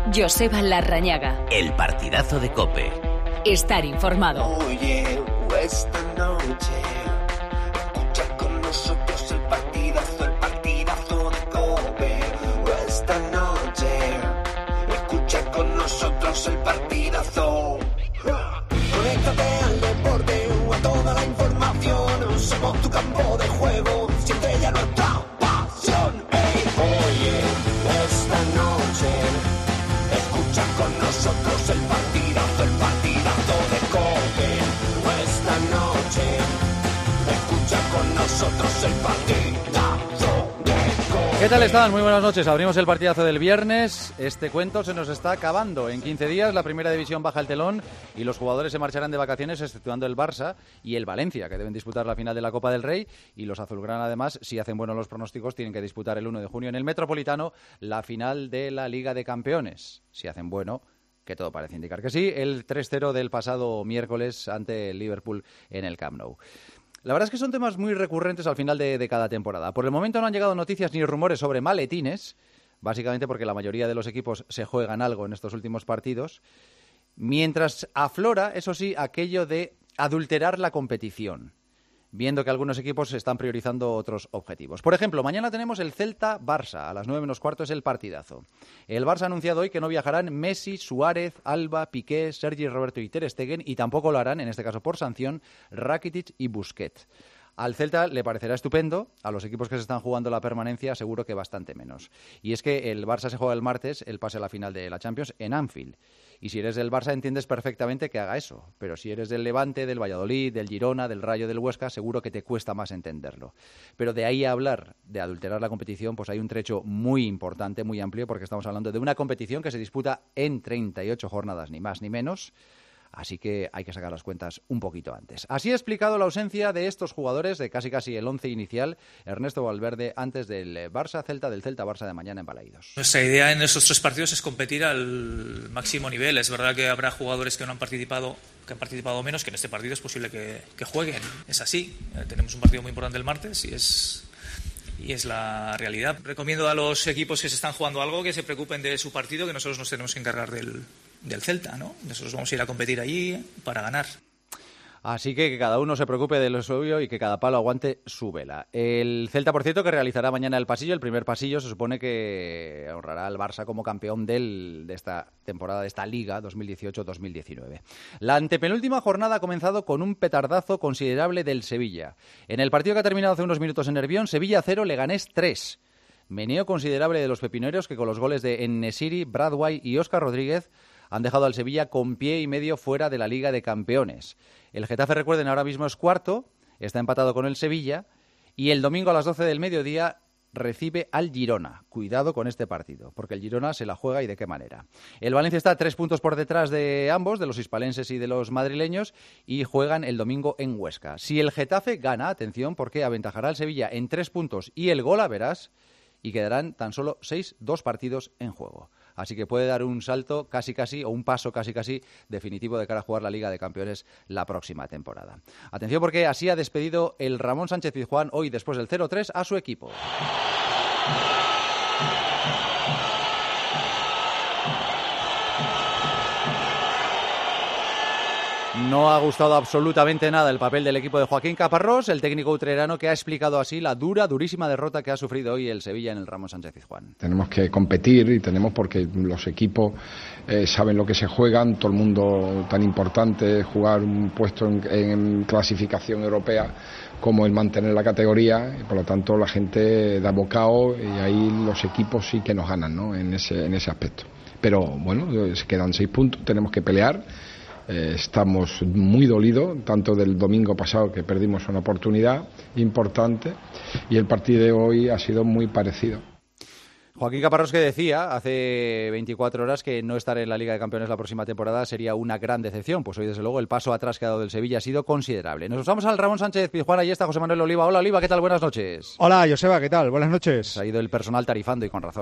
Joseba Larrañaga. El partidazo de COPE. Estar informado. Oye, esta noche escucha con nosotros el partidazo de COPE. Esta noche escucha con nosotros el partidazo. Conéctate al deporte, a toda la información. Somos tu campo de juego, siente ya nuestra pasión. Hey, oye, esta noche escucha con nosotros el partidazo de COPE. Esta noche escucha con nosotros el partidazo de COPE. ¿Qué tal están? Muy buenas noches. Abrimos el partidazo del viernes. Este cuento se nos está acabando. En 15 días la primera división baja el telón y los jugadores se marcharán de vacaciones, exceptuando el Barça y el Valencia, que deben disputar la final de la Copa del Rey. Y los azulgrana, además, si hacen buenos los pronósticos, tienen que disputar el 1 de junio en el Metropolitano la final de la Liga de Campeones. Si hacen bueno, que todo parece indicar que sí, el 3-0 del pasado miércoles ante el Liverpool en el Camp Nou. La verdad es que son temas muy recurrentes al final de cada temporada. Por el momento no han llegado noticias ni rumores sobre maletines, básicamente porque la mayoría de los equipos se juegan algo en estos últimos partidos, mientras aflora, eso sí, aquello de adulterar la competición, viendo que algunos equipos están priorizando otros objetivos. Por ejemplo, mañana tenemos el Celta-Barça, a las 9:15 es el partidazo. El Barça ha anunciado hoy que no viajarán Messi, Suárez, Alba, Piqué, Sergi Roberto y Ter Stegen, y tampoco lo harán, en este caso por sanción, Rakitic y Busquets. Al Celta le parecerá estupendo, a los equipos que se están jugando la permanencia seguro que bastante menos. Y es que el Barça se juega el martes el pase a la final de la Champions en Anfield. Y si eres del Barça entiendes perfectamente que haga eso. Pero si eres del Levante, del Valladolid, del Girona, del Rayo, del Huesca, seguro que te cuesta más entenderlo. Pero de ahí a hablar de adulterar la competición, pues hay un trecho muy importante, muy amplio, porque estamos hablando de una competición que se disputa en 38 jornadas, ni más ni menos. Así que hay que sacar las cuentas un poquito antes. Así ha explicado la ausencia de estos jugadores, de casi el 11 inicial, Ernesto Valverde, antes del Barça-Celta, del Celta-Barça de mañana en Balaídos. Nuestra idea en esos 3 partidos es competir al máximo nivel. Es verdad que habrá jugadores que no han participado, que han participado menos, que en este partido es posible que jueguen. Es así. Tenemos un partido muy importante el martes y es la realidad. Recomiendo a los equipos que se están jugando algo que se preocupen de su partido, que nosotros nos tenemos que encargar del Celta, ¿no? Nosotros vamos a ir a competir allí para ganar. Así que cada uno se preocupe de lo suyo y que cada palo aguante su vela. El Celta, por cierto, que realizará mañana el pasillo. El primer pasillo se supone que honrará al Barça como campeón de esta temporada, de esta Liga 2018-2019. La antepenúltima jornada ha comenzado con un petardazo considerable del Sevilla. En el partido que ha terminado hace unos minutos en Nervión, Sevilla 0, Leganés 3. Meneo considerable de los pepineros que con los goles de En-Nesyri, Bradway y Óscar Rodríguez han dejado al Sevilla con pie y medio fuera de la Liga de Campeones. El Getafe, recuerden, ahora mismo es cuarto, está empatado con el Sevilla, y el domingo a las 12 del mediodía recibe al Girona. Cuidado con este partido, porque el Girona se la juega y de qué manera. El Valencia está 3 puntos por detrás de ambos, de los hispalenses y de los madrileños, y juegan el domingo en Huesca. Si el Getafe gana, atención, porque aventajará al Sevilla en 3 puntos y el gol a verás, y quedarán tan solo 2 partidos en juego. Así que puede dar un salto o un paso casi definitivo de cara a jugar la Liga de Campeones la próxima temporada. Atención, porque así ha despedido el Ramón Sánchez Pizjuán hoy, después del 0-3, a su equipo. No ha gustado absolutamente nada el papel del equipo de Joaquín Caparrós, el técnico utrerano, que ha explicado así la durísima derrota que ha sufrido hoy el Sevilla en el Ramón Sánchez Pizjuán. Tenemos que competir y porque los equipos saben lo que se juegan, todo el mundo tan importante, jugar un puesto en clasificación europea como el mantener la categoría, y por lo tanto la gente da bocado y ahí los equipos sí que nos ganan, ¿no? en ese aspecto. Pero bueno, quedan 6 puntos, tenemos que pelear. Estamos muy dolidos, tanto del domingo pasado que perdimos una oportunidad importante, y el partido de hoy ha sido muy parecido. Joaquín Caparrós, que decía hace 24 horas que no estar en la Liga de Campeones la próxima temporada sería una gran decepción. Pues hoy, desde luego, el paso atrás que ha dado el Sevilla ha sido considerable. Nos vamos al Ramón Sánchez Pizjuán. Ahí está José Manuel Oliva. Hola, Oliva, ¿qué tal? Buenas noches. Hola, Joseba, ¿qué tal? Buenas noches. Se ha ido el personal tarifando y con razón, ¿eh?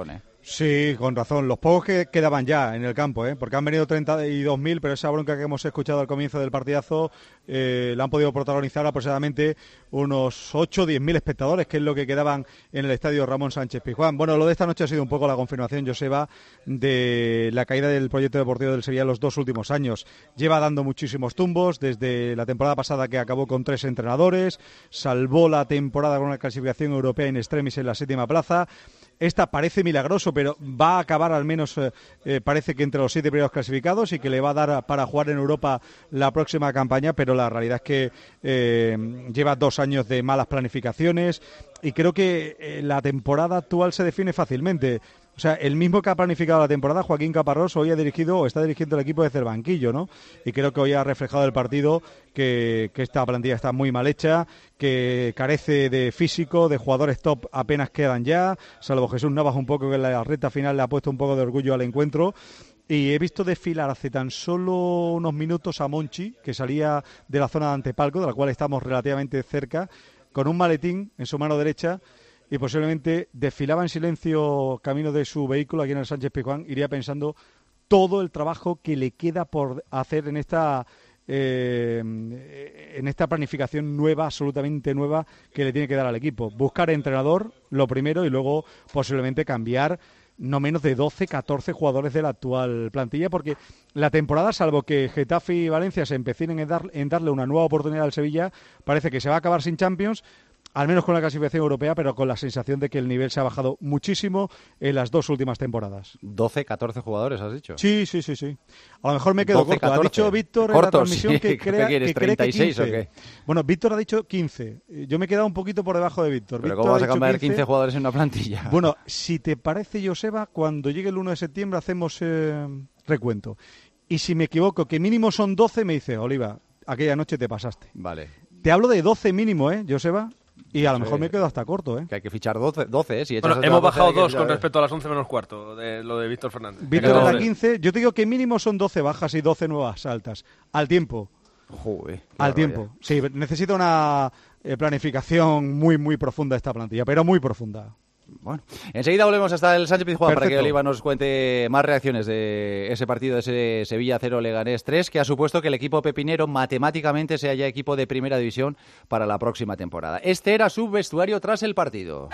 Sí, con razón. Los pocos que quedaban ya en el campo, porque han venido 32.000, pero esa bronca que hemos escuchado al comienzo del partidazo la han podido protagonizar aproximadamente unos 8 o 10.000 espectadores, que es lo que quedaban en el estadio Ramón Sánchez Pizjuán. Bueno, lo de esta noche ha sido un poco la confirmación, Joseba, de la caída del proyecto deportivo del Sevilla en los 2 últimos años. Lleva dando muchísimos tumbos, desde la temporada pasada que acabó con 3 entrenadores, salvó la temporada con una clasificación europea in extremis en la 7ª plaza. Esta parece milagroso, pero va a acabar al menos, parece que entre los 7 primeros clasificados y que le va a dar para jugar en Europa la próxima campaña, pero la realidad es que lleva 2 años de malas planificaciones y creo que la temporada actual se define fácilmente. O sea, el mismo que ha planificado la temporada, Joaquín Caparrós, hoy ha dirigido o está dirigiendo el equipo desde el banquillo, ¿no? Y creo que hoy ha reflejado el partido que esta plantilla está muy mal hecha, que carece de físico, de jugadores top apenas quedan ya, salvo Jesús Navas un poco que en la recta final le ha puesto un poco de orgullo al encuentro. Y he visto desfilar hace tan solo unos minutos a Monchi, que salía de la zona de antepalco, de la cual estamos relativamente cerca, con un maletín en su mano derecha, y posiblemente desfilaba en silencio camino de su vehículo aquí en el Sánchez Pizjuán, iría pensando todo el trabajo que le queda por hacer en esta planificación nueva, absolutamente nueva, que le tiene que dar al equipo. Buscar entrenador, lo primero, y luego posiblemente cambiar no menos de 12, 14 jugadores de la actual plantilla, porque la temporada, salvo que Getafe y Valencia se empecinen en darle una nueva oportunidad al Sevilla, parece que se va a acabar sin Champions, al menos con la clasificación europea, pero con la sensación de que el nivel se ha bajado muchísimo en las 2 últimas temporadas. 12, 14 jugadores, has dicho. Sí. A lo mejor me quedo 12, corto. 14. Ha dicho Víctor en la transmisión sí, que cree que 36 15. ¿o qué? Bueno, Víctor ha dicho 15. Yo me he quedado un poquito por debajo de Víctor. ¿Pero Víctor cómo vas a cambiar 15 jugadores en una plantilla? Bueno, si te parece, Joseba, cuando llegue el 1 de septiembre hacemos recuento. Y si me equivoco, que mínimo son 12, me dice, Oliva, aquella noche te pasaste. Vale. Te hablo de 12 mínimo, Joseba. Y a lo mejor me quedo hasta corto, Que hay que fichar 12, si bueno, hemos bajado 2 con respecto a las 11 menos cuarto, de lo de Víctor Fernández. Víctor era 15, yo te digo que mínimo son 12 bajas y 12 nuevas altas. Al tiempo. Joder, al tiempo. Sí, necesita una planificación muy, muy profunda esta plantilla, pero muy profunda. Bueno, enseguida volvemos hasta el Sánchez Pizjuán para que Oliva nos cuente más reacciones de ese partido, de ese Sevilla 0 Leganés 3, que ha supuesto que el equipo pepinero matemáticamente sea ya equipo de primera división para la próxima temporada. Este era su vestuario tras el partido.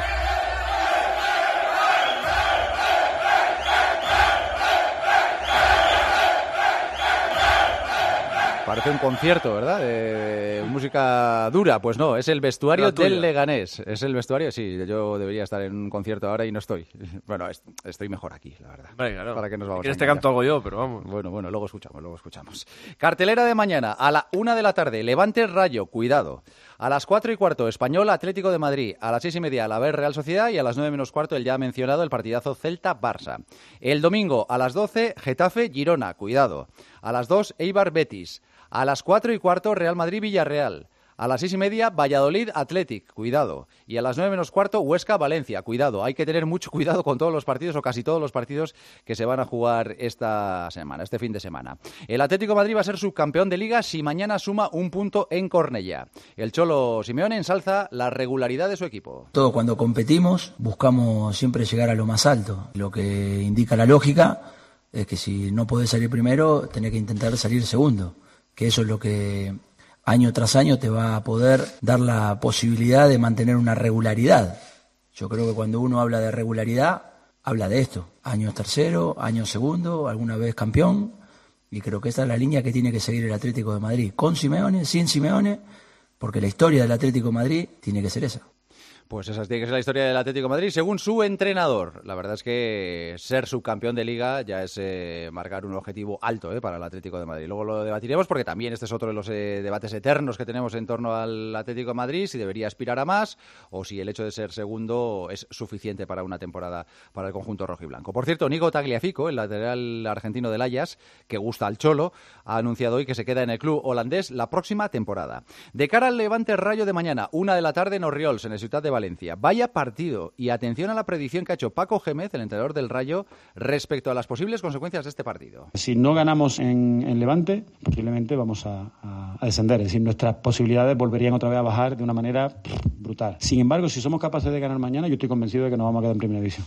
Parece un concierto, ¿verdad? De música dura. Pues no, es el vestuario del Leganés. Es el vestuario, sí. Yo debería estar en un concierto ahora y no estoy. Bueno, estoy mejor aquí, la verdad. Venga, no. ¿Para qué nos vamos ¿Quieres te canto algo yo? Pero vamos. Bueno, luego escuchamos. Cartelera de mañana, a la 1 de la tarde, Levante Rayo, cuidado. A las 4:15, Español Atlético de Madrid. A las 6:30, Alavés Real Sociedad. Y a las 9:15, el ya mencionado, el partidazo Celta-Barça. El domingo, a las 12, Getafe Girona, cuidado. A las 2, Eibar Betis. A las 4:15, Real Madrid-Villarreal. A las 6:30, Valladolid Athletic, cuidado. Y a las 9:15, Huesca Valencia, cuidado. Hay que tener mucho cuidado con todos los partidos o casi todos los partidos que se van a jugar esta semana, este fin de semana. El Atlético de Madrid va a ser subcampeón de Liga si mañana suma un punto en Cornellá. El Cholo Simeone ensalza la regularidad de su equipo. Todo cuando competimos buscamos siempre llegar a lo más alto. Lo que indica la lógica es que si no podés salir primero, tenés que intentar salir segundo. Que eso es lo que año tras año te va a poder dar la posibilidad de mantener una regularidad. Yo creo que cuando uno habla de regularidad, habla de esto. Año tercero, año segundo, alguna vez campeón. Y creo que esta es la línea que tiene que seguir el Atlético de Madrid. Con Simeone, sin Simeone, porque la historia del Atlético de Madrid tiene que ser esa. Pues esa tiene que ser la historia del Atlético de Madrid, según su entrenador. La verdad es que ser subcampeón de Liga ya es marcar un objetivo alto para el Atlético de Madrid. Luego lo debatiremos porque también este es otro de los debates eternos que tenemos en torno al Atlético de Madrid, si debería aspirar a más o si el hecho de ser segundo es suficiente para una temporada para el conjunto rojiblanco. Por cierto, Nico Tagliafico, el lateral argentino del Ajax, que gusta al Cholo, ha anunciado hoy que se queda en el club holandés la próxima temporada. De cara al Levante Rayo de mañana, 1 de la tarde en Orriols, en el Ciutat de Valencia. Vaya partido, y atención a la predicción que ha hecho Paco Gémez, el entrenador del Rayo, respecto a las posibles consecuencias de este partido. Si no ganamos en Levante, posiblemente vamos a descender, es decir, nuestras posibilidades volverían otra vez a bajar de una manera brutal. Sin embargo, si somos capaces de ganar mañana, yo estoy convencido de que nos vamos a quedar en primera división.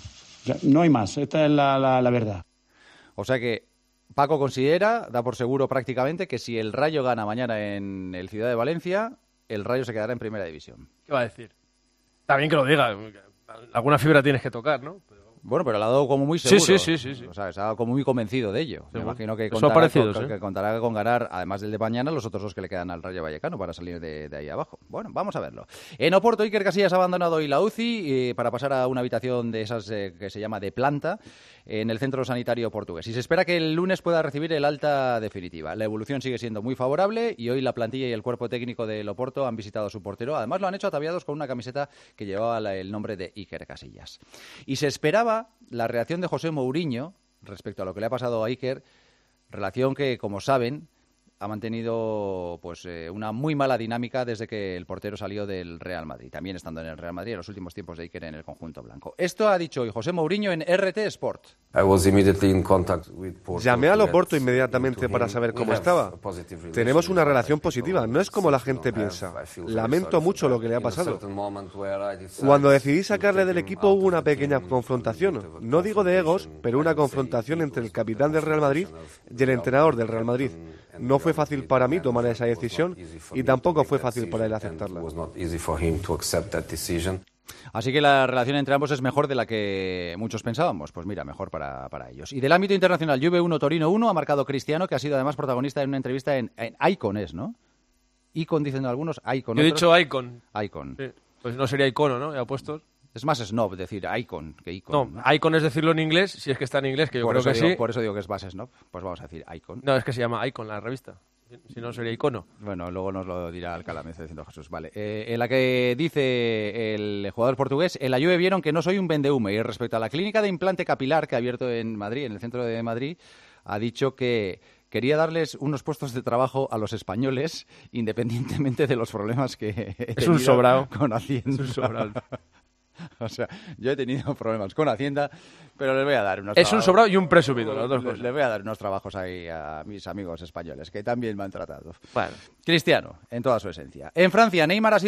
sea, no hay más, esta es la verdad. O sea que Paco considera, da por seguro prácticamente, que si el Rayo gana mañana en el Ciudad de Valencia, el Rayo se quedará en Primera División. ¿Qué va a decir? Está bien que lo diga. Alguna fibra tienes que tocar, ¿no? Bueno, pero lo ha dado como muy seguro. Sí. O sea, está como muy convencido de ello. Me imagino que contará con ganar, además del de mañana, los otros dos que le quedan al Rayo Vallecano para salir de ahí abajo. Bueno, vamos a verlo. En Oporto, Iker Casillas ha abandonado hoy la UCI para pasar a una habitación de esas que se llama de planta en el centro sanitario portugués. Y se espera que el lunes pueda recibir el alta definitiva. La evolución sigue siendo muy favorable y hoy la plantilla y el cuerpo técnico del Oporto han visitado a su portero. Además, lo han hecho ataviados con una camiseta que llevaba el nombre de Iker Casillas. Y se esperaba la reacción de José Mourinho respecto a lo que le ha pasado a Iker, relación que, como saben, ha mantenido pues una muy mala dinámica desde que el portero salió del Real Madrid, también estando en el Real Madrid en los últimos tiempos de Iker en el conjunto blanco. Esto ha dicho hoy José Mourinho en RT Sport. Llamé al Oporto inmediatamente para saber cómo estaba. Tenemos una relación positiva, no es como la gente piensa. Lamento mucho lo que le ha pasado. Cuando decidí sacarle del equipo hubo una pequeña confrontación, no digo de egos, pero una confrontación entre el capitán del Real Madrid y el entrenador del Real Madrid. No fue fácil para mí tomar esa decisión y tampoco fue fácil para él aceptarla. Así que la relación entre ambos es mejor de la que muchos pensábamos. Pues mira, mejor para ellos. Y del ámbito internacional, Juve 1, Torino 1, ha marcado Cristiano, que ha sido además protagonista en una entrevista en Icon, ¿no? Icon, dicen algunos, Icon. Yo he dicho Icon. Icon. Sí. Pues no sería icono, ¿no? Ya puestos. Es más snob decir icon que icon. No, icon es decirlo en inglés, si es que está en inglés, que yo creo que sí. Por eso digo que es más snob. Pues vamos a decir icon. No, es que se llama Icon la revista. Si no, sería icono. Bueno, luego nos lo dirá Alcalá, me está diciendo Jesús. Vale. En la que dice el jugador portugués, en la Juve vieron que no soy un vendehume. Y respecto a la clínica de implante capilar que ha abierto en Madrid, en el centro de Madrid, ha dicho que quería darles unos puestos de trabajo a los españoles, independientemente de los problemas que he tenido un sobrado con Hacienda. Es un sobrado. O sea, yo he tenido problemas con Hacienda, pero les voy a dar unos trabajos. Es un sobrado y un presumido, las dos cosas. Les voy a dar unos trabajos ahí a mis amigos españoles, que también me han tratado. Bueno. Cristiano, en toda su esencia. En Francia,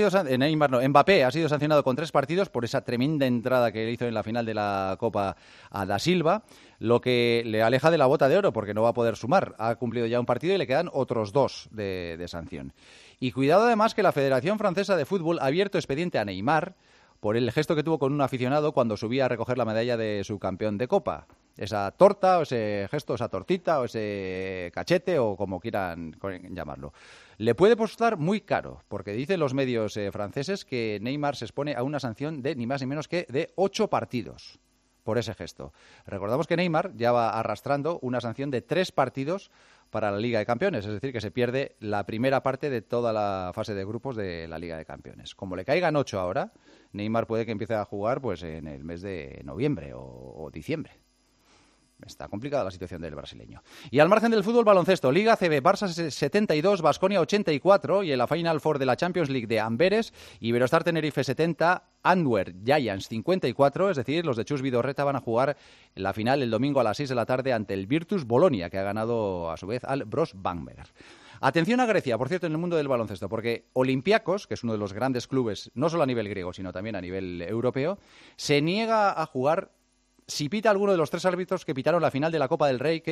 Mbappé ha sido sancionado con 3 partidos por esa tremenda entrada que hizo en la final de la Copa a Da Silva, lo que le aleja de la bota de oro, porque no va a poder sumar. Ha cumplido ya un partido y le quedan otros 2 de sanción. Y cuidado además que la Federación Francesa de Fútbol ha abierto expediente a Neymar por el gesto que tuvo con un aficionado cuando subía a recoger la medalla de su campeón de Copa. Esa torta, o ese gesto, esa tortita, o ese cachete, o como quieran llamarlo. Le puede costar muy caro, porque dicen los medios franceses que Neymar se expone a una sanción de ni más ni menos que de 8 partidos por ese gesto. Recordamos que Neymar ya va arrastrando una sanción de 3 partidos para la Liga de Campeones, es decir, que se pierde la primera parte de toda la fase de grupos de la Liga de Campeones. Como le caigan 8 ahora, Neymar puede que empiece a jugar pues en el mes de noviembre o diciembre. Está complicada la situación del brasileño. Y al margen del fútbol, baloncesto, Liga CB, Barça 72, Baskonia 84 y en la Final Four de la Champions League de Amberes, Iberostar Tenerife 70, Antwerp Giants 54, es decir, los de Chus Vidorreta van a jugar la final el domingo a las 6 de la tarde ante el Virtus Bolonia, que ha ganado a su vez al Bros Bamberg. Atención a Grecia, por cierto, en el mundo del baloncesto, porque Olympiacos, que es uno de los grandes clubes, no solo a nivel griego, sino también a nivel europeo, se niega a jugar si pita alguno de los 3 árbitros que pitaron la final de la Copa del Rey,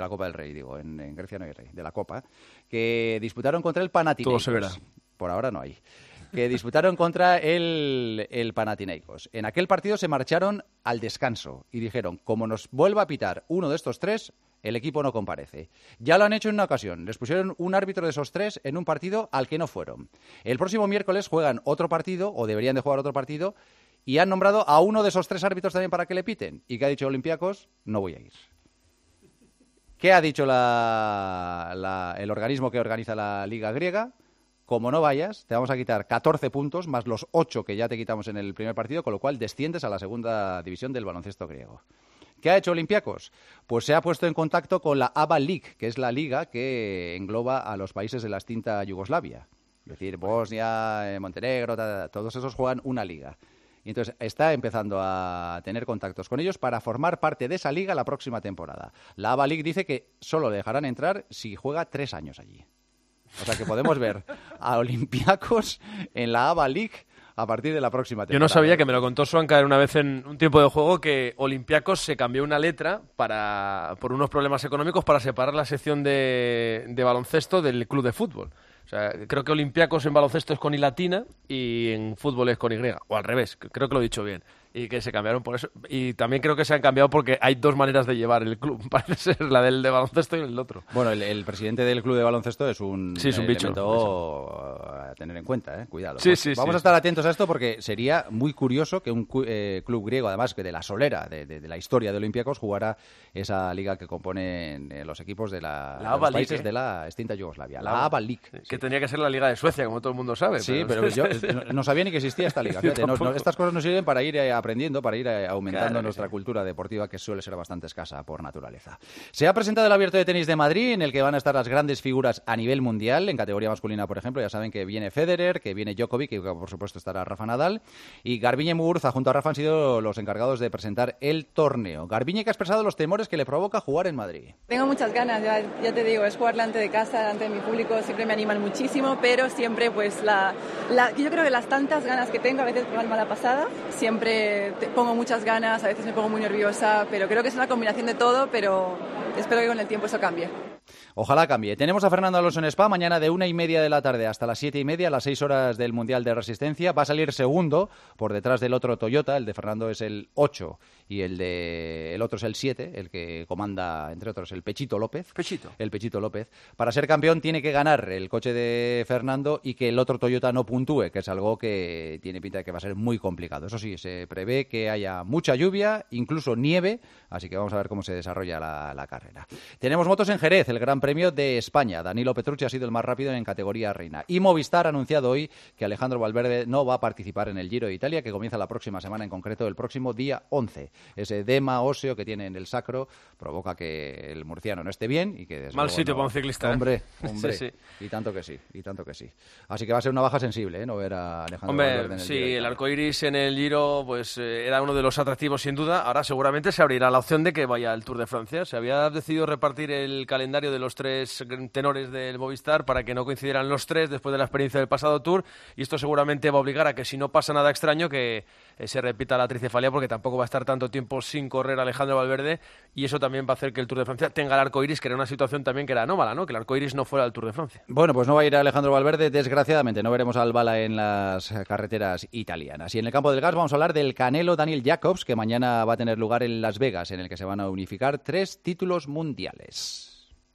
en Grecia no hay rey, de la Copa, que disputaron contra el Panathinaikos. Todo se verá. Por ahora no hay. Que disputaron contra el Panathinaikos. En aquel partido se marcharon al descanso y dijeron, como nos vuelva a pitar uno de estos 3, el equipo no comparece. Ya lo han hecho en una ocasión. Les pusieron un árbitro de esos 3 en un partido al que no fueron. El próximo miércoles juegan otro partido, o deberían de jugar otro partido, y han nombrado a uno de esos 3 árbitros también para que le piten. ¿Y qué ha dicho Olympiacos? No voy a ir. ¿Qué ha dicho el organismo que organiza la Liga griega? Como no vayas, te vamos a quitar 14 puntos más los 8 que ya te quitamos en el primer partido, con lo cual desciendes a la segunda división del baloncesto griego. ¿Qué ha hecho Olympiacos? Pues se ha puesto en contacto con la ABA League, que es la liga que engloba a los países de la extinta Yugoslavia. Es decir, Bosnia, Montenegro, todos esos juegan una liga. Y entonces está empezando a tener contactos con ellos para formar parte de esa liga la próxima temporada. La ABA League dice que solo le dejarán entrar si juega 3 años allí. O sea que podemos ver a Olympiacos en la ABA League a partir de la próxima temporada. Yo no sabía, que me lo contó Suancar una vez en un tiempo de juego, que Olympiacos se cambió una letra por unos problemas económicos para separar la sección de baloncesto del club de fútbol. O sea, creo que Olympiacos en baloncesto es con I latina y en fútbol es con Y, o al revés, creo que lo he dicho bien. Y que se cambiaron por eso. Y también creo que se han cambiado porque hay dos maneras de llevar el club. Parece ser la del de baloncesto y el otro. Bueno, el presidente del club de baloncesto es un bicho a tener en cuenta, cuidado. Sí, Vamos a estar atentos a esto porque sería muy curioso que un club griego, además que de la solera de la historia de Olympiacos, jugara esa liga que componen los equipos de los países de la extinta Yugoslavia, la ABA League. Sí. Que tenía que ser la Liga de Suecia, como todo el mundo sabe. Sí, pero yo no sabía ni que existía esta liga. Fíjate, estas cosas nos sirven para ir aprendiendo, para ir aumentando nuestra cultura deportiva, que suele ser bastante escasa por naturaleza. Se ha presentado el Abierto de Tenis de Madrid, en el que van a estar las grandes figuras a nivel mundial. En categoría masculina, por ejemplo, ya saben que viene Federer, que viene Djokovic, que por supuesto estará Rafa Nadal, y Garbiñe y Muguruza junto a Rafa han sido los encargados de presentar el torneo. Garbiñe, que ha expresado los temores que le provoca jugar en Madrid. Tengo muchas ganas, ya te digo, es jugar delante de casa, delante de mi público, siempre me animan muchísimo, pero siempre pues yo creo que las tantas ganas que tengo, a veces por mala pasada, siempre pongo muchas ganas, a veces me pongo muy nerviosa, pero creo que es una combinación de todo, pero espero que con el tiempo eso cambie. Ojalá cambie. Tenemos a Fernando Alonso en Spa mañana de 1:30 de la tarde hasta las 7:30, a las 6 horas del Mundial de Resistencia. Va a salir segundo por detrás del otro Toyota. El de Fernando es el 8 y el otro es el 7, el que comanda, entre otros, el Pechito López. El Pechito López. Para ser campeón tiene que ganar el coche de Fernando y que el otro Toyota no puntúe, que es algo que tiene pinta de que va a ser muy complicado. Eso sí, se prevé que haya mucha lluvia, incluso nieve, así que vamos a ver cómo se desarrolla la carrera. Tenemos motos en Jerez, el Gran Premio de España. Danilo Petrucci ha sido el más rápido en categoría reina. Y Movistar ha anunciado hoy que Alejandro Valverde no va a participar en el Giro de Italia, que comienza la próxima semana, en concreto el próximo día 11. Ese edema óseo que tiene en el sacro provoca que el murciano no esté bien y que... Mal sitio para un ciclista. Hombre, sí. Y tanto que sí. Así que va a ser una baja sensible, no ver a Alejandro Valverde en el Giro de Italia. El arcoiris en el Giro pues era uno de los atractivos sin duda. Ahora seguramente se abrirá la opción de que vaya al Tour de Francia. Se había decidido repartir el calendario de los tres tenores del Movistar para que no coincidieran los tres después de la experiencia del pasado Tour, y esto seguramente va a obligar a que, si no pasa nada extraño, que se repita la tricefalia, porque tampoco va a estar tanto tiempo sin correr Alejandro Valverde, y eso también va a hacer que el Tour de Francia tenga el arcoiris, que era una situación también que era anómala, ¿no? Que el arcoiris no fuera al Tour de Francia. Bueno, pues no va a ir Alejandro Valverde, desgraciadamente. No veremos a Albala en las carreteras italianas. Y en el campo del gas vamos a hablar del Canelo Daniel Jacobs, que mañana va a tener lugar en Las Vegas, en el que se van a unificar 3 títulos mundiales.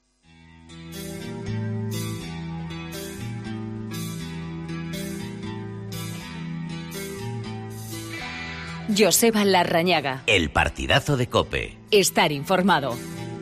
Joseba Larrañaga. El partidazo de COPE. Estar informado.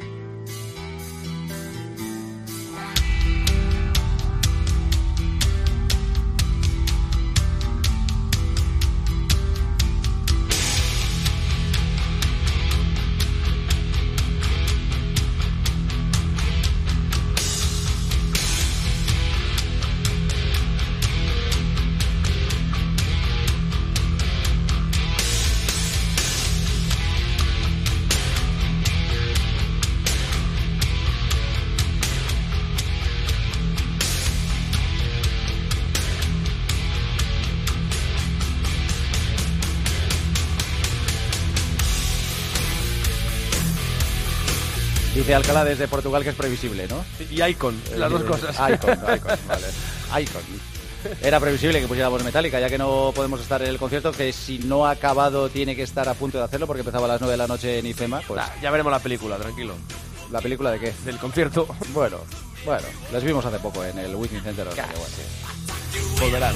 Dice Alcalá desde Portugal que es previsible, ¿no? Y Icon, las dos cosas. Icon, vale. Icon. Era previsible que pusiéramos Metallica, ya que no podemos estar en el concierto, que si no ha acabado tiene que estar a punto de hacerlo, porque empezaba a las 9 de la noche en IFEMA. Pues... ya veremos la película, tranquilo. ¿La película de qué? Del concierto. Bueno, les vimos hace poco en el Wiking Center. Volverán.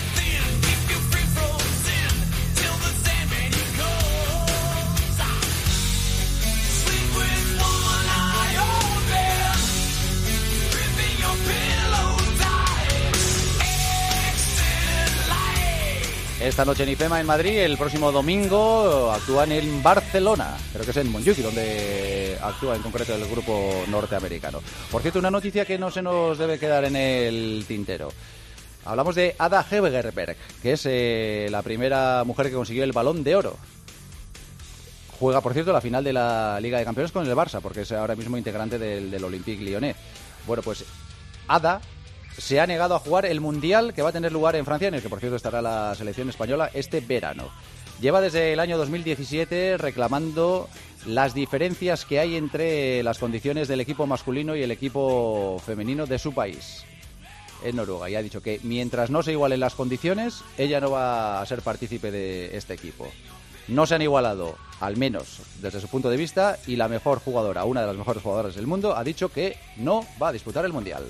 Esta noche en IFEMA en Madrid, el próximo domingo actúan en Barcelona, creo que es en Montjuic, donde actúa en concreto el grupo norteamericano. Por cierto, una noticia que no se nos debe quedar en el tintero. Hablamos de Ada Hegerberg, que es la primera mujer que consiguió el Balón de Oro. Juega, por cierto, la final de la Liga de Campeones con el Barça, porque es ahora mismo integrante del Olympique Lyonnais. Bueno, pues Ada se ha negado a jugar el Mundial que va a tener lugar en Francia, en el que por cierto estará la selección española este verano. Lleva desde el año 2017 reclamando las diferencias que hay entre las condiciones del equipo masculino y el equipo femenino de su país, en Noruega, y ha dicho que mientras no se igualen las condiciones, ella no va a ser partícipe de este equipo. No se han igualado, al menos desde su punto de vista, y la mejor jugadora, una de las mejores jugadoras del mundo, ha dicho que no va a disputar el Mundial.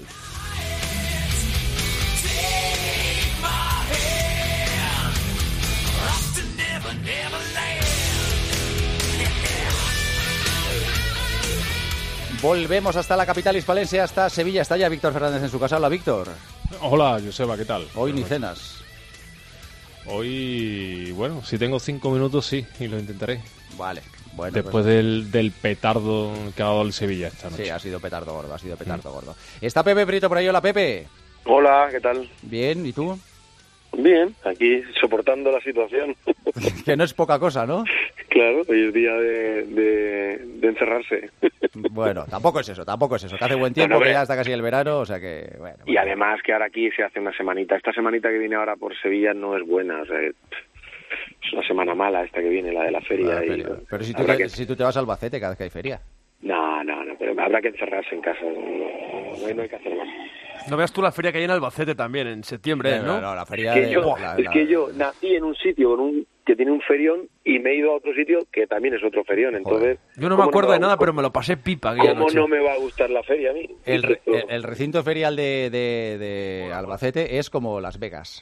Volvemos hasta la capital hispalense, hasta Sevilla. Está ya Víctor Fernández en su casa. Hola, Víctor. Hola, Joseba, ¿qué tal? Hoy ni cenas. Hoy, bueno, si tengo 5 minutos, sí, y lo intentaré. Vale. Bueno, después del petardo que ha dado el Sevilla esta noche. Sí, ha sido petardo gordo, gordo. Está Pepe Brito por ahí. Hola, Pepe. Hola, ¿qué tal? Bien, ¿y tú? Bien, aquí soportando la situación. Que no es poca cosa, ¿no? Claro, hoy es día de encerrarse. Bueno, tampoco es eso, que hace buen tiempo, que ya está casi el verano, o sea que, bueno. Y además que ahora aquí se hace una semanita. Esta semanita que viene ahora por Sevilla no es buena, o sea, es una semana mala esta que viene, la de la feria. Pero si tú te vas a Albacete cada vez que hay feria. No, pero habrá que encerrarse en casa, no hay que hacer más. No veas tú la feria que hay en Albacete también, en septiembre, ¿no? No, la feria que yo nací en un sitio que tiene un ferión y me he ido a otro sitio que también es otro ferión, entonces... Yo no me acuerdo de nada, pero me lo pasé pipa aquella noche. ¿Cómo no me va a gustar la feria a mí? El recinto ferial de Albacete es como Las Vegas.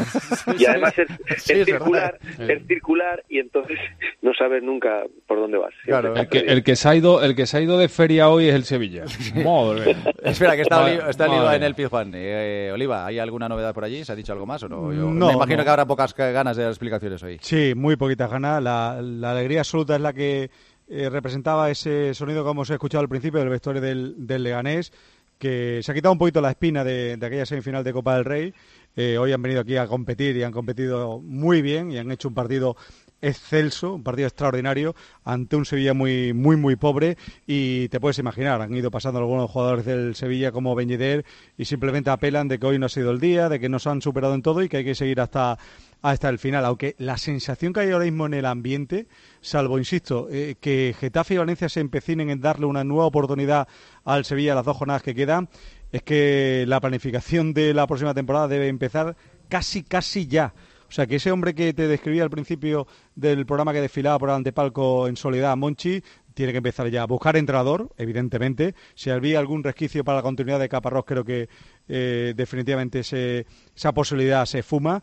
Y además es circular y entonces no sabes nunca por dónde vas. Claro, el que se ha ido de feria hoy es el Sevilla. Madre mía. Espera, que está Oliva en el Pizjuán. Oliva, ¿hay alguna novedad por allí? ¿Se ha dicho algo más o no? Me imagino que habrá pocas ganas de dar explicaciones hoy. Sí, muy poquitas ganas. La alegría absoluta es la que representaba ese sonido que hemos escuchado al principio del vestuario del Leganés, que se ha quitado un poquito la espina de aquella semifinal de Copa del Rey. Hoy han venido aquí a competir y han competido muy bien y han hecho un partido excelso, un partido extraordinario ante un Sevilla muy pobre, y te puedes imaginar, han ido pasando algunos jugadores del Sevilla como Ben Yedder y simplemente apelan de que hoy no ha sido el día, de que nos han superado en todo y que hay que seguir hasta el final, aunque la sensación que hay ahora mismo en el ambiente, salvo, insisto, que Getafe y Valencia se empecinen en darle una nueva oportunidad al Sevilla las 2 jornadas que quedan, es que la planificación de la próxima temporada debe empezar casi ya. O sea, que ese hombre que te describía al principio del programa que desfilaba por el antepalco en soledad, Monchi, tiene que empezar ya a buscar entrenador, evidentemente. Si había algún resquicio para la continuidad de Caparrós, creo que definitivamente esa posibilidad se fuma,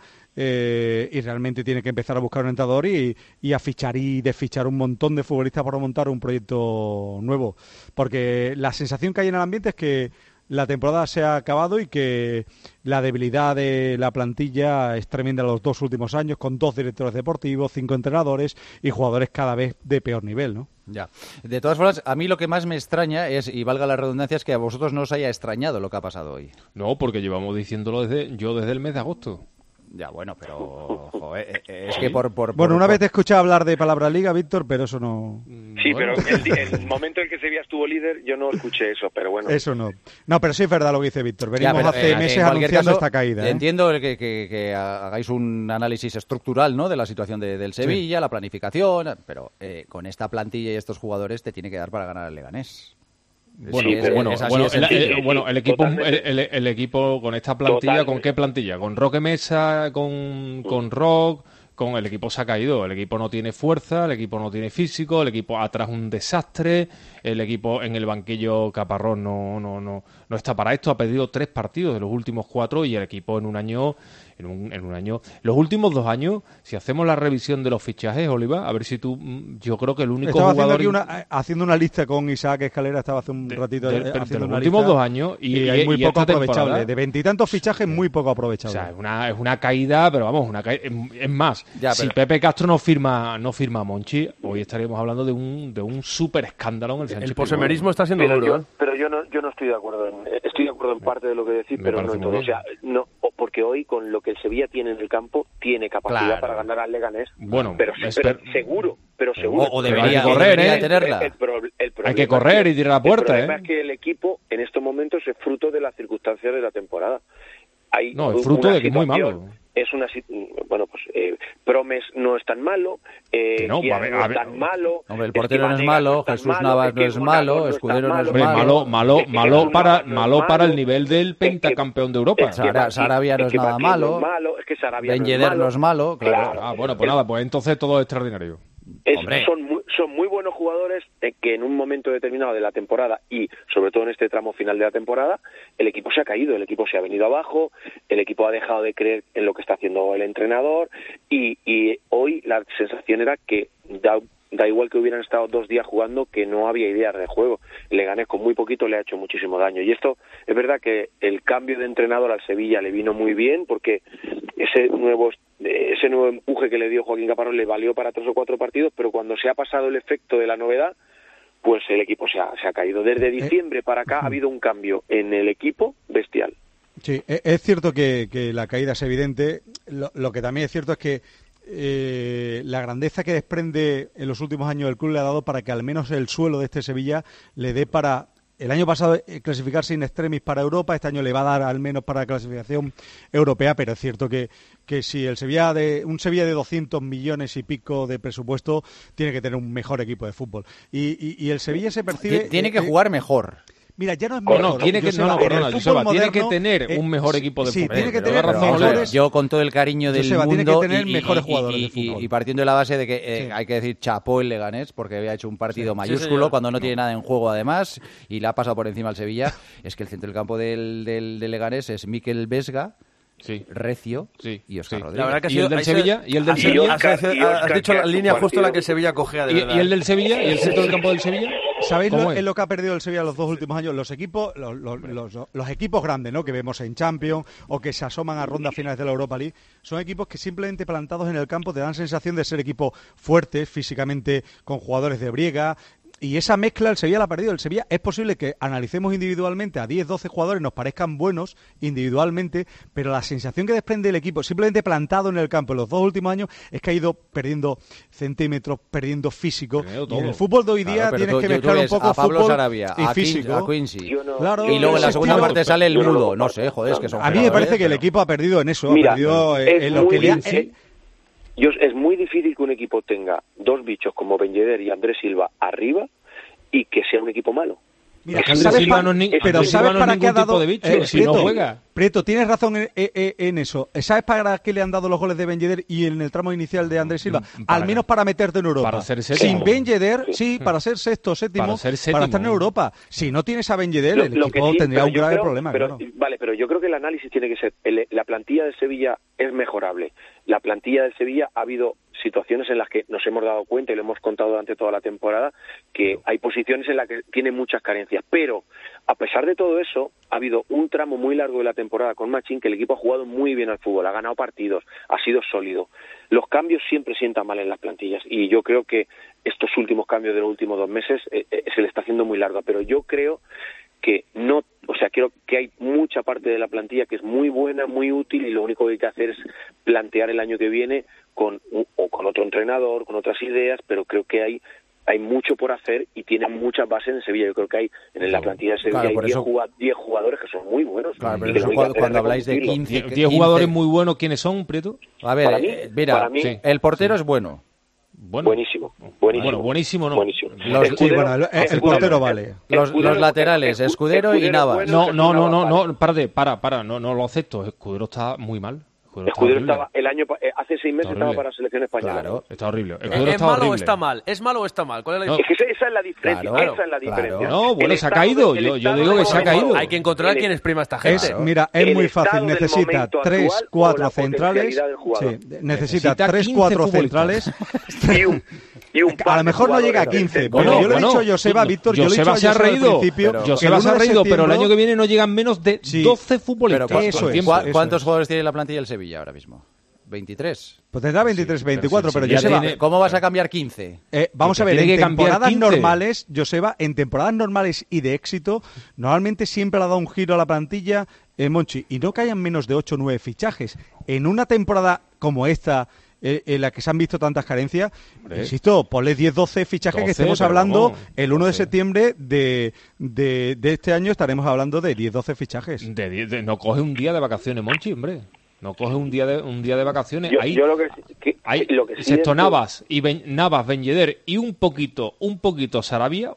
y realmente tiene que empezar a buscar un entrenador y a fichar y desfichar un montón de futbolistas para montar un proyecto nuevo. Porque la sensación que hay en el ambiente es que la temporada se ha acabado y que la debilidad de la plantilla es tremenda los 2 últimos años, con 2 directores deportivos, 5 entrenadores y jugadores cada vez de peor nivel, ¿no? Ya. De todas formas, a mí lo que más me extraña es, y valga la redundancia, es que a vosotros no os haya extrañado lo que ha pasado hoy. No, porque llevamos diciéndolo desde el mes de agosto. Ya, bueno, pero joder, es que por bueno, una vez te he escuchado hablar de palabra liga, Víctor, pero eso no... Sí, bueno. Pero el momento en que Sevilla estuvo líder, yo no escuché eso, pero bueno. Eso no. No, pero sí es verdad lo que dice Víctor. Venimos hace meses anunciando esta caída. Entiendo que hagáis un análisis estructural, ¿no?, de la situación del Sevilla, sí, la planificación, pero con esta plantilla y estos jugadores te tiene que dar para ganar al Leganés. El equipo con esta plantilla, total, ¿con qué plantilla? ¿Con Roque Mesa? ¿Con Rock? El equipo se ha caído, el equipo no tiene fuerza, el equipo no tiene físico, el equipo atrás un desastre, el equipo en el banquillo Caparrós no está para esto, ha perdido 3 partidos de los últimos 4 y el equipo en un año, los últimos 2 años, si hacemos la revisión de los fichajes, Oliva, a ver si yo creo que el único jugador... haciendo una lista con Isaac Escalera, estaba hace un ratito haciendo los últimos 2 años y hay muy poco aprovechable, de 20 y tantos fichajes muy poco aprovechable. O sea, es una caída, pero vamos, es más, si Pepe Castro no firma a Monchi, hoy estaríamos hablando de un súper escándalo en el Sánchez. El posemerismo está siendo duro. Pero yo no estoy de acuerdo en parte de lo que decís, pero no en todo. O sea, no, porque hoy con lo que el Sevilla tiene en el campo, tiene capacidad para ganar al Leganés. Bueno, pero seguro. O debería tenerla. El hay que correr y tirar a la puerta. El problema es que el equipo en estos momentos es fruto de las circunstancias de la temporada. Es fruto de que es muy malo. Es una bueno, pues Promes no es tan malo, no es tan malo. Hombre, el portero no es malo, Jesús Navas no es malo, Escudero no es malo para el nivel del pentacampeón de Europa. Sarabia no es nada malo. Ben Yedder no es malo, claro. Bueno, pues nada, pues entonces todo es extraordinario. Son muy buenos jugadores que en un momento determinado de la temporada y sobre todo en este tramo final de la temporada el equipo se ha caído, el equipo se ha venido abajo, el equipo ha dejado de creer en lo que está haciendo el entrenador y hoy la sensación era que da igual que hubieran estado 2 días jugando, que no había ideas de juego. El Leganés con muy poquito le ha hecho muchísimo daño. Y esto es verdad que el cambio de entrenador al Sevilla le vino muy bien, porque ese nuevo empuje que le dio Joaquín Caparrós le valió para 3 o 4 partidos, pero cuando se ha pasado el efecto de la novedad, pues el equipo se ha caído. Desde diciembre para acá ha habido un cambio en el equipo bestial. Sí, es cierto que la caída es evidente. Lo que también es cierto es que la grandeza que desprende en los últimos años el club le ha dado para que al menos el suelo de este Sevilla le dé para el año pasado clasificarse in extremis para Europa, este año le va a dar al menos para la clasificación europea, pero es cierto que si un Sevilla de 200 millones y pico de presupuesto tiene que tener un mejor equipo de fútbol y el Sevilla se percibe tiene que jugar mejor. Mira, ya no es mejor. Tiene que tener un mejor equipo de fútbol. Sí, tiene que tener mejores. Yo con todo el cariño del mundo tiene que tener mejores jugadores de fútbol. Y partiendo de la base de que hay que decir chapó el Leganés porque había hecho un partido mayúsculo cuando no tiene nada en juego además y le ha pasado por encima al Sevilla. Es que el centro del campo del Leganés es Mikel Vesga, Recio y Óscar Rodríguez. La verdad que ¿Y el del Sevilla? Has dicho la línea justo la que el Sevilla cogea. ¿Y el del Sevilla? ¿Y el centro del campo del Sevilla? ¿Sabéis lo que ha perdido el Sevilla los 2 últimos años? Los equipos grandes, ¿no? Que vemos en Champions o que se asoman a rondas finales de la Europa League, son equipos que simplemente plantados en el campo te dan sensación de ser equipos fuertes físicamente, con jugadores de briega. Y esa mezcla el Sevilla la ha perdido. El Sevilla es posible que analicemos individualmente a 10, 12 jugadores, nos parezcan buenos individualmente, pero la sensación que desprende el equipo, simplemente plantado en el campo en los 2 últimos años, es que ha ido perdiendo centímetros, perdiendo físico. Y en el fútbol de hoy día tienes que mezclar un poco fútbol Sarabia, y físico. A Quincy. Y luego en la segunda parte sale el mudo. No sé, joder, es que son... A mí me parece que el equipo ha perdido en eso. Mira, ha perdido en lo que le ha... Es muy difícil que un equipo tenga 2 bichos como Ben Yedder y Andrés Silva arriba y que sea un equipo malo. Mira, ¿sabes para qué ha dado de bicho, si no juega? Prieto, tienes razón en eso. ¿Sabes para qué le han dado los goles de Ben Yedder y en el tramo inicial de Andrés Silva? Al menos para meterte en Europa. Para ser séptimo. Sin Ben Yedder, para ser sexto, séptimo, para estar en Europa. Si no tienes a Ben Yedder, el equipo tendría un grave problema. Vale, pero yo creo que el análisis tiene que ser, la plantilla de Sevilla es mejorable. La plantilla de Sevilla ha habido situaciones en las que nos hemos dado cuenta y lo hemos contado durante toda la temporada que hay posiciones en las que tiene muchas carencias, pero a pesar de todo eso ha habido un tramo muy largo de la temporada con Machín que el equipo ha jugado muy bien al fútbol, ha ganado partidos, ha sido sólido. Los cambios siempre sientan mal en las plantillas y yo creo que estos últimos cambios de los últimos 2 meses se le está haciendo muy largo, pero yo creo que creo que hay mucha parte de la plantilla que es muy buena, muy útil y lo único que hay que hacer es plantear el año que viene con otro entrenador, con otras ideas, pero creo que hay mucho por hacer y tiene muchas bases en Sevilla. Yo creo que hay en la plantilla de Sevilla hay 10 jugadores que son muy buenos. Claro, pero cuando habláis de 15... 10 jugadores muy buenos, ¿quiénes son, Prieto? A ver, para mí, el portero es bueno. Buenísimo. Buenísimo no. El portero vale. Los laterales, Escudero y Navas. No, para, no lo acepto. Escudero está muy mal. Escudero estaba hace 6 meses estaba para la selección española. Claro. Está horrible. ¿Es malo o está mal? ¿Es malo o está mal? ¿Cuál es la diferencia? Esa es la diferencia. No, bueno, se ha caído. Yo digo que se ha caído. Hay que encontrar a quién exprima a esta gente. Es muy fácil. Necesita 3, 4 centrales. Necesita 3, 4 centrales. A lo mejor no llega a 15. Pero yo lo he dicho a Joseba, Víctor. Joseba se ha reído. Joseba se ha reído, pero el año que viene no llegan menos de 12 futbolistas. ¿Cuántos jugadores tiene la plantilla del Sevilla ahora mismo? 23. Pues tendrá 23, 24, pero Joseba... ¿Cómo vas a cambiar 15? Vamos a ver, en temporadas normales, Joseba, en temporadas normales y de éxito, normalmente siempre le ha dado un giro a la plantilla, Monchi, y no que hayan menos de 8 o 9 fichajes. En una temporada como esta, en la que se han visto tantas carencias, insisto, ponle 10-12 fichajes 12, que estemos pero hablando vamos, el 1 de 12. septiembre de este año, estaremos hablando de 10-12 fichajes. No coge un día de vacaciones, Monchi, hombre. No coge un día de vacaciones. Yo lo que sí excepto es que- Navas y Navas, Ben Yedder y un poquito Sarabia,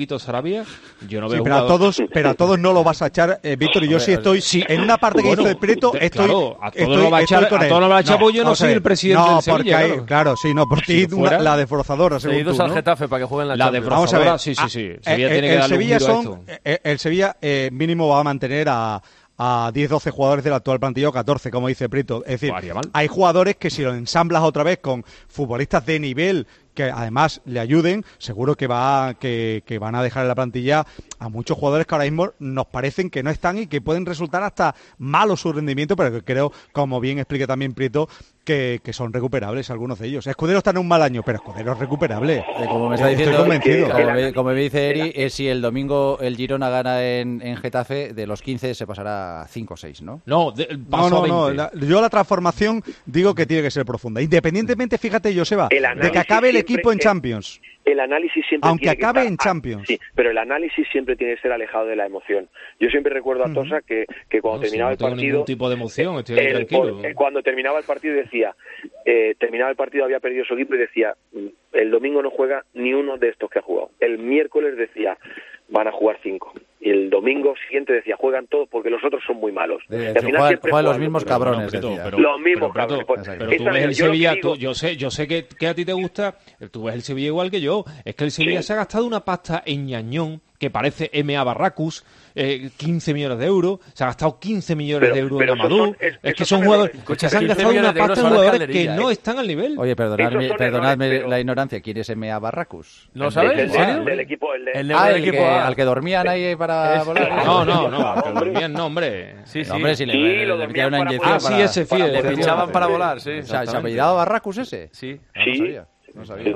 yo no veo Sí, pero a todos no lo vas a echar, Víctor, y yo sí estoy en una parte que Bueno, hizo el Prieto, estoy claro, a todos estoy- lo va a echar, estoy con a él. todos lo va a echar, porque yo no vamos a soy ver. el presidente del Sevilla, porque hay, claro, por ti fuera- la defraudadora, según Seguidos tú, al ¿no? Getafe para que jueguen la La Champions. Vamos a ver. sí. Sevilla tiene que el darle un Sevilla giro a esto. el Sevilla mínimo va a mantener a 10-12 jugadores del actual plantilla, o 14, como dice Prieto. Es decir, haría mal. hay jugadores que si los ensamblas otra vez con futbolistas de nivel que además le ayuden, seguro que que van a dejar en la plantilla a muchos jugadores que ahora mismo nos parecen que no están y que pueden resultar hasta malos su rendimiento, pero que creo, como bien explica también Prieto, que son recuperables algunos de ellos. Escudero está en un mal año, pero Escudero es recuperable. Como me está Estoy diciendo, convencido. como me dice Eri, si el domingo el Girona gana en Getafe, de los 15 se pasará a 5 o 6, ¿no? No, paso No, a 20. yo la transformación digo que tiene que ser profunda. Independientemente, fíjate, Joseba, El de análisis que acabe el siempre equipo en es- Champions. El análisis siempre Aunque tiene que acabe estar- en Champions. Sí, pero el análisis siempre tiene que ser alejado de la emoción. Yo siempre recuerdo a Tosa que cuando No, si terminaba no el tengo partido... ningún tipo de emoción, estoy ahí tranquilo. Cuando terminaba el partido decía, terminaba el partido, había perdido su equipo y decía, el domingo no juega ni uno de estos que ha jugado. El miércoles decía, van a jugar 5. Y el domingo siguiente decía, juegan todos porque los otros son muy malos. Y al final siempre juegan los juegan mismos otros. cabrones, Pero, decía. Los mismos cabrones. Pues, Pero tú esa- ves el yo lo que Sevilla, digo- yo sé que a ti te gusta, tú ves el Sevilla igual que yo. Es que el Sevilla se ha gastado una pasta en Ñañón, que parece M.A. Barracus, 15 millones de euros, se ha gastado 15 millones de euros en esos Amadou. son- Es que esos son son jugadores errores. que se han 15 gastado una millones de euros pasta en para la jugadores que calderilla, no están al nivel. Oye, Esos perdonadme son errores, pero- la ignorancia. ¿Quién es M.A. Barracus? ¿No lo sabes? El ¿En serio? del equipo, el de- El al que dormían ahí para volar. No, que dormían, no, hombre. Sí, sí. Hombre, si Sí, le lo metía una dormían inyección para- Sí, ese para- fiel. Le pinchaban para volar, sí. O sea, ¿se apellidaba Barracus ese? Sí. No, Sí. no sabía. No sabía.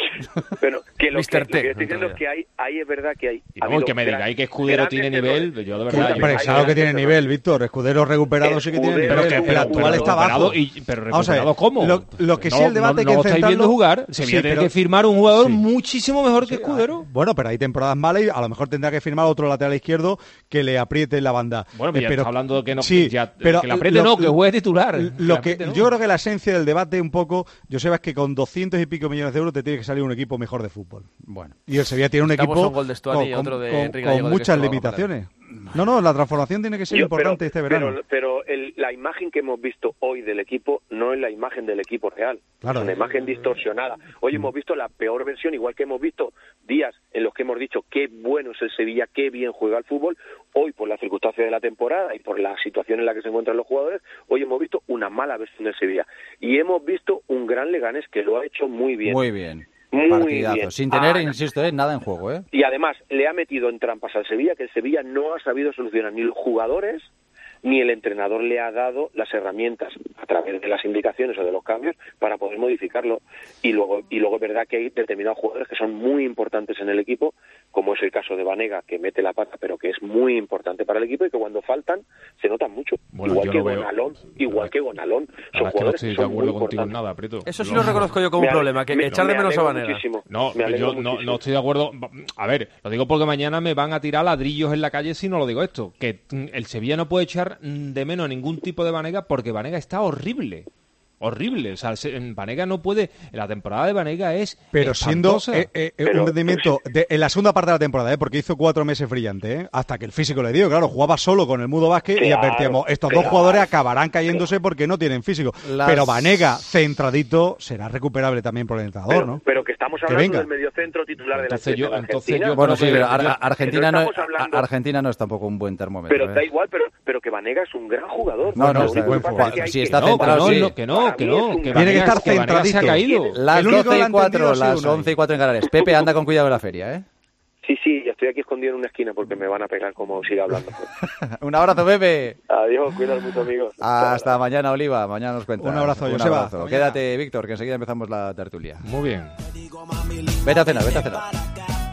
Pero que lo Mr. que T, estoy diciendo en es que ahí es verdad que hay... Y ha no, habido que me gran- digáis que Escudero tiene grandes nivel, errores. yo de verdad. Hombre, hay claro que tiene grandes nivel, Víctor. Escudero recuperado sí que tiene Escudero, nivel. pero El actual está bajo. Pero Vamos a ver, recuperado, ¿cómo? Lo que sí el debate hay no que lo estáis centrarlo- viendo jugar. Sí, Sevilla tiene pero- que firmar un jugador Sí. muchísimo mejor que Escudero. Bueno, pero hay temporadas malas y a lo mejor tendrá que firmar otro lateral izquierdo que le apriete en la banda. Bueno, pero ya está hablando de que no, sí, ya, pero que le apriete no, que juegue titular. Lo que yo creo que la esencia del debate un poco, Joseba, es que con 200 y pico millones de euros te tiene que salir un equipo mejor de fútbol. Bueno. Y el Sevilla tiene un Estamos equipo un gol de Stuani y otro de Enrique con Gallego de muchas Castro, limitaciones. No, la transformación tiene que ser importante este verano. Pero la imagen que hemos visto hoy del equipo no es la imagen del equipo real. Claro. Es una imagen distorsionada. Hoy hemos visto la peor versión, igual que hemos visto días en los que hemos dicho qué bueno es el Sevilla, qué bien juega al fútbol. Hoy, por las circunstancias de la temporada y por la situación en la que se encuentran los jugadores, hoy hemos visto una mala versión del Sevilla. Y hemos visto un gran Leganés que lo ha hecho muy bien. Muy bien. Muy Partidazo. bien. Sin tener, insisto, nada en juego, ¿eh? Y además le ha metido en trampas al Sevilla que el Sevilla no ha sabido solucionar, ni los jugadores ni el entrenador le ha dado las herramientas a través de las indicaciones o de los cambios para poder modificarlo. Y luego es verdad que hay determinados jugadores que son muy importantes en el equipo, como es el caso de Banega, que mete la pata pero que es muy importante para el equipo y que cuando faltan se notan mucho. Bueno, igual yo que lo veo. Gonalón, son La verdad es que no jugadores estoy que de son muy acuerdo contigo en importantes. nada, Prieto. Eso sí lo reconozco yo como un problema, que echar de menos a Banega. No, Me alegro yo muchísimo. no estoy de acuerdo. A ver, lo digo porque mañana me van a tirar ladrillos en la calle si no lo digo esto. Que el Sevilla no puede echar de menos a ningún tipo de Banega porque Banega está horrible. Horrible. O sea, Banega no puede... La temporada de Banega es Pero siendo espantosa. un rendimiento en la segunda parte de la temporada, porque hizo 4 meses brillante, hasta que el físico le dio, claro, jugaba solo con el Mudo Vázquez y Claro, advertíamos, estos dos jugadores acabarán cayéndose porque no tienen físico. Pero Banega, centradito, será recuperable también por el entrenador, ¿no? Pero que estamos Que hablando venga. del mediocentro titular Entonces de la yo- entonces Argentina. yo- Bueno, sí, pero Que Argentina, no no, estamos hablando- Argentina no es tampoco un buen termómetro. Pero da igual, pero que Vanega es un gran jugador. No, Lo está único que buen pasa jugador. es que hay Si que- está No, centrado, sí. que no. Tiene que estar Vanega centradito. se ha caído. Las El único 12 que lo ha y 4, entendido ha sido las Unai. 11 y 4 en Canarias. Pepe, anda con cuidado en la feria, ¿eh? Sí, estoy aquí escondido en una esquina porque me van a pegar como siga hablando. Un abrazo, Pepe. Adiós, cuidado mucho, amigos. Hasta mañana, Oliva. Mañana nos cuentas. Un abrazo, Un Joseba. abrazo. Hasta Quédate, Víctor, que enseguida empezamos la tertulia. Muy bien. Vete a cenar, vete a cenar.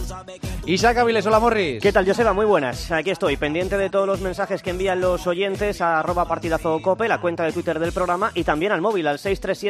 Isaac Aviles, hola Morris. ¿Qué tal, Joseba? Muy buenas. Aquí estoy, pendiente de todos los mensajes que envían los oyentes a @partidazocope, la cuenta de Twitter del programa, y también al móvil, al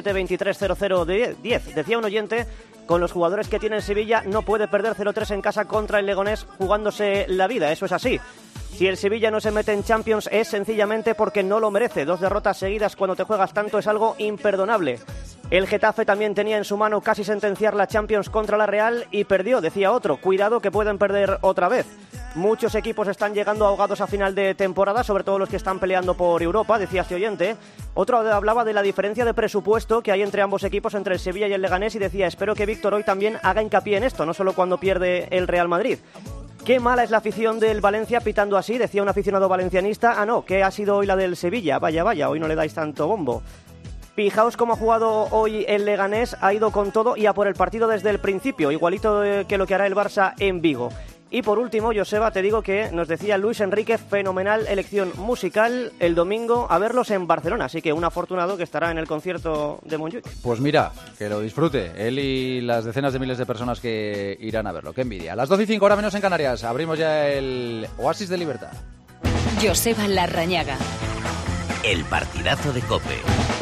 637-230010. Decía un oyente, con los jugadores que tiene en Sevilla no puede perder 0-3 en casa contra el Leganés jugándose la vida. Eso es así. Si el Sevilla no se mete en Champions es sencillamente porque no lo merece. 2 derrotas seguidas cuando te juegas tanto es algo imperdonable. El Getafe también tenía en su mano casi sentenciar la Champions contra la Real y perdió, decía otro. Cuidado que pueden perder otra vez. Muchos equipos están llegando ahogados a final de temporada, sobre todo los que están peleando por Europa, decía este oyente. Otro hablaba de la diferencia de presupuesto que hay entre ambos equipos, entre el Sevilla y el Leganés, y decía, espero que Víctor hoy también haga hincapié en esto, no solo cuando pierde el Real Madrid. Qué mala es la afición del Valencia pitando así, decía un aficionado valencianista. Ah, no, que ha sido hoy la del Sevilla. Vaya, hoy no le dais tanto bombo. Fijaos cómo ha jugado hoy el Leganés, ha ido con todo y a por el partido desde el principio, igualito que lo que hará el Barça en Vigo. Y por último, Joseba, te digo que nos decía Luis Enrique, fenomenal elección musical el domingo a verlos en Barcelona, así que un afortunado que estará en el concierto de Montjuic. Pues mira, que lo disfrute, él y las decenas de miles de personas que irán a verlo. ¡Qué envidia! A las 12:05, hora menos en Canarias, abrimos ya el Oasis de Libertad. Joseba Larrañaga. El partidazo de COPE.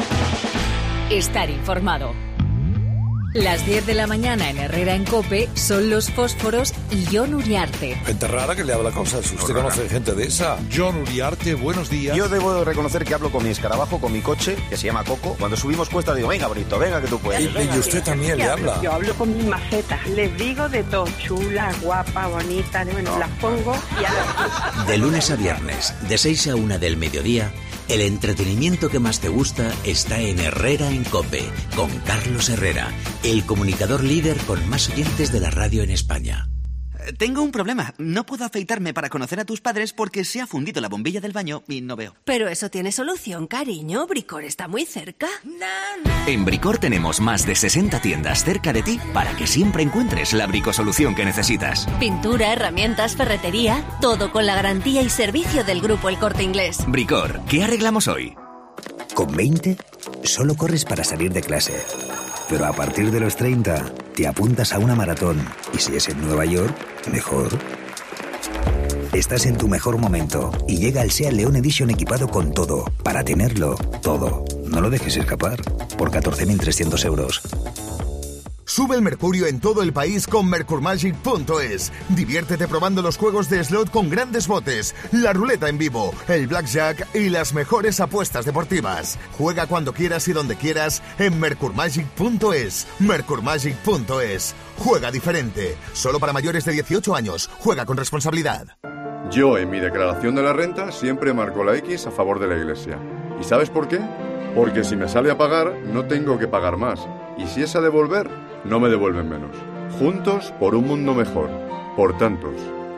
Estar informado. Las 10 de la mañana en Herrera en COPE son los fósforos y Jon Uriarte. Gente rara que le habla cosas. ¿Usted conoce gente de esa? Jon Uriarte, buenos días. Yo debo reconocer que hablo con mi escarabajo, con mi coche, que se llama Coco. Cuando subimos cuesta digo, venga, Brito, venga que tú puedes. Y usted también le habla. Yo hablo con mis macetas. Les digo de todo. Chula, guapa, bonita. Bueno, las pongo y a De lunes a viernes, de 6 a 1 del mediodía, el entretenimiento que más te gusta está en Herrera en COPE, con Carlos Herrera, el comunicador líder con más oyentes de la radio en España. Tengo un problema. No puedo afeitarme para conocer a tus padres porque se ha fundido la bombilla del baño y no veo. Pero eso tiene solución, cariño. Bricor está muy cerca. En Bricor tenemos más de 60 tiendas cerca de ti para que siempre encuentres la bricosolución que necesitas. Pintura, herramientas, ferretería, todo con la garantía y servicio del Grupo El Corte Inglés. Bricor, ¿qué arreglamos hoy? Con 20 solo corres para salir de clase. Pero a partir de los 30 te apuntas a una maratón y si es en Nueva York, mejor. Estás en tu mejor momento y llega el SEAT León Edition equipado con todo, para tenerlo todo. No lo dejes escapar, por 14.300 euros. Sube el mercurio en todo el país con mercurmagic.es. Diviértete probando los juegos de slot con grandes botes, la ruleta en vivo, el blackjack y las mejores apuestas deportivas. Juega cuando quieras y donde quieras en mercurmagic.es. Mercurmagic.es. Juega diferente. Solo para mayores de 18 años. Juega con responsabilidad. Yo en mi declaración de la renta siempre marco la X a favor de la Iglesia. ¿Y sabes por qué? Porque si me sale a pagar, no tengo que pagar más. Y si es a devolver, no me devuelven menos. Juntos por un mundo mejor. Por tantos.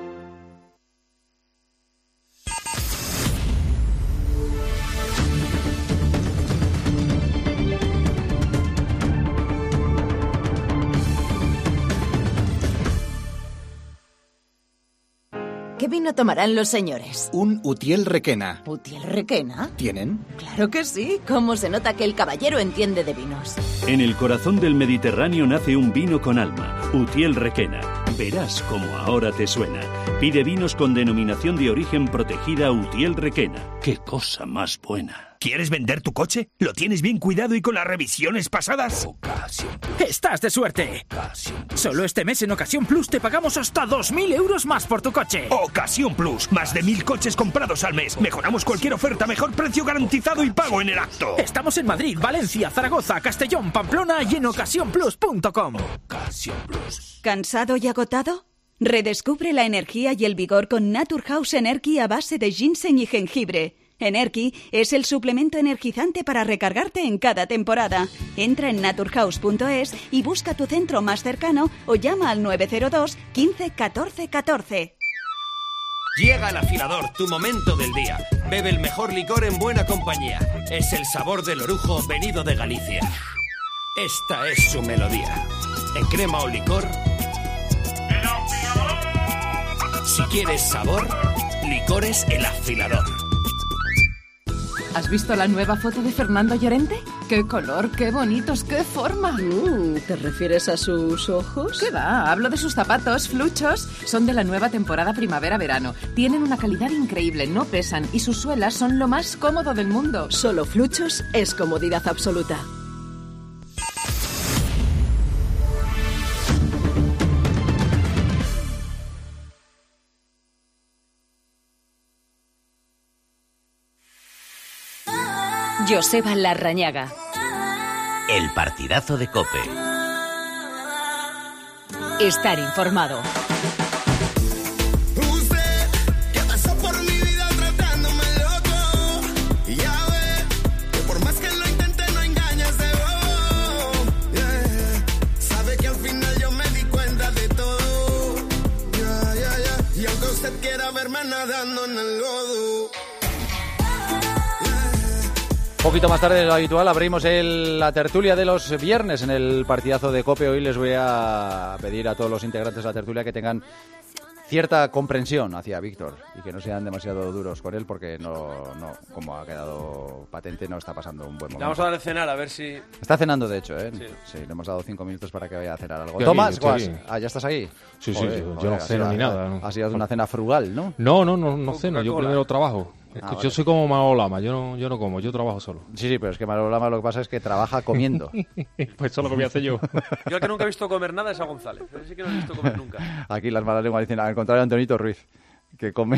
¿Qué vino tomarán los señores? Un Utiel Requena. ¿Utiel Requena? ¿Tienen? Claro que sí. ¿Cómo se nota que el caballero entiende de vinos? En el corazón del Mediterráneo nace un vino con alma, Utiel Requena. Verás cómo ahora te suena. Pide vinos con denominación de origen protegida Utiel Requena. ¡Qué cosa más buena! ¿Quieres vender tu coche? ¿Lo tienes bien cuidado y con las revisiones pasadas? ¡Estás de suerte! Solo este mes en Ocasión Plus te pagamos hasta 2.000 euros más por tu coche. Ocasión Plus. Más de 1.000 coches comprados al mes. Mejoramos cualquier oferta, mejor precio garantizado y pago en el acto. Estamos en Madrid, Valencia, Zaragoza, Castellón, Pamplona y en ocasiónplus.com. Ocasión Plus. ¿Cansado y agotado? Redescubre la energía y el vigor con Naturhaus Energy a base de ginseng y jengibre. Energy es el suplemento energizante para recargarte en cada temporada. Entra en naturhaus.es y busca tu centro más cercano o llama al 902 15 14 14. Llega el afilador, tu momento del día. Bebe el mejor licor en buena compañía. Es el sabor del orujo venido de Galicia. Esta es su melodía. En crema o licor. Si quieres sabor, licores El Afilador. ¿Has visto la nueva foto de Fernando Llorente? qué color, qué bonitos, qué forma. ¿Te refieres a sus ojos? ¿Qué va? Hablo de sus zapatos, Fluchos. Son de la nueva temporada primavera-verano. Tienen una calidad increíble, no pesan y sus suelas son lo más cómodo del mundo. Solo Fluchos es comodidad absoluta. Joseba Larrañaga. El partidazo de COPE. Estar informado. Un poquito más tarde de lo habitual abrimos la tertulia de los viernes en el partidazo de COPE. Hoy les voy a pedir a todos los integrantes de la tertulia que tengan cierta comprensión hacia Víctor y que no sean demasiado duros con él porque no, como ha quedado patente, no está pasando un buen momento. Le vamos a dar de cenar a ver si... Está cenando, de hecho, ¿eh? Sí, le hemos dado 5 minutos para que vaya a cenar algo. Tomás, ¿ya estás aquí? Sí, yo no ceno ni nada. ¿No? Ha sido una cena frugal, ¿no? No ceno, yo primero trabajo. Yo soy como Manolo Lama, yo no como, yo trabajo solo. Sí, pero es que Manolo Lama lo que pasa es que trabaja comiendo. Pues eso es lo que voy a hacer yo. Yo el que nunca he visto comer nada es a González. Pero sí que no he visto comer nunca. Aquí las malas lenguas dicen, al contrario, Antonito Ruiz, que come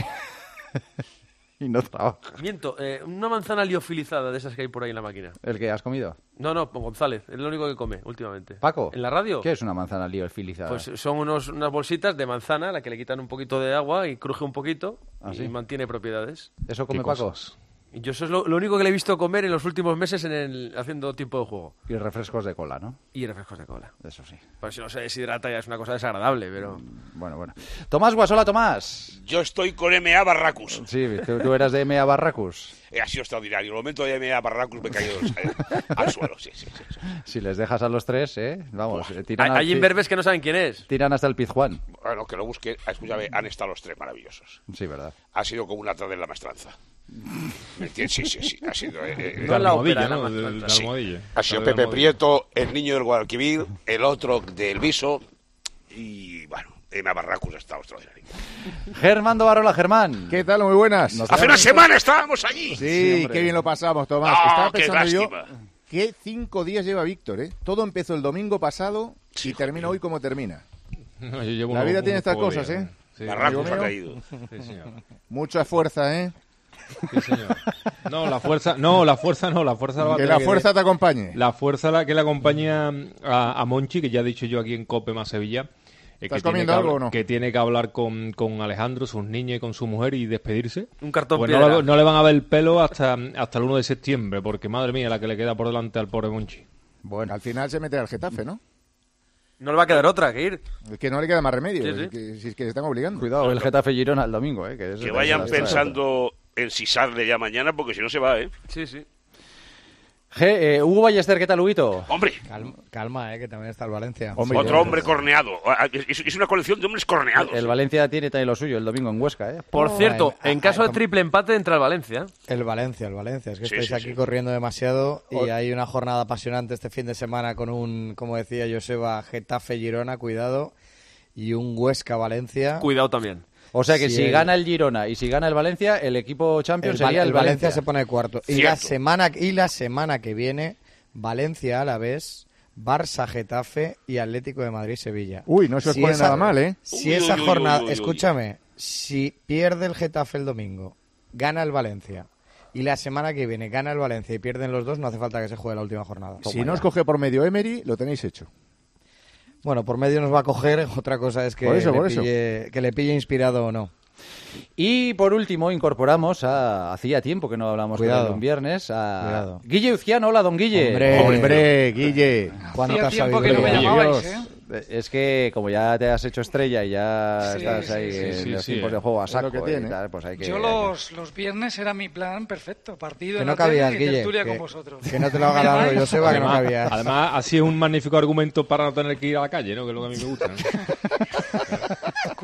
y no trabaja. Miento, una manzana liofilizada de esas que hay por ahí en la máquina. ¿El que has comido? No, González, es lo único que come últimamente. ¿Paco? ¿En la radio? ¿Qué es una manzana liofilizada? Pues son unas bolsitas de manzana a la que le quitan un poquito de agua y cruje un poquito y mantiene propiedades. ¿Eso come Paco? Yo eso es lo único que le he visto comer en los últimos meses haciendo tiempo de juego. Y refrescos de cola, ¿no? Y refrescos de cola. Eso sí. Pues si no se deshidrata ya es una cosa desagradable, pero... Bueno. Tomás Guasola, Tomás. Yo estoy con M.A. Barracus. Sí, tú eras de M.A. Barracus. Ha sido extraordinario. El momento de M.A. Barracus me he caído al suelo, sí. Si les dejas a los tres, vamos. Hay imberbes que no saben quién es. Tiran hasta el Pizjuán. Bueno, que lo busquen. Escúchame, han estado los tres maravillosos. Sí, verdad. Ha sido como una tarde en la maestranza. ¿Me entiendes? Sí. Ha sido... no en la ópera, ¿no? Ha sido Pepe Prieto, el niño del Guadalquivir, el otro del Viso y, bueno, M.A. Barracus ha estado extraordinario. Germán Barola, Germán. ¿Qué tal? Muy buenas. Hace una semana estábamos allí. Sí, qué bien lo pasamos, Tomás. Estaba pensando yo que 5 días lleva Víctor, ¿eh? Todo empezó el domingo pasado y termina hoy como termina. La vida tiene estas cosas, ¿eh? Sí, Barracus ha caído. Sí, señor. Mucha fuerza, ¿eh? Sí, señor. La fuerza que la fuerza te acompañe. La fuerza que le acompaña a Monchi, que ya he dicho yo aquí en COPE más Sevilla. ¿Estás comiendo algo o no? Que tiene que hablar con Alejandro, sus niños y con su mujer y despedirse. Un cartón pues piedra. No le van a ver el pelo hasta el 1 de septiembre, porque madre mía, la que le queda por delante al pobre Monchi. Bueno, al final se mete al Getafe, ¿no? No le va a quedar otra que ir. Es que no le queda más remedio, sí. Si es que se están obligando. Cuidado, el Getafe Girona el domingo, que vayan pensando en sisarle ya mañana, porque si no se va, ¿eh? Sí. Hugo Ballester, ¿qué tal, Huguito? Hombre. Calma, que también está el Valencia. Otro hombre corneado. Es una colección de hombres corneados. El Valencia tiene también lo suyo el domingo en Huesca, ¿eh? Por cierto, en caso de triple empate entra el Valencia. El Valencia. Es que estáis aquí corriendo demasiado y hay una jornada apasionante este fin de semana con un, como decía Joseba, Getafe-Girona, cuidado, y un Huesca-Valencia. Cuidado también. O sea que si gana el Girona y si gana el Valencia, el equipo Champions sería el Valencia se pone cuarto. Y la semana que viene, Valencia a la vez, Barça, Getafe y Atlético de Madrid, Sevilla. Uy, no se os pone nada mal, ¿eh? Si esa jornada, escúchame, si pierde el Getafe el domingo, gana el Valencia y la semana que viene gana el Valencia y pierden los dos, no hace falta que se juegue la última jornada. Si no os coge por medio Emery, lo tenéis hecho. Bueno, por medio nos va a coger, otra cosa es que, que le pille inspirado o no. Y por último incorporamos hacía tiempo que no hablamos de un viernes, a Guille Uzquiano. Hola, don Guille. Hombre, Guille. Hacía tiempo que no me llamabais, ¿eh? Es que como ya te has hecho estrella y ya estás ahí en los tiempos de juego a saco y tal, pues hay que... Yo los viernes era mi plan perfecto, partido que en no la tele cabías, y Guille, tertulia con vosotros. Que no te lo haga largo, Joseba, que no cabías. Además, así es un magnífico argumento para no tener que ir a la calle, ¿no? Que es lo que a mí me gusta, ¿no?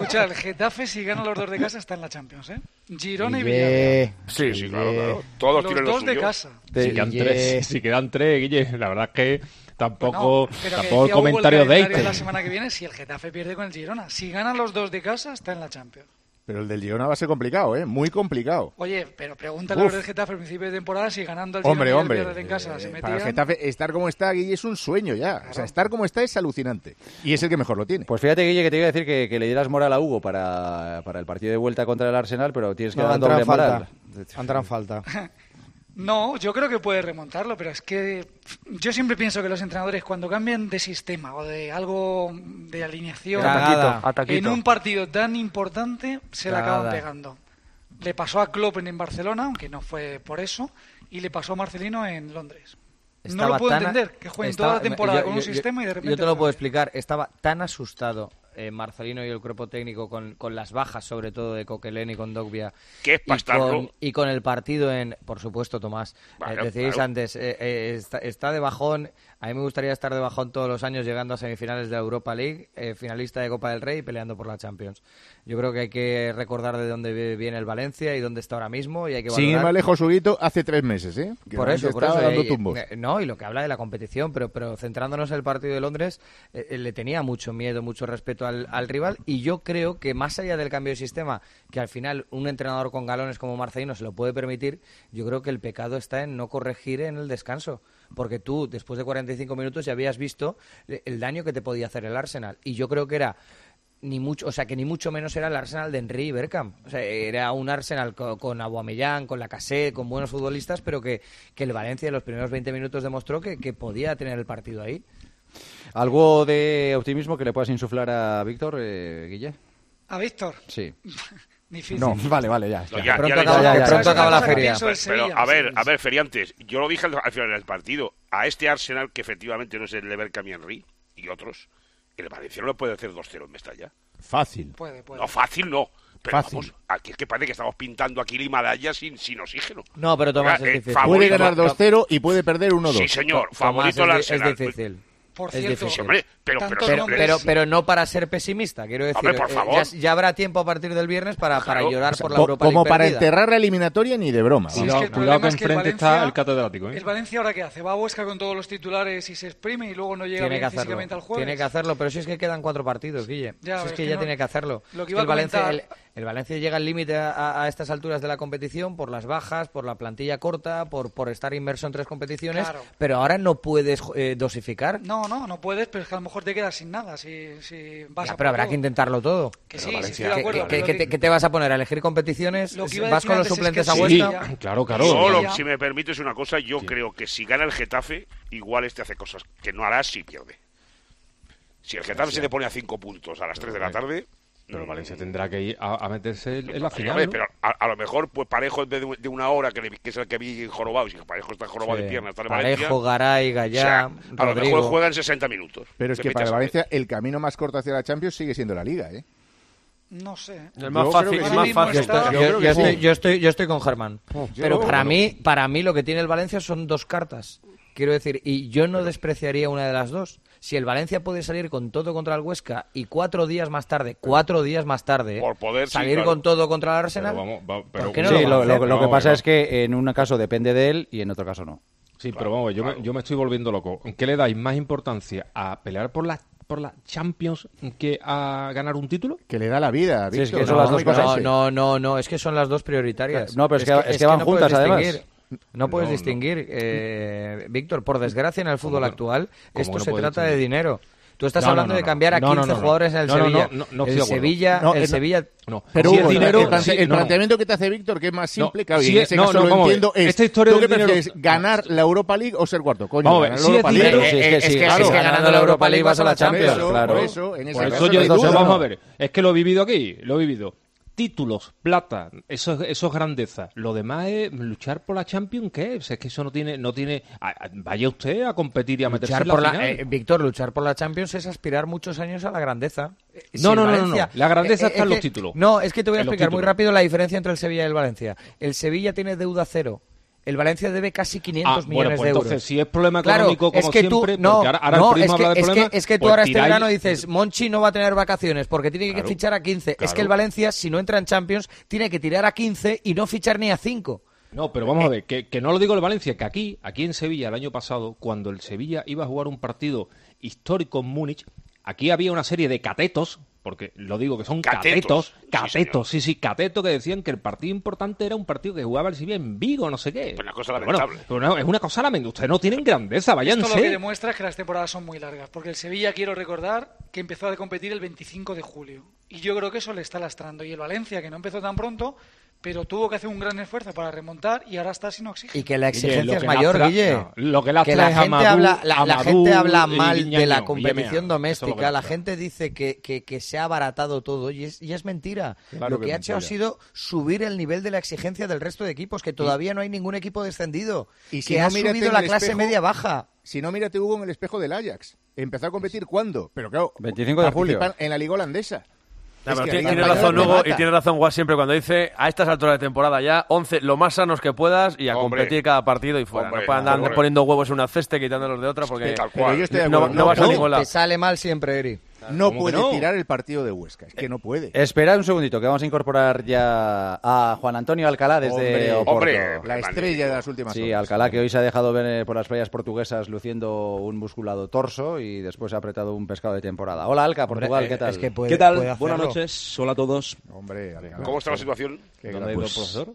Escucha, el Getafe, si gana los dos de casa, está en la Champions, ¿eh? Girona y Villarreal. Sí, claro. Todos tienen los dos de casa. Si quedan tres, Guille, la verdad es que tampoco comentarios de ahí. La semana que viene, si el Getafe pierde con el Girona. Si ganan los dos de casa, está en la Champions. Pero el del Girona va a ser complicado, ¿eh? Muy complicado. Oye, pero pregúntale a los del Getafe al principio de temporada si ganando el Girona y el pierde en casa se metían... Para el Getafe, estar como está, Guille, es un sueño ya. Claro. O sea, estar como está es alucinante. Y es el que mejor lo tiene. Pues fíjate, Guille, que te iba a decir que le dieras moral a Hugo para el partido de vuelta contra el Arsenal, pero tienes que dar doble moral. Entran falta. No, yo creo que puede remontarlo, pero es que yo siempre pienso que los entrenadores cuando cambian de sistema o de algo de alineación en un partido tan importante se la acaban pegando. Le pasó a Klopp en Barcelona, aunque no fue por eso, y le pasó a Marcelino en Londres. No lo puedo entender, que jueguen toda la temporada con un sistema y de repente... Yo te lo puedo explicar, estaba tan asustado Marcelino y el cuerpo técnico con las bajas, sobre todo de Coquelin y con Dogbia, y con el partido por supuesto, Tomás, decíais antes, está de bajón. A mí me gustaría estar de bajón todos los años llegando a semifinales de la Europa League, finalista de Copa del Rey y peleando por la Champions. Yo creo que hay que recordar de dónde viene el Valencia y dónde está ahora mismo y hay que valorar... Sin ir más lejos, Huguito, hace 3 meses, ¿eh? Que por eso, dando tumbos. No, y lo que habla de la competición, pero centrándonos en el partido de Londres, le tenía mucho miedo, mucho respeto al rival, y yo creo que más allá del cambio de sistema, que al final un entrenador con galones como Marcelino se lo puede permitir, yo creo que el pecado está en no corregir en el descanso, porque tú después de 45 minutos ya habías visto el daño que te podía hacer el Arsenal, y yo creo que era ni mucho menos era el Arsenal de Henry y Bergkamp. O sea, era un Arsenal con Aubameyang, con Lacazette, con buenos futbolistas, pero que el Valencia en los primeros 20 minutos demostró que podía tener el partido ahí. ¿Algo de optimismo que le puedas insuflar a Víctor, Guille? ¿A Víctor? Sí. Difícil. No, vale, ya. No, pronto acaba la feria. Pero, a ver, feriantes, yo lo dije al final del partido, a este Arsenal, que efectivamente no es el de Bergkamp y Henry, y otros, el Valencia no le puede hacer 2-0 en Mestalla. Fácil. Puede. No, fácil no. Pero fácil. Vamos, aquí es que parece que estamos pintando aquí Limadaya sin oxígeno. No, pero Tomás, es difícil. Puede ganar 2-0 y puede perder 1-2. Sí, señor. Favorito el Arsenal. Es difícil. Por cierto, sí, hombre, pero no para ser pesimista, quiero decir. Hombre, por favor. Ya habrá tiempo a partir del viernes para llorar por la Europa League como para perdida. enterrar la eliminatoria ni de broma. Sí, cuidado que enfrente está el catedrático. El Valencia ahora qué hace, va a Huesca con todos los titulares y se exprime y luego no llega bien físicamente al jueves. Tiene que hacerlo, pero si es que quedan 4 partidos, Guille. Ya tiene que hacerlo. Lo que iba a comentar... El Valencia llega al límite a estas alturas de la competición por las bajas, por la plantilla corta, por estar inmerso en 3 competiciones, pero ahora no puedes dosificar. No puedes, pero es que a lo mejor te quedas sin nada si vas a... Pero habrá que intentarlo todo. Que sí, estoy de acuerdo. ¿Qué te vas a poner? ¿A elegir competiciones? ¿Vas con los suplentes a Huesca? Sí, claro. Solo, si me permites una cosa, yo creo que si gana el Getafe, igual hace cosas que no hará si pierde. Si el Getafe se le pone a 5 puntos a las 3 de la tarde... Pero Valencia tendrá que ir a meterse en la final, ¿no? Pero a lo mejor, pues Parejo en vez de una hora, que es el que vi jorobado, si Parejo está jorobado de piernas, está en Valencia... Parejo, Garay, Gallá, a lo mejor juegan 60 minutos. Pero es que para Valencia el camino más corto hacia la Champions sigue siendo la Liga, ¿eh? No sé. Es más fácil. Yo estoy con Germán. Pero para mí lo que tiene el Valencia son 2 cartas. Quiero decir, y yo no despreciaría una de las 2. Si el Valencia puede salir con todo contra el Huesca y 4 días más tarde, por poder, salir con todo contra el Arsenal, ¿por qué no lo que pasa es que en un caso depende de él y en otro caso no. Sí, claro, pero vamos, yo me estoy volviendo loco. ¿En qué le dais más importancia a pelear por la Champions que a ganar un título? Que le da la vida, Víctor. Sí, es que son las dos cosas. No, es que son las 2 prioritarias. No, pero es que van juntas además. No puedes distinguir, Víctor, por desgracia en el fútbol actual, esto se trata de dinero. Tú estás hablando de cambiar a 15 jugadores en el Sevilla. El Sevilla... Pero Hugo, el planteamiento que te hace Víctor, que es más simple, claro, y en ese caso lo entiendo, es esta historia ¿tú qué prefieres, ganar la Europa League o ser cuarto? Coño, vamos a ver, es que ganando la Europa League vas a la Champions. Por eso, en ese caso vamos a ver, es que lo he vivido aquí, títulos, plata, eso es grandeza. Lo demás es luchar por la Champions, ¿qué es? Es que eso no tiene vaya usted a competir y a meterse en la final. Víctor, luchar por la Champions es aspirar muchos años a la grandeza. No. La grandeza está en los títulos. No, es que te voy a explicar muy rápido la diferencia entre el Sevilla y el Valencia. El Sevilla tiene deuda 0. El Valencia debe casi 500 millones bueno, pues de euros. Entonces, si es problema económico, claro, como es que siempre, tú, porque ahora el primo habla de problema, es que tú pues ahora este verano dices, Monchi no va a tener vacaciones porque tiene que fichar a 15. Claro. Es que el Valencia, si no entra en Champions, tiene que tirar a 15 y no fichar ni a 5. No, pero vamos a ver, que no lo digo el Valencia, que aquí en Sevilla el año pasado, cuando el Sevilla iba a jugar un partido histórico en Múnich, aquí había una serie de catetos, porque lo digo que son catetos, sí, catetos, que decían que el partido importante era un partido que jugaba el Sevilla en Vigo, no sé qué. Una cosa lamentable. Bueno, es una cosa lamentable. Ustedes no tienen grandeza, váyanse. Esto lo que demuestra es que las temporadas son muy largas, porque el Sevilla, quiero recordar, que empezó a competir el 25 de julio. Y yo creo que eso le está lastrando. Y el Valencia, que no empezó tan pronto, pero tuvo que hacer un gran esfuerzo para remontar y ahora está sin oxígeno. Y que la exigencia es mayor, Guille. No, lo que la gente habla mal de la competición doméstica. La gente dice que se ha abaratado todo y es mentira. Claro, lo que ha hecho ha sido subir el nivel de la exigencia del resto de equipos, que todavía no hay ningún equipo descendido. Y si que no, ha subido la clase media-baja. Si no, mírate, Hugo, en el espejo del Ajax. Empezó a competir ¿cuándo? Pero claro, 25 de julio. En la Liga Holandesa. No, pero tiene razón Hugo y tiene razón Guas siempre cuando dice a estas alturas de temporada ya 11 lo más sanos que puedas y a competir cada partido y fuera. No puedan andar poniendo huevos en una cesta y quitándolos de otra porque no vas a ningún lado. Te sale mal siempre, Eri. No puede tirar el partido de Huesca, es que no puede. Esperad un segundito, que vamos a incorporar ya a Juan Antonio Alcalá desde Oporto. La estrella de las últimas horas. Sí, Alcalá, que hoy se ha dejado ver por las playas portuguesas luciendo un musculado torso y después ha apretado un pescado de temporada. Hola, Alca, Portugal, ¿qué tal? ¿Qué tal? Buenas noches, hola a todos. Hombre, ¿cómo está la situación? ¿Dónde ha ido el profesor?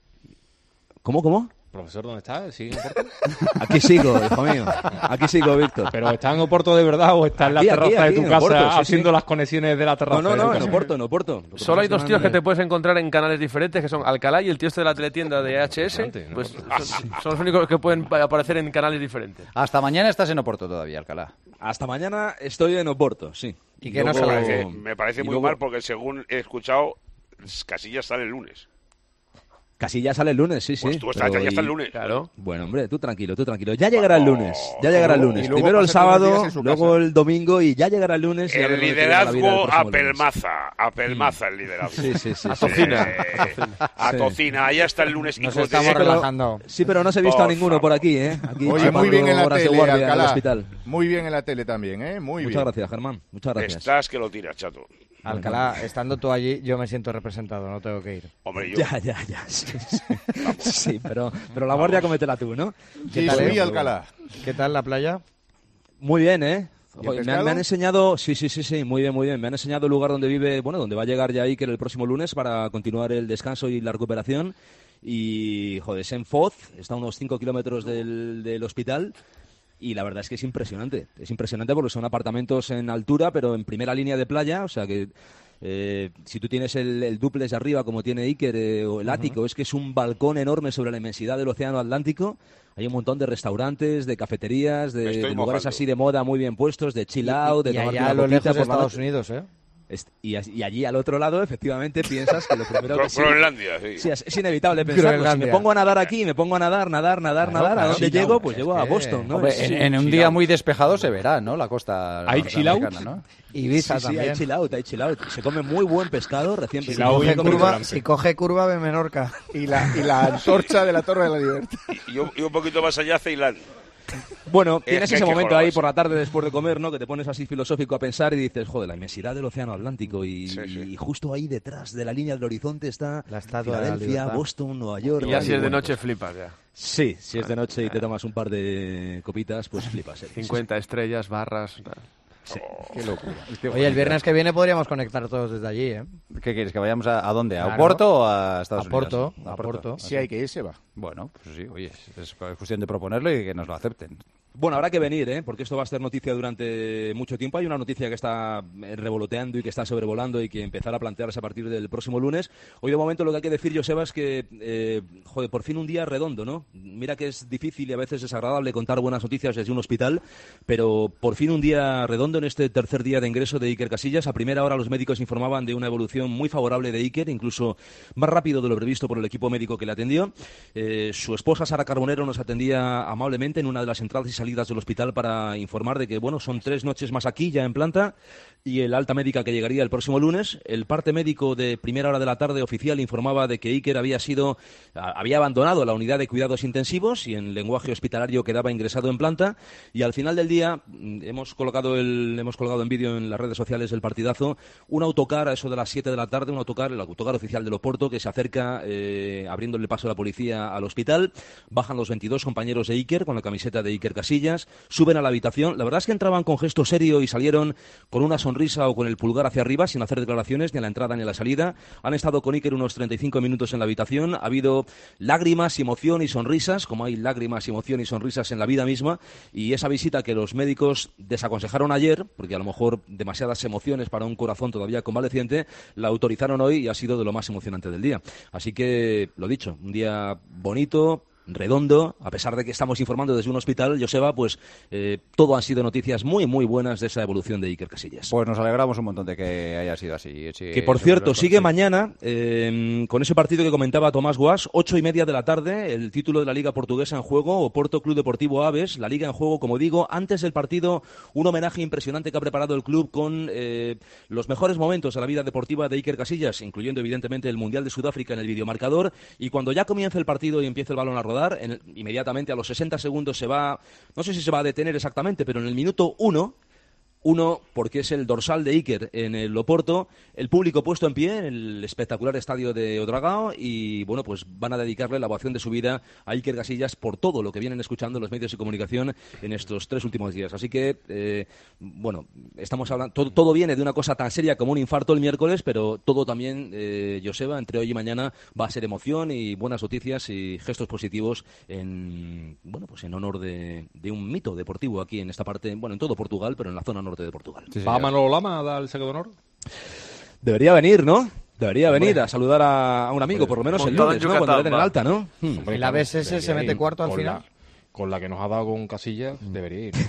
¿Cómo? ¿Profesor dónde está? ¿Sigue en Oporto? Aquí sigo, hijo mío. Aquí sigo, Víctor. ¿Pero está en Oporto de verdad o está en la terraza de tu casa Oporto, haciendo las conexiones de la terraza? No, en Oporto. Solo hay dos tíos que te puedes encontrar en canales diferentes, que son Alcalá y el tío este de la teletienda de HS. Pues son los únicos que pueden aparecer en canales diferentes. Hasta mañana estás en Oporto todavía, Alcalá. Hasta mañana estoy en Oporto, sí. Y que me parece muy mal porque según he escuchado, Casillas sale el lunes. Casillas sale el lunes, sí. Pues tú estás ya hasta el lunes. Claro. Bueno, hombre, tú tranquilo. Ya llegará el lunes. Primero el sábado, luego el domingo y ya llegará el lunes. El liderazgo a pelmaza el liderazgo. Sí. A tocina. Allá está el lunes. Nos estamos relajando. Sí, pero no se ha visto a ninguno por aquí, ¿eh? Aquí oye, muy bien en la tele, Alcalá. Muy bien en la tele también, ¿eh? Muchas gracias, Germán. Muchas gracias. Estás que lo tiras, chato. Alcalá, estando tú allí, yo me siento representado, no tengo que ir. Hombre, yo... Ya. Sí, pero la guardia cométela tú, ¿no? ¿Qué tal, Alcalá? ¿Qué tal la playa? Muy bien, ¿eh? Me han enseñado, sí, muy bien. Me han enseñado el lugar donde vive, donde va a llegar ya Iker el próximo lunes para continuar el descanso y la recuperación. Y, es en Foz, está a unos 5 kilómetros del hospital. Y la verdad es que es impresionante porque son apartamentos en altura, pero en primera línea de playa, o sea que si tú tienes el dúplex arriba como tiene Iker o el ático, es que es un balcón enorme sobre la inmensidad del océano Atlántico. Hay un montón de restaurantes, de cafeterías, de lugares así de moda muy bien puestos, de chill out, de tomar allá a lo lejos de Estados Unidos, ¿eh? Y allí al otro lado, efectivamente, piensas que lo primero que Groenlandia, sí. Sí, es inevitable pensarlo. Si me pongo a nadar aquí, me pongo a nadar, ¿a dónde llego? Pues llego a Boston, ¿no? Hombre, en un día muy despejado se verá, ¿no? La costa hay chill out, ¿no? Ibiza también. Sí, hay chill out. Se come muy buen pescado recién pescado. Si coge curva, ve Menorca. Y la antorcha de la Torre de la Libertad. Y un poquito más allá, Ceilán. Bueno, tienes ese momento ahí por la tarde después de comer, ¿no? Que te pones así filosófico a pensar y dices, la inmensidad del océano Atlántico y justo ahí detrás de la línea del horizonte está Filadelfia, Boston, Nueva York. Y ya si es de noche flipas ya. Sí, si es de noche y te tomas un par de copitas, pues flipas. 50 estrellas, barras... Sí. Qué locura. Oye, el viernes que viene podríamos conectar todos desde allí, ¿eh? ¿Qué quieres? ¿Que vayamos a dónde? ¿A Oporto o a Estados Unidos? A Porto. Si hay que ir, se va. Bueno, pues sí, oye, es cuestión de proponerlo y que nos lo acepten. Bueno, habrá que venir, porque esto va a ser noticia durante mucho tiempo. Hay una noticia que está revoloteando y que está sobrevolando y que empezará a plantearse a partir del próximo lunes. Hoy de momento lo que hay que decir, Joseba, es que, por fin un día redondo, ¿no? Mira que es difícil y a veces desagradable contar buenas noticias desde un hospital, pero por fin un día redondo en este tercer día de ingreso de Iker Casillas. A primera hora los médicos informaban de una evolución muy favorable de Iker, incluso más rápido de lo previsto por el equipo médico que le atendió. Su esposa Sara Carbonero nos atendía amablemente en una de las entradas y salidas salidas del hospital para informar de que, bueno, son 3 noches más aquí, ya en planta, y el alta médica que llegaría el próximo lunes. El parte médico de primera hora de la tarde oficial informaba de que Iker había abandonado la unidad de cuidados intensivos y en lenguaje hospitalario quedaba ingresado en planta. Y al final del día hemos colocado en vídeo en las redes sociales del partidazo un autocar a eso de las 7 de la tarde, el autocar oficial del Oporto que se acerca abriéndole paso a la policía al hospital. Bajan los 22 compañeros de Iker con la camiseta de Iker Casillas, suben a la habitación. La verdad es que entraban con gesto serio y salieron con una sonrisa o con el pulgar hacia arriba sin hacer declaraciones ni a la entrada ni a la salida. Han estado con Iker unos 35 minutos en la habitación. Ha habido lágrimas, emoción y sonrisas, como hay lágrimas, emoción y sonrisas en la vida misma. Y esa visita que los médicos desaconsejaron ayer, porque a lo mejor demasiadas emociones para un corazón todavía convaleciente, la autorizaron hoy y ha sido de lo más emocionante del día. Así que, lo dicho, un día bonito, redondo, a pesar de que estamos informando desde un hospital, Joseba, pues todo han sido noticias muy, muy buenas de esa evolución de Iker Casillas. Pues nos alegramos un montón de que haya sido así. Sí, que, por cierto, sigue mañana con ese partido que comentaba Tomás Guas, 8:30 de la tarde, el título de la Liga Portuguesa en juego, Oporto Club Deportivo Aves, la Liga en juego, como digo. Antes del partido, un homenaje impresionante que ha preparado el club con los mejores momentos de la vida deportiva de Iker Casillas, incluyendo, evidentemente, el Mundial de Sudáfrica en el videomarcador. Y cuando ya comience el partido y empiece el balón a rodar, inmediatamente a los 60 segundos se va, no sé si se va a detener exactamente, pero en el minuto 1, porque es el dorsal de Iker en el Oporto, el público puesto en pie en el espectacular estadio de Odragao y bueno, pues van a dedicarle la ovación de su vida a Iker Casillas por todo lo que vienen escuchando los medios de comunicación en estos 3 últimos días. Así que, bueno, estamos hablando, todo viene de una cosa tan seria como un infarto el miércoles, pero todo también, Joseba, entre hoy y mañana va a ser emoción y buenas noticias y gestos positivos en honor de un mito deportivo aquí en esta parte, bueno, en todo Portugal, pero en la zona norte de Portugal. Sí, ¿va Manolo Lama a dar el saque de honor? Debería venir, ¿no? Debería venir a saludar a un amigo, por lo menos el lunes, ¿no? Cuando le den el alta, ¿no? Y la BSS se mete cuarto al final. Con la que nos ha dado con Casillas, debería ir.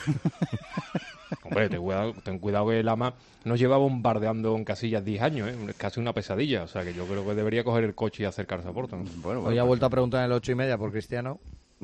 Hombre, ten cuidado que Lama nos lleva bombardeando en Casillas 10 años, es casi una pesadilla. O sea, que yo creo que debería coger el coche y acercarse a Porto, ¿no? Bueno, hoy ha vuelto a preguntar en el 8:30 por Cristiano.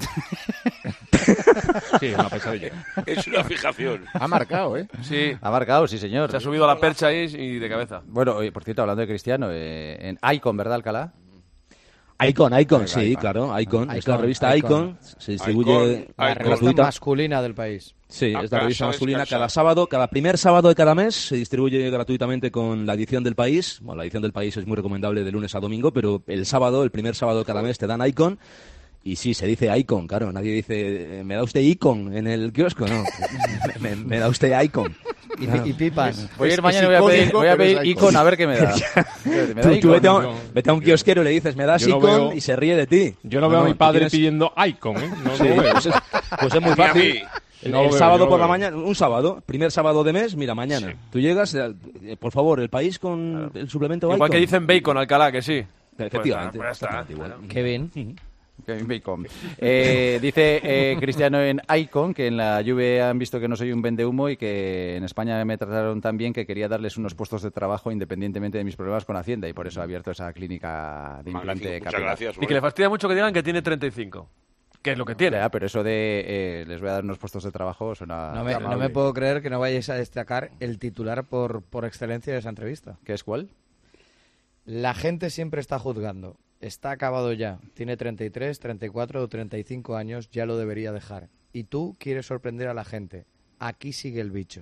Sí, una pesadilla. Es una fijación. Ha marcado, ¿eh? Sí. Ha marcado, sí, señor. Se ha subido a la percha ahí y de cabeza. Bueno, por cierto, hablando de Cristiano, en Icon, ¿verdad, Alcalá? Icon, sí, claro, Icon. Es la revista Icon. Se distribuye la revista masculina del país. Sí, es la revista masculina. Cada primer sábado de cada mes se distribuye gratuitamente con la edición del país. Bueno, la edición del país es muy recomendable de lunes a domingo, pero el primer sábado de cada mes te dan Icon. Y sí, se dice Icon, claro. Nadie dice, ¿me da usted Icon en el kiosco? No, me da usted Icon. Y pipas. Voy a ir mañana y voy a pedir Icon a ver qué me da. Tú vete a un kiosquero y le dices, ¿me das Icon? Y se ríe de ti. Yo no veo a mi padre pidiendo Icon, ¿eh? No, sí, pues es muy fácil. El sábado por la mañana, un sábado, primer sábado de mes, mira, mañana. Sí. Tú llegas, por favor, el país con el suplemento Icon. Igual que dicen Bacon, Alcalá, que sí. Efectivamente. Pues está. Qué bien. Bacon. Dice Cristiano en Icon que en la Juve han visto que no soy un vendehumo y que en España me trataron tan bien que quería darles unos puestos de trabajo independientemente de mis problemas con Hacienda y por eso ha abierto esa clínica de implante capilar. Gracias, y que le fastidia mucho que digan que tiene 35. Que es lo que tiene. Pero eso de les voy a dar unos puestos de trabajo suena... No me puedo creer que no vayáis a destacar el titular por excelencia de esa entrevista. ¿Qué es cuál? La gente siempre está juzgando. Está acabado ya. Tiene 33, 34 o 35 años. Ya lo debería dejar. Y tú quieres sorprender a la gente. Aquí sigue el bicho.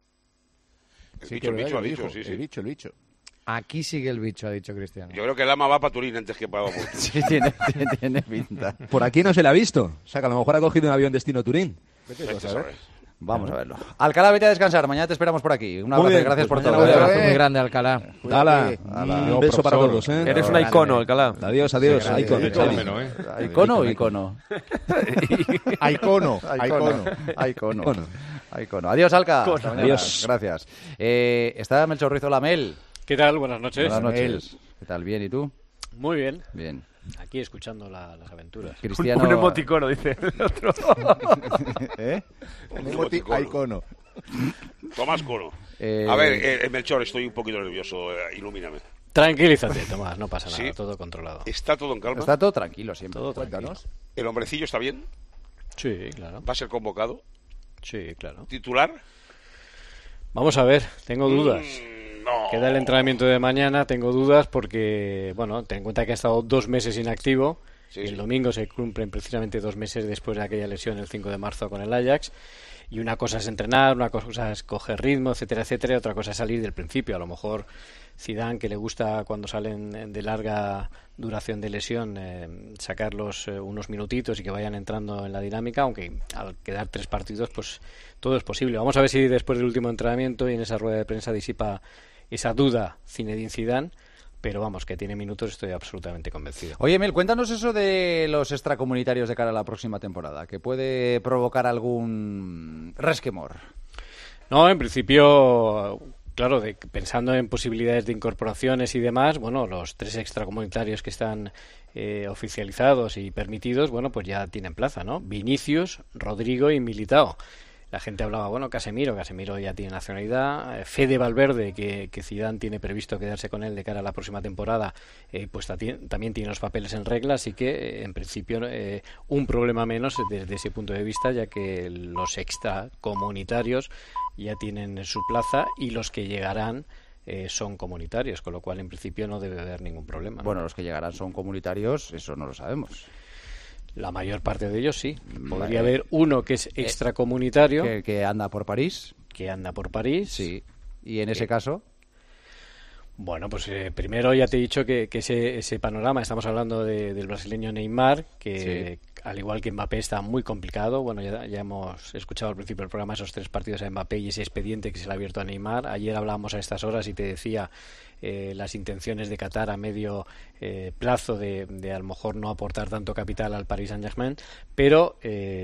El bicho ha dicho, sí. El bicho. Aquí sigue el bicho, ha dicho Cristiano. Yo creo que el ama va para Turín antes que para Oporto. Sí, tiene pinta. Por aquí no se le ha visto. O sea, que a lo mejor ha cogido un avión destino Turín. Vamos a verlo. Alcalá, vete a descansar. Mañana te esperamos por aquí. Un abrazo, gracias por todo. Un abrazo muy grande, Alcalá. Un beso para todos. Eres un icono, Alcalá. Adiós. ¿Icono o icono? Icono. Adiós, Alca. Adiós. Gracias. Está Melchor Ruiz Olamel. ¿Qué tal? Buenas noches. Buenas noches. ¿Qué tal? ¿Bien? ¿Y tú? Muy bien. Bien. Aquí escuchando las aventuras. Cristiano... Un emoticono, dice el otro. Un emoticono. Tomás Cono. A ver, Melchor, estoy un poquito nervioso. Ilumíname. Tranquilízate, Tomás. No pasa nada. ¿Sí? Todo controlado. ¿Está todo en calma? Está todo tranquilo siempre. Cuéntanos. ¿El hombrecillo está bien? Sí, claro. ¿Va a ser convocado? Sí, claro. ¿Titular? Vamos a ver, tengo dudas. No. Queda el entrenamiento de mañana, tengo dudas porque, bueno, ten en cuenta que ha estado 2 meses inactivo. Sí, y el domingo se cumplen precisamente 2 meses después de aquella lesión el 5 de marzo con el Ajax. Y una cosa es entrenar, una cosa es coger ritmo, etcétera, etcétera, y otra cosa es salir del principio. A lo mejor Zidane, que le gusta cuando salen de larga duración de lesión, sacarlos unos minutitos y que vayan entrando en la dinámica, aunque al quedar 3 partidos, pues todo es posible. Vamos a ver si después del último entrenamiento y en esa rueda de prensa disipa esa duda Zinedine Zidane. Pero vamos, que tiene minutos, estoy absolutamente convencido. Oye, Mel, cuéntanos eso de los extracomunitarios de cara a la próxima temporada, que puede provocar algún resquemor. No, en principio, claro, pensando en posibilidades de incorporaciones y demás, bueno, los 3 extracomunitarios que están oficializados y permitidos, bueno, pues ya tienen plaza, ¿no? Vinicius, Rodrigo y Militao. La gente hablaba, bueno, Casemiro ya tiene nacionalidad. Fede Valverde, que Zidane tiene previsto quedarse con él de cara a la próxima temporada, pues también tiene los papeles en regla, así que en principio un problema menos desde ese punto de vista, ya que los extracomunitarios ya tienen su plaza y los que llegarán son comunitarios, con lo cual en principio no debe haber ningún problema, ¿no? Bueno, los que llegarán son comunitarios, eso no lo sabemos. La mayor parte de ellos sí. Podría haber uno que es extracomunitario. Que anda por París. Que anda por París. Sí. ¿Y en ese caso? Bueno, pues primero ya te he dicho que ese panorama, estamos hablando del brasileño Neymar, que al igual que Mbappé está muy complicado. Bueno, ya hemos escuchado al principio del programa esos 3 partidos a Mbappé y ese expediente que se le ha abierto a Neymar. Ayer hablábamos a estas horas y te decía las intenciones de Qatar a medio plazo de a lo mejor no aportar tanto capital al Paris Saint-Germain, pero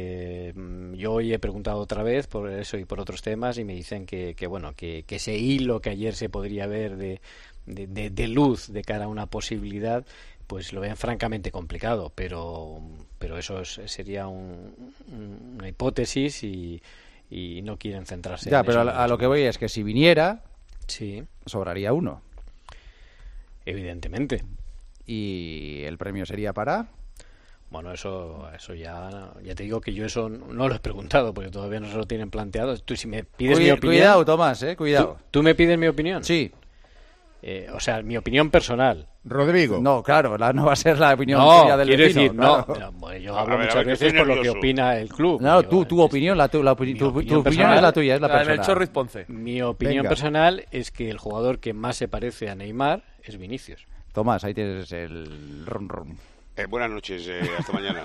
yo hoy he preguntado otra vez por eso y por otros temas y me dicen que ese hilo que ayer se podría ver de luz de cara a una posibilidad, pues lo ven francamente complicado, pero eso sería una hipótesis y no quieren centrarse ya, en pero eso. A lo que voy es que si viniera, sí, sobraría uno. Evidentemente. ¿Y el premio sería para? Bueno, eso ya te digo que yo eso no lo he preguntado porque todavía no se lo tienen planteado. Tú si me pides mi opinión... Cuidado, Tomás, cuidado. ¿Tú me pides mi opinión? Sí. O sea, mi opinión personal. Rodrigo. No, claro, no va a ser la opinión tuya del quiero vecino. Decir, claro. No, bueno, yo hablo muchas veces por lo que opina el club. No, tu opinión, tu opinión es la tuya, es la personal. Melchor Ruiz Ponce. Mi opinión personal es que el jugador que más se parece a Neymar es Vinicius. Tomás, ahí tienes el ron. Buenas noches, hasta mañana.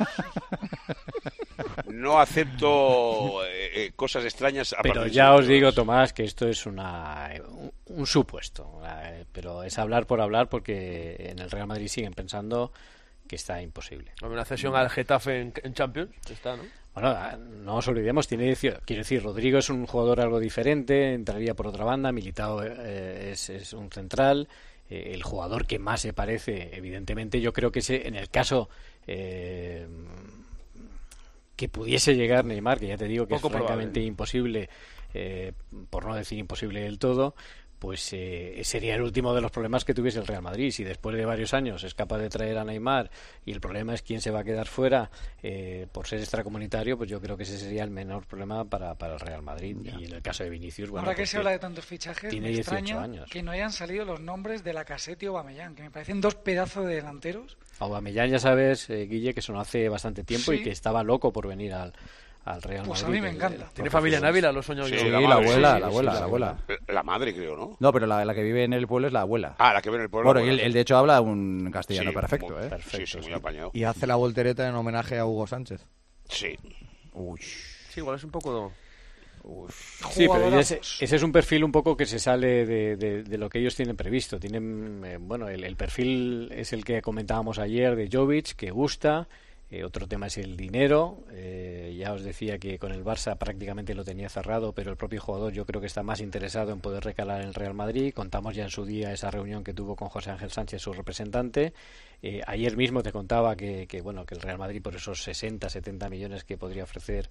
No acepto cosas extrañas. Pero ya os digo, Tomás, que esto es un supuesto. Pero es hablar por hablar porque en el Real Madrid siguen pensando que está imposible. Una cesión al Getafe en Champions, está, ¿no? Bueno, no os olvidemos, quiero decir, Rodrigo es un jugador algo diferente, entraría por otra banda, Militao es un central. El jugador que más se parece, evidentemente, yo creo que en el caso que pudiese llegar Neymar, que ya te digo que poco es francamente imposible, por no decir imposible del todo, pues sería el último de los problemas que tuviese el Real Madrid. Si después de varios años es capaz de traer a Neymar y el problema es quién se va a quedar fuera por ser extracomunitario, pues yo creo que ese sería el menor problema para el Real Madrid. Ya. Y en el caso de Vinicius, bueno, ahora que se habla de tantos fichajes, tiene me 18 extraño años. Que no hayan salido los nombres de Lacazette y Aubameyang, que me parecen 2 pedazos de delanteros. Aubameyang, ya sabes, Guille, que eso no hace bastante tiempo y que estaba loco por venir al Real Madrid. Pues a mí me encanta. ¿Tiene familia en Ávila? Lo sueño yo. Sí, la abuela. La madre, creo, ¿no? No, pero la que vive en el pueblo es la abuela. Ah, la que vive en el pueblo. Bueno, y él de hecho habla un castellano perfecto, Perfecto, muy apañado. Y hace la voltereta en homenaje a Hugo Sánchez. Sí. Uy. Sí, igual es un poco... Sí, pero ese es un perfil un poco que se sale de lo que ellos tienen previsto. Tienen, el perfil es el que comentábamos ayer de Jovic, que gusta. Otro tema es el dinero. Ya os decía que con el Barça prácticamente lo tenía cerrado, pero el propio jugador yo creo que está más interesado en poder recalar en el Real Madrid. Contamos ya en su día esa reunión que tuvo con José Ángel Sánchez, su representante. Ayer mismo te contaba que el Real Madrid, por esos 60-70 millones que podría ofrecer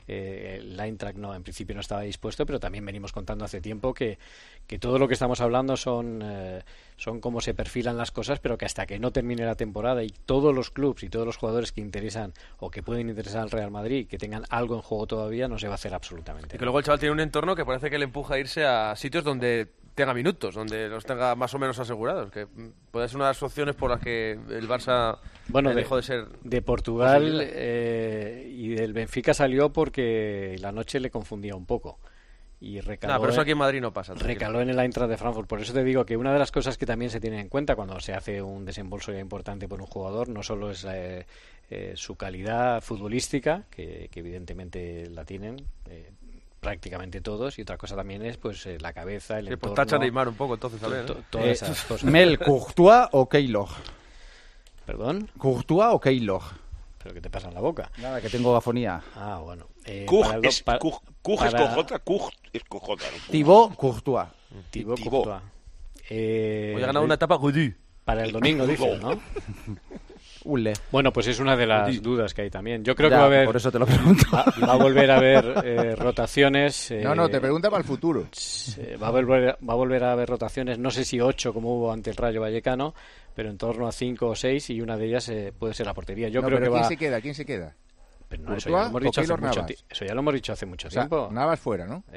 el Eintracht en principio no estaba dispuesto, pero también venimos contando hace tiempo que todo lo que estamos hablando son cómo se perfilan las cosas, pero que hasta que no termine la temporada y todos los clubs y todos los jugadores que interesan o que pueden interesar al Real Madrid, que tengan algo en juego todavía, no se va a hacer absolutamente. Y que luego el chaval tiene un entorno que parece que le empuja a irse a sitios donde tenga minutos, donde los tenga más o menos asegurados, que puede ser una de las opciones por las que el Barça dejó de ser de Portugal y del Benfica salió porque la noche le confundía un poco y recaló, pero eso aquí en Madrid no pasa. Recaló en el Eintracht de Frankfurt. Por eso te digo que una de las cosas que también se tiene en cuenta cuando se hace un desembolso ya importante por un jugador no solo es su calidad futbolística, que evidentemente la tienen prácticamente todos, y otra cosa también es pues la cabeza, el entorno. Pues tacha Neymar un poco entonces, ¿sabes? Todas esas cosas. Mel, ¿Courtois o Keylog? ¿Perdón? ¿Courtois o Keylog? ¿Pero qué te pasa en la boca? Nada, que tengo gafonía. Ah, bueno. Coug es con J, Coug es con J. Thibaut Courtois. Thibaut Courtois. Hoy ha ganado una etapa para el domingo, dices, ¿no? Bueno, pues es una de las dudas que hay también. Yo creo que va a haber... Por eso te lo pregunto. Va a volver a haber rotaciones. No, te pregunta para el futuro. Va a volver a haber rotaciones, no sé si 8 como hubo ante el Rayo Vallecano, pero en torno a 5 o 6, y una de ellas puede ser la portería. Yo creo que ¿Quién se queda? Pero no, eso ya lo hemos dicho hace mucho tiempo. Eso ya lo hemos dicho hace mucho tiempo. Navas fuera, ¿no?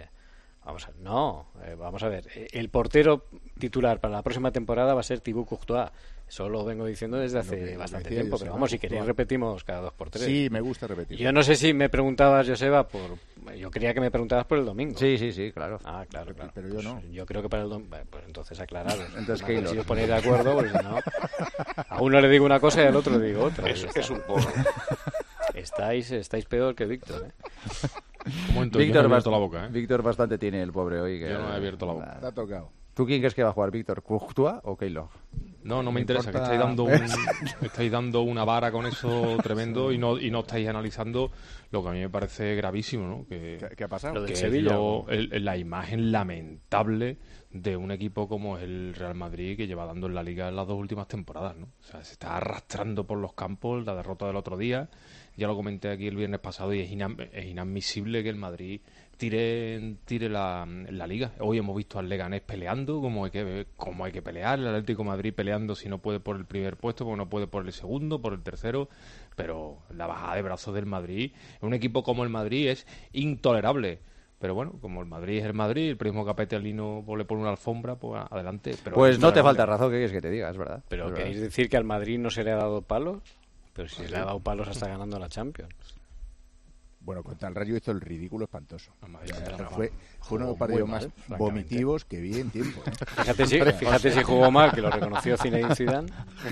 Vamos a ver. El portero titular para la próxima temporada va a ser Thibaut Courtois. Eso lo vengo diciendo desde hace bastante tiempo, pero vamos, si queréis repetimos cada 2 por 3. Sí, me gusta repetir. Yo no sé si me preguntabas, Joseba, yo quería que me preguntabas por el domingo. Sí, claro. Ah, claro. Pero yo no. Yo creo que para el domingo, pues entonces aclararos. Entonces, si os ponéis de acuerdo, porque si no, a uno le digo una cosa y al otro le digo otra. Es un porro. Estáis peor que Víctor, Un momento, Víctor, no he abierto la boca, Víctor bastante tiene el pobre hoy. Yo no he abierto la boca. Te ha tocado. ¿Tú quién crees que va a jugar, Víctor? ¿Courtois o Keylog? No me interesa, que estáis dando una vara con eso tremendo y no estáis analizando lo que a mí me parece gravísimo, ¿no? ¿Qué ha pasado? Que es la imagen lamentable de un equipo como es el Real Madrid, que lleva dando en la Liga en las 2 últimas temporadas, ¿no? O sea, se está arrastrando por los campos, la derrota del otro día, ya lo comenté aquí el viernes pasado, y es inadmisible que el Madrid tire la Liga. Hoy hemos visto al Leganés peleando como hay que pelear, el Atlético de Madrid peleando si no puede por el primer puesto, porque no puede por el segundo, por el tercero, pero la bajada de brazos del Madrid, un equipo como el Madrid es intolerable. Pero bueno, como el Madrid es el Madrid, el primo Capetalino le pone una alfombra, pues adelante. Pero pues no te falta razón, ¿qué quieres que te diga? Es verdad. Pero ¿queréis decir que al Madrid no se le ha dado palos? Pero si se le ha dado palos hasta ganando la Champions. Bueno, contra el Rayo hizo el ridículo espantoso. Fue uno de los partidos más vomitivos que vi en tiempo. Fíjate si jugó mal, que lo reconoció Zinedine Zidane.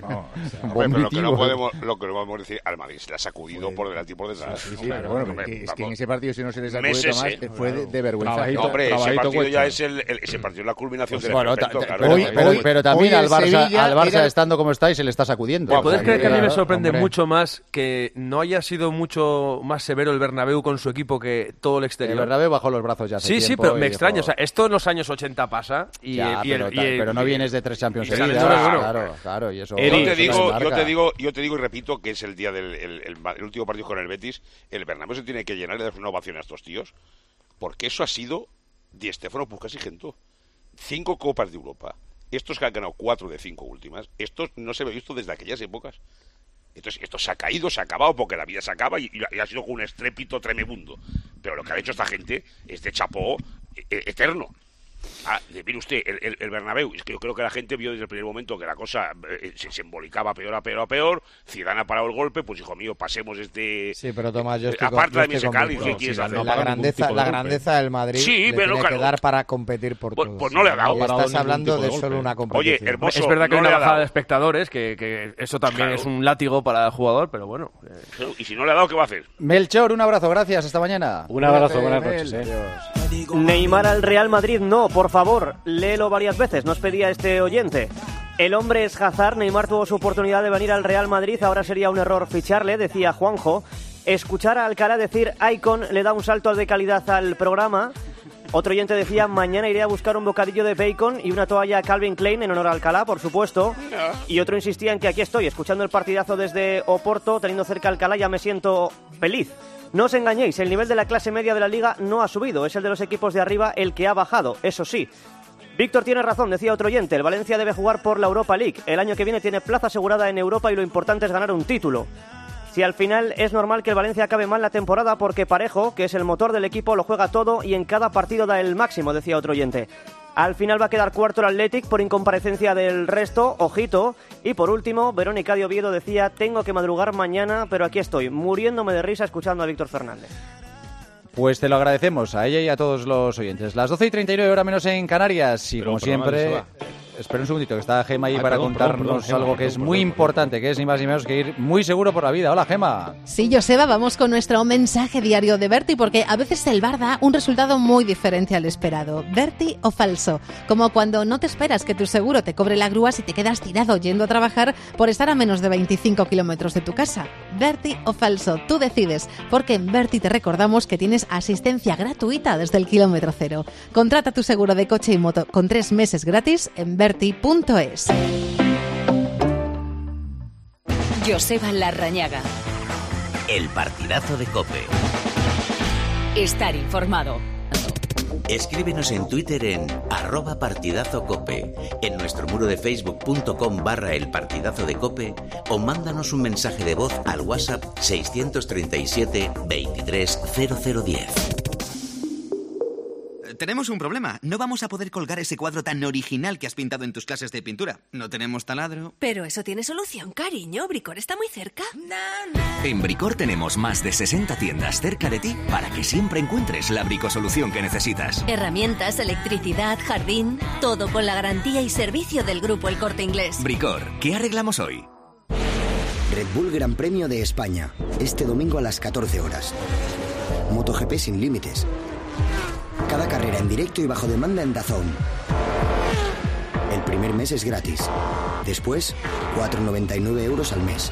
Pero lo que no podemos decir, al Madrid se le ha sacudido por delante y por detrás. Sí, pero bueno, es que en ese partido, si no se les sacudió más, fue de vergüenza. Ese partido ya es ese partido es la culminación del efecto, pero también al Barça, estando como está, y se le está sacudiendo. ¿Puedes creer que a mí me sorprende mucho más que no haya sido mucho más severo el Bernabéu con su equipo que todo el exterior? El Bernabéu bajó los brazos ya hace tiempo. Sí, pero me extraña. O sea, esto en los años 80 pasa. Pero no vienes de 3 Champions seguidas. Claro, y eso. Yo te digo y repito que es el día el último partido con el Betis. El Bernabéu se tiene que llenar de dar una ovación a estos tíos, porque eso ha sido Di Stéfano, Puskás y Gento. 5 Copas de Europa. Estos que han ganado 4 de 5 últimas. Estos no se había visto desde aquellas épocas. Entonces, esto se ha caído, se ha acabado, porque la vida se acaba y ha sido con un estrépito tremebundo. Pero lo que ha hecho esta gente es de chapó eterno. Mire usted, el Bernabéu, es que yo creo que la gente vio desde el primer momento que la cosa se embolicaba peor a peor. Zidane ha parado el golpe, pues hijo mío, pasemos Sí, pero Tomás, yo estoy aparte de mi Cádiz, ¿qué quieres hacer? La grandeza del Madrid tiene que dar para competir por todo. Pues no le ha dado. Estás hablando de solo una competición. Oye, hermoso, es verdad que hay una bajada de espectadores, que eso también es un látigo para el jugador, pero bueno. Y si no le ha dado, ¿qué va a hacer? Melchor, un abrazo, gracias, hasta mañana. Un abrazo, buenas noches. Neymar al Real Madrid, no, por favor, léelo varias veces, nos pedía este oyente. El hombre es Hazard, Neymar tuvo su oportunidad de venir al Real Madrid, ahora sería un error ficharle, decía Juanjo. Escuchar a Alcalá decir Icon le da un salto de calidad al programa. Otro oyente decía, mañana iré a buscar un bocadillo de bacon y una toalla Calvin Klein en honor a Alcalá, por supuesto. Y otro insistía en que aquí estoy, escuchando el partidazo desde Oporto, teniendo cerca a Alcalá, ya me siento feliz. No os engañéis, el nivel de la clase media de la Liga no ha subido, es el de los equipos de arriba el que ha bajado, eso sí. Víctor tiene razón, decía otro oyente, el Valencia debe jugar por la Europa League. El año que viene tiene plaza asegurada en Europa y lo importante es ganar un título. Si al final es normal que el Valencia acabe mal la temporada porque Parejo, que es el motor del equipo, lo juega todo y en cada partido da el máximo, decía otro oyente. Al final va a quedar cuarto el Athletic por incomparecencia del resto, ojito. Y por último, Verónica de Oviedo decía, tengo que madrugar mañana, pero aquí estoy, muriéndome de risa escuchando a Víctor Fernández. Pues te lo agradecemos a ella y a todos los oyentes. Las 12:39, hora menos en Canarias. Y como siempre, espera un segundito, que está Gema ahí para contarnos algo que es muy importante, que es ni más ni menos que ir muy seguro por la vida. Hola, Gema. Sí, Joseba, vamos con nuestro mensaje diario de Berti, porque a veces el bar da un resultado muy diferente al esperado. Berti o falso. Como cuando no te esperas que tu seguro te cobre la grúa si te quedas tirado yendo a trabajar por estar a menos de 25 kilómetros de tu casa. Berti o falso, tú decides, porque en Berti te recordamos que tienes asistencia gratuita desde el kilómetro cero. Contrata tu seguro de coche y moto con 3 meses gratis en Berti.es. Joseba Larrañaga. El partidazo de COPE. Estar informado. Escríbenos en Twitter en @partidazocope, en nuestro muro de facebook.com/elpartidazodecope o mándanos un mensaje de voz al WhatsApp 637 23 0010. Tenemos un problema. No vamos a poder colgar ese cuadro tan original que has pintado en tus clases de pintura. No tenemos taladro. Pero eso tiene solución, cariño. Bricor está muy cerca. En Bricor tenemos más de 60 tiendas cerca de ti para que siempre encuentres la bricosolución que necesitas. Herramientas, electricidad, jardín, todo con la garantía y servicio del Grupo El Corte Inglés. Bricor, ¿qué arreglamos hoy? Red Bull Gran Premio de España. Este domingo a las 14 horas. MotoGP sin límites. Cada carrera en directo y bajo demanda en DAZN. El primer mes es gratis. Después, 4,99 € al mes.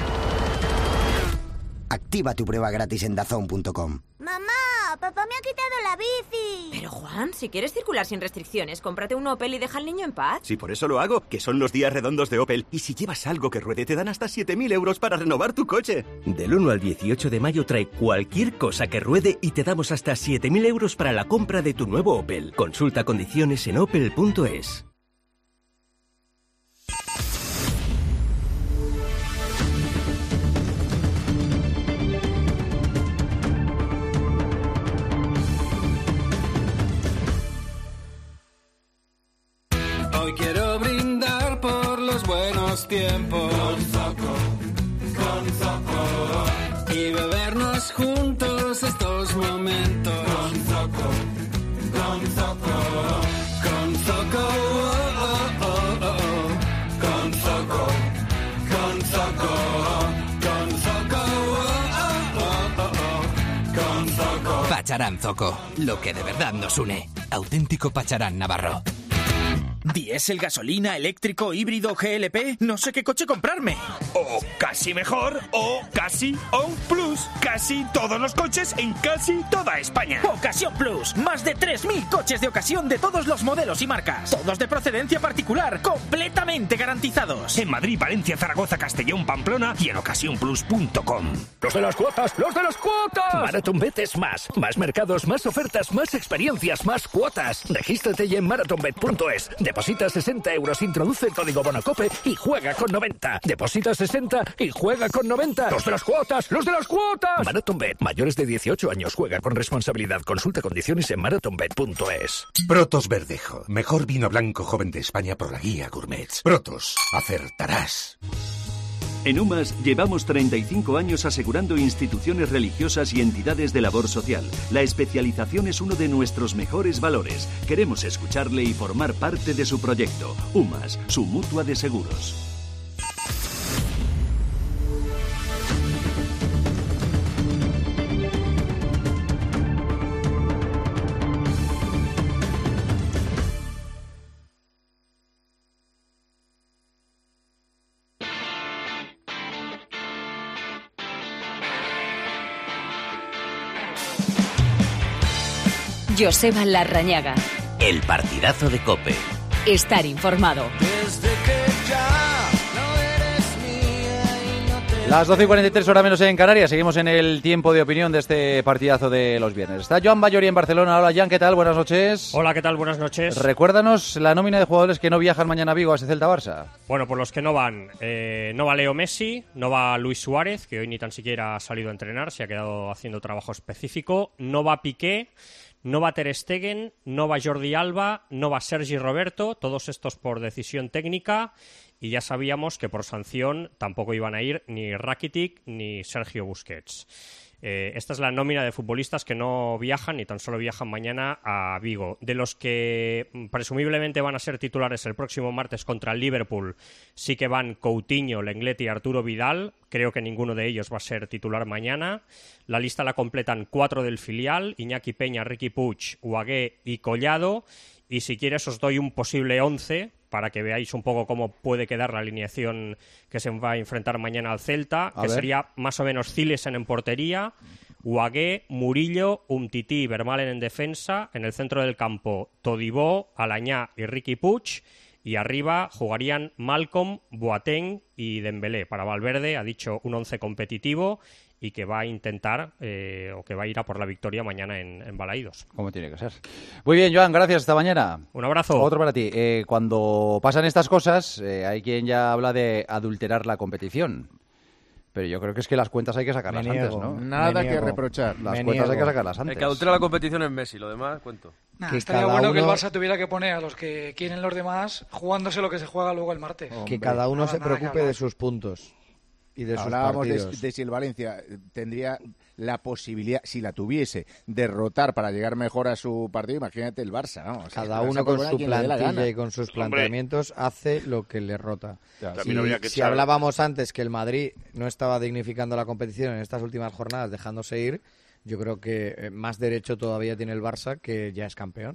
Activa tu prueba gratis en DAZN.com. ¡Mamá! ¡Papá me ha quitado la bici! Pero Juan, si quieres circular sin restricciones, cómprate un Opel y deja al niño en paz. Sí, por eso lo hago, que son los días redondos de Opel. Y si llevas algo que ruede, te dan hasta 7.000 € para renovar tu coche. Del 1 al 18 de mayo trae cualquier cosa que ruede y te damos hasta 7.000 € para la compra de tu nuevo Opel. Consulta condiciones en opel.es. Hoy quiero brindar por los buenos tiempos con Zoco y bebernos juntos estos momentos con Zoco, con Zoco, con Zoco, con Zoco, con Zoco, con Zoco. Pacharán Zoco, lo que de verdad nos une. Auténtico Pacharán navarro. ¿Diésel, gasolina, eléctrico, híbrido, GLP? No sé qué coche comprarme. O casi mejor, o casi On Plus. Casi todos los coches en casi toda España. Ocasión Plus. Más de 3.000 coches de ocasión de todos los modelos y marcas. Todos de procedencia particular. Completamente garantizados. En Madrid, Valencia, Zaragoza, Castellón, Pamplona y en ocasiónplus.com. ¡Los de las cuotas! ¡Los de las cuotas! MarathonBet es más. Más mercados, más ofertas, más experiencias, más cuotas. Regístrate ya en marathonbet.es. Deposita 60 €, introduce el código BONOCOPE y juega con 90. Deposita 60 y juega con 90. ¡Los de las cuotas! ¡Los de las cuotas! MarathonBet. Mayores de 18 años. Juega con responsabilidad. Consulta condiciones en marathonbet.es. Protos Verdejo. Mejor vino blanco joven de España por la guía Gourmets. Protos. Acertarás. En UMAS llevamos 35 años asegurando instituciones religiosas y entidades de labor social. La especialización es uno de nuestros mejores valores. Queremos escucharle y formar parte de su proyecto. UMAS, su mutua de seguros. Joseba Larrañaga. El partidazo de COPE. Estar informado. Desde que ya no eres mía y no te Las 12:43, hora menos en Canarias. Seguimos en el tiempo de opinión de este partidazo de los viernes. Está Joan Ballori en Barcelona. Hola, Joan, ¿qué tal? Buenas noches. Hola, ¿qué tal? Buenas noches. Recuérdanos la nómina de jugadores que no viajan mañana a Vigo a ese Celta-Barça. Bueno, por los que no van, no va Leo Messi, no va Luis Suárez, que hoy ni tan siquiera ha salido a entrenar, se ha quedado haciendo trabajo específico, no va Piqué, no va Ter Stegen, no va Jordi Alba, no va Sergi Roberto, todos estos por decisión técnica, y ya sabíamos que por sanción tampoco iban a ir ni Rakitic ni Sergio Busquets. Esta es la nómina de futbolistas que no viajan ni tan solo viajan mañana a Vigo. De los que presumiblemente van a ser titulares el próximo martes contra el Liverpool, sí que van Coutinho, Lenglet y Arturo Vidal. Creo que ninguno de ellos va a ser titular mañana. La lista la completan 4 del filial: Iñaki Peña, Riqui Puig, Uagué y Collado. Y si quieres os doy un posible 11 para que veáis un poco cómo puede quedar la alineación que se va a enfrentar mañana al Celta, que sería más o menos Zilesen en portería, Uagué, Murillo, Umtiti y Vermaelen en defensa, en el centro del campo Todibó, Alañá y Riqui Puig, y arriba jugarían Malcolm, Boateng y Dembélé. Para Valverde ha dicho un 11 competitivo y que va a intentar o que va a ir a por la victoria mañana en Balaídos. Como tiene que ser. Muy bien, Joan, gracias. Hasta mañana. Un abrazo. Otro para ti. Cuando pasan estas cosas, hay quien ya habla de adulterar la competición. Pero yo creo que es que las cuentas hay que sacarlas antes, ¿no? Nada que reprochar. Las cuentas hay que sacarlas antes. El que adultera la competición es Messi, lo demás, cuento. Nah, estaría bueno que el Barça tuviera que poner a los que quieren los demás jugándose lo que se juega luego el martes. Que cada uno se preocupe de sus puntos y de sus partidos. De si el Valencia tendría la posibilidad, si la tuviese, de rotar para llegar mejor a su partido. Imagínate el Barça, ¿no? O sea, cada uno con su plantilla y con sus planteamientos hace lo que le rota. Si hablábamos antes que el Madrid no estaba dignificando la competición en estas últimas jornadas, dejándose ir, yo creo que más derecho todavía tiene el Barça, que ya es campeón.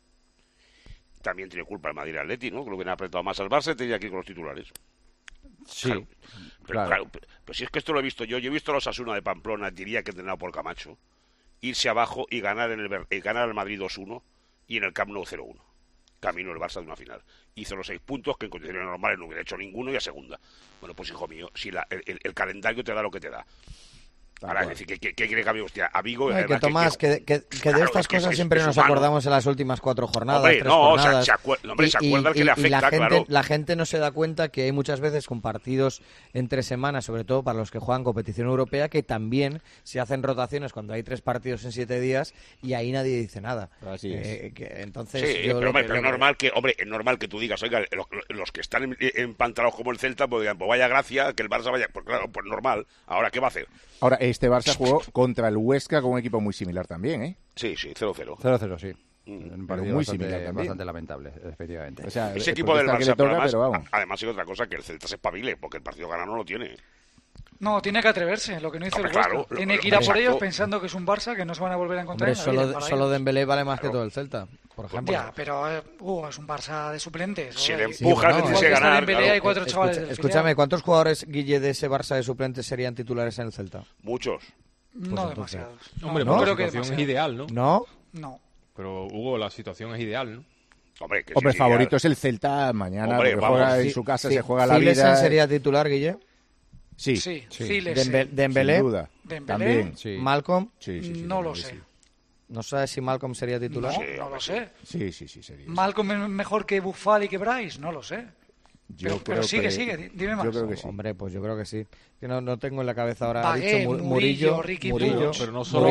También tiene culpa el Madrid Atleti, ¿no? Que lo hubiera apretado más al Barça y tenía que ir con los titulares. Sí, claro. Pero si es que esto lo he visto yo he visto a los Osasuna de Pamplona, diría que entrenado por Camacho, irse abajo y ganar ganar al Madrid 2-1 y en el Camp Nou 0-1. Camino el Barça de una final. Hizo los 6 puntos que en condiciones normales no hubiera hecho ninguno y a segunda. Bueno, pues hijo mío, si el calendario te da lo que te da. Ahora, es decir, ¿qué quiere que hostia? A Vigo... que Tomás, que de estas cosas siempre nos acordamos en las últimas 4 jornadas, 3 jornadas. Se acuerda el que le afecta, claro. La gente no se da cuenta que hay muchas veces con partidos entre semanas, sobre todo para los que juegan competición europea, que también se hacen rotaciones cuando hay 3 partidos en 7 días y ahí nadie dice nada. Así es. Entonces, sí, pero es normal que tú digas, oiga, los que están empantalados como el Celta, pues digan, pues vaya gracia, que el Barça vaya... Pues claro, pues normal. Ahora, ¿qué va a hacer? Ahora, este Barça jugó contra el Huesca con un equipo muy similar también, ¿eh? Sí, 0-0. 0-0, sí. Un partido muy bastante lamentable, efectivamente. O sea, ese equipo del Barça, toca, además hay otra cosa, que el Celta se espabile, porque el partido ganado no lo tiene. No, tiene que atreverse, lo que no hizo el Huesca. Tiene que ir a por ellos pensando que es un Barça que no se van a volver a encontrar en la vida. Solo Dembélé vale más que todo el Celta, por ejemplo. Ya, pero es un Barça de suplentes. Si le empujas, le dice ganar. Hay 4 chavales escúchame, ¿cuántos jugadores, Guille, de ese Barça de suplentes serían titulares en el Celta? Muchos. No demasiados. Hombre, la situación es ideal, ¿no? No. Pero, Hugo, la situación es ideal, ¿no? Hombre, favorito es el Celta mañana, porque juega en su casa, se juega la vida. ¿Sería titular, Guille? Sí. Dembélé, sin duda. También. Sí. Malcolm, no lo sé. ¿No sabes si Malcolm sería titular? No lo sé. Sí, sería. ¿Malcolm es mejor que Buffal y que Bryce? No lo sé. Pero sigue, dime más. Yo creo que sí. Hombre, pues yo creo que sí. Que no tengo en la cabeza ahora. Bagué, ha dicho Murillo, pero no solo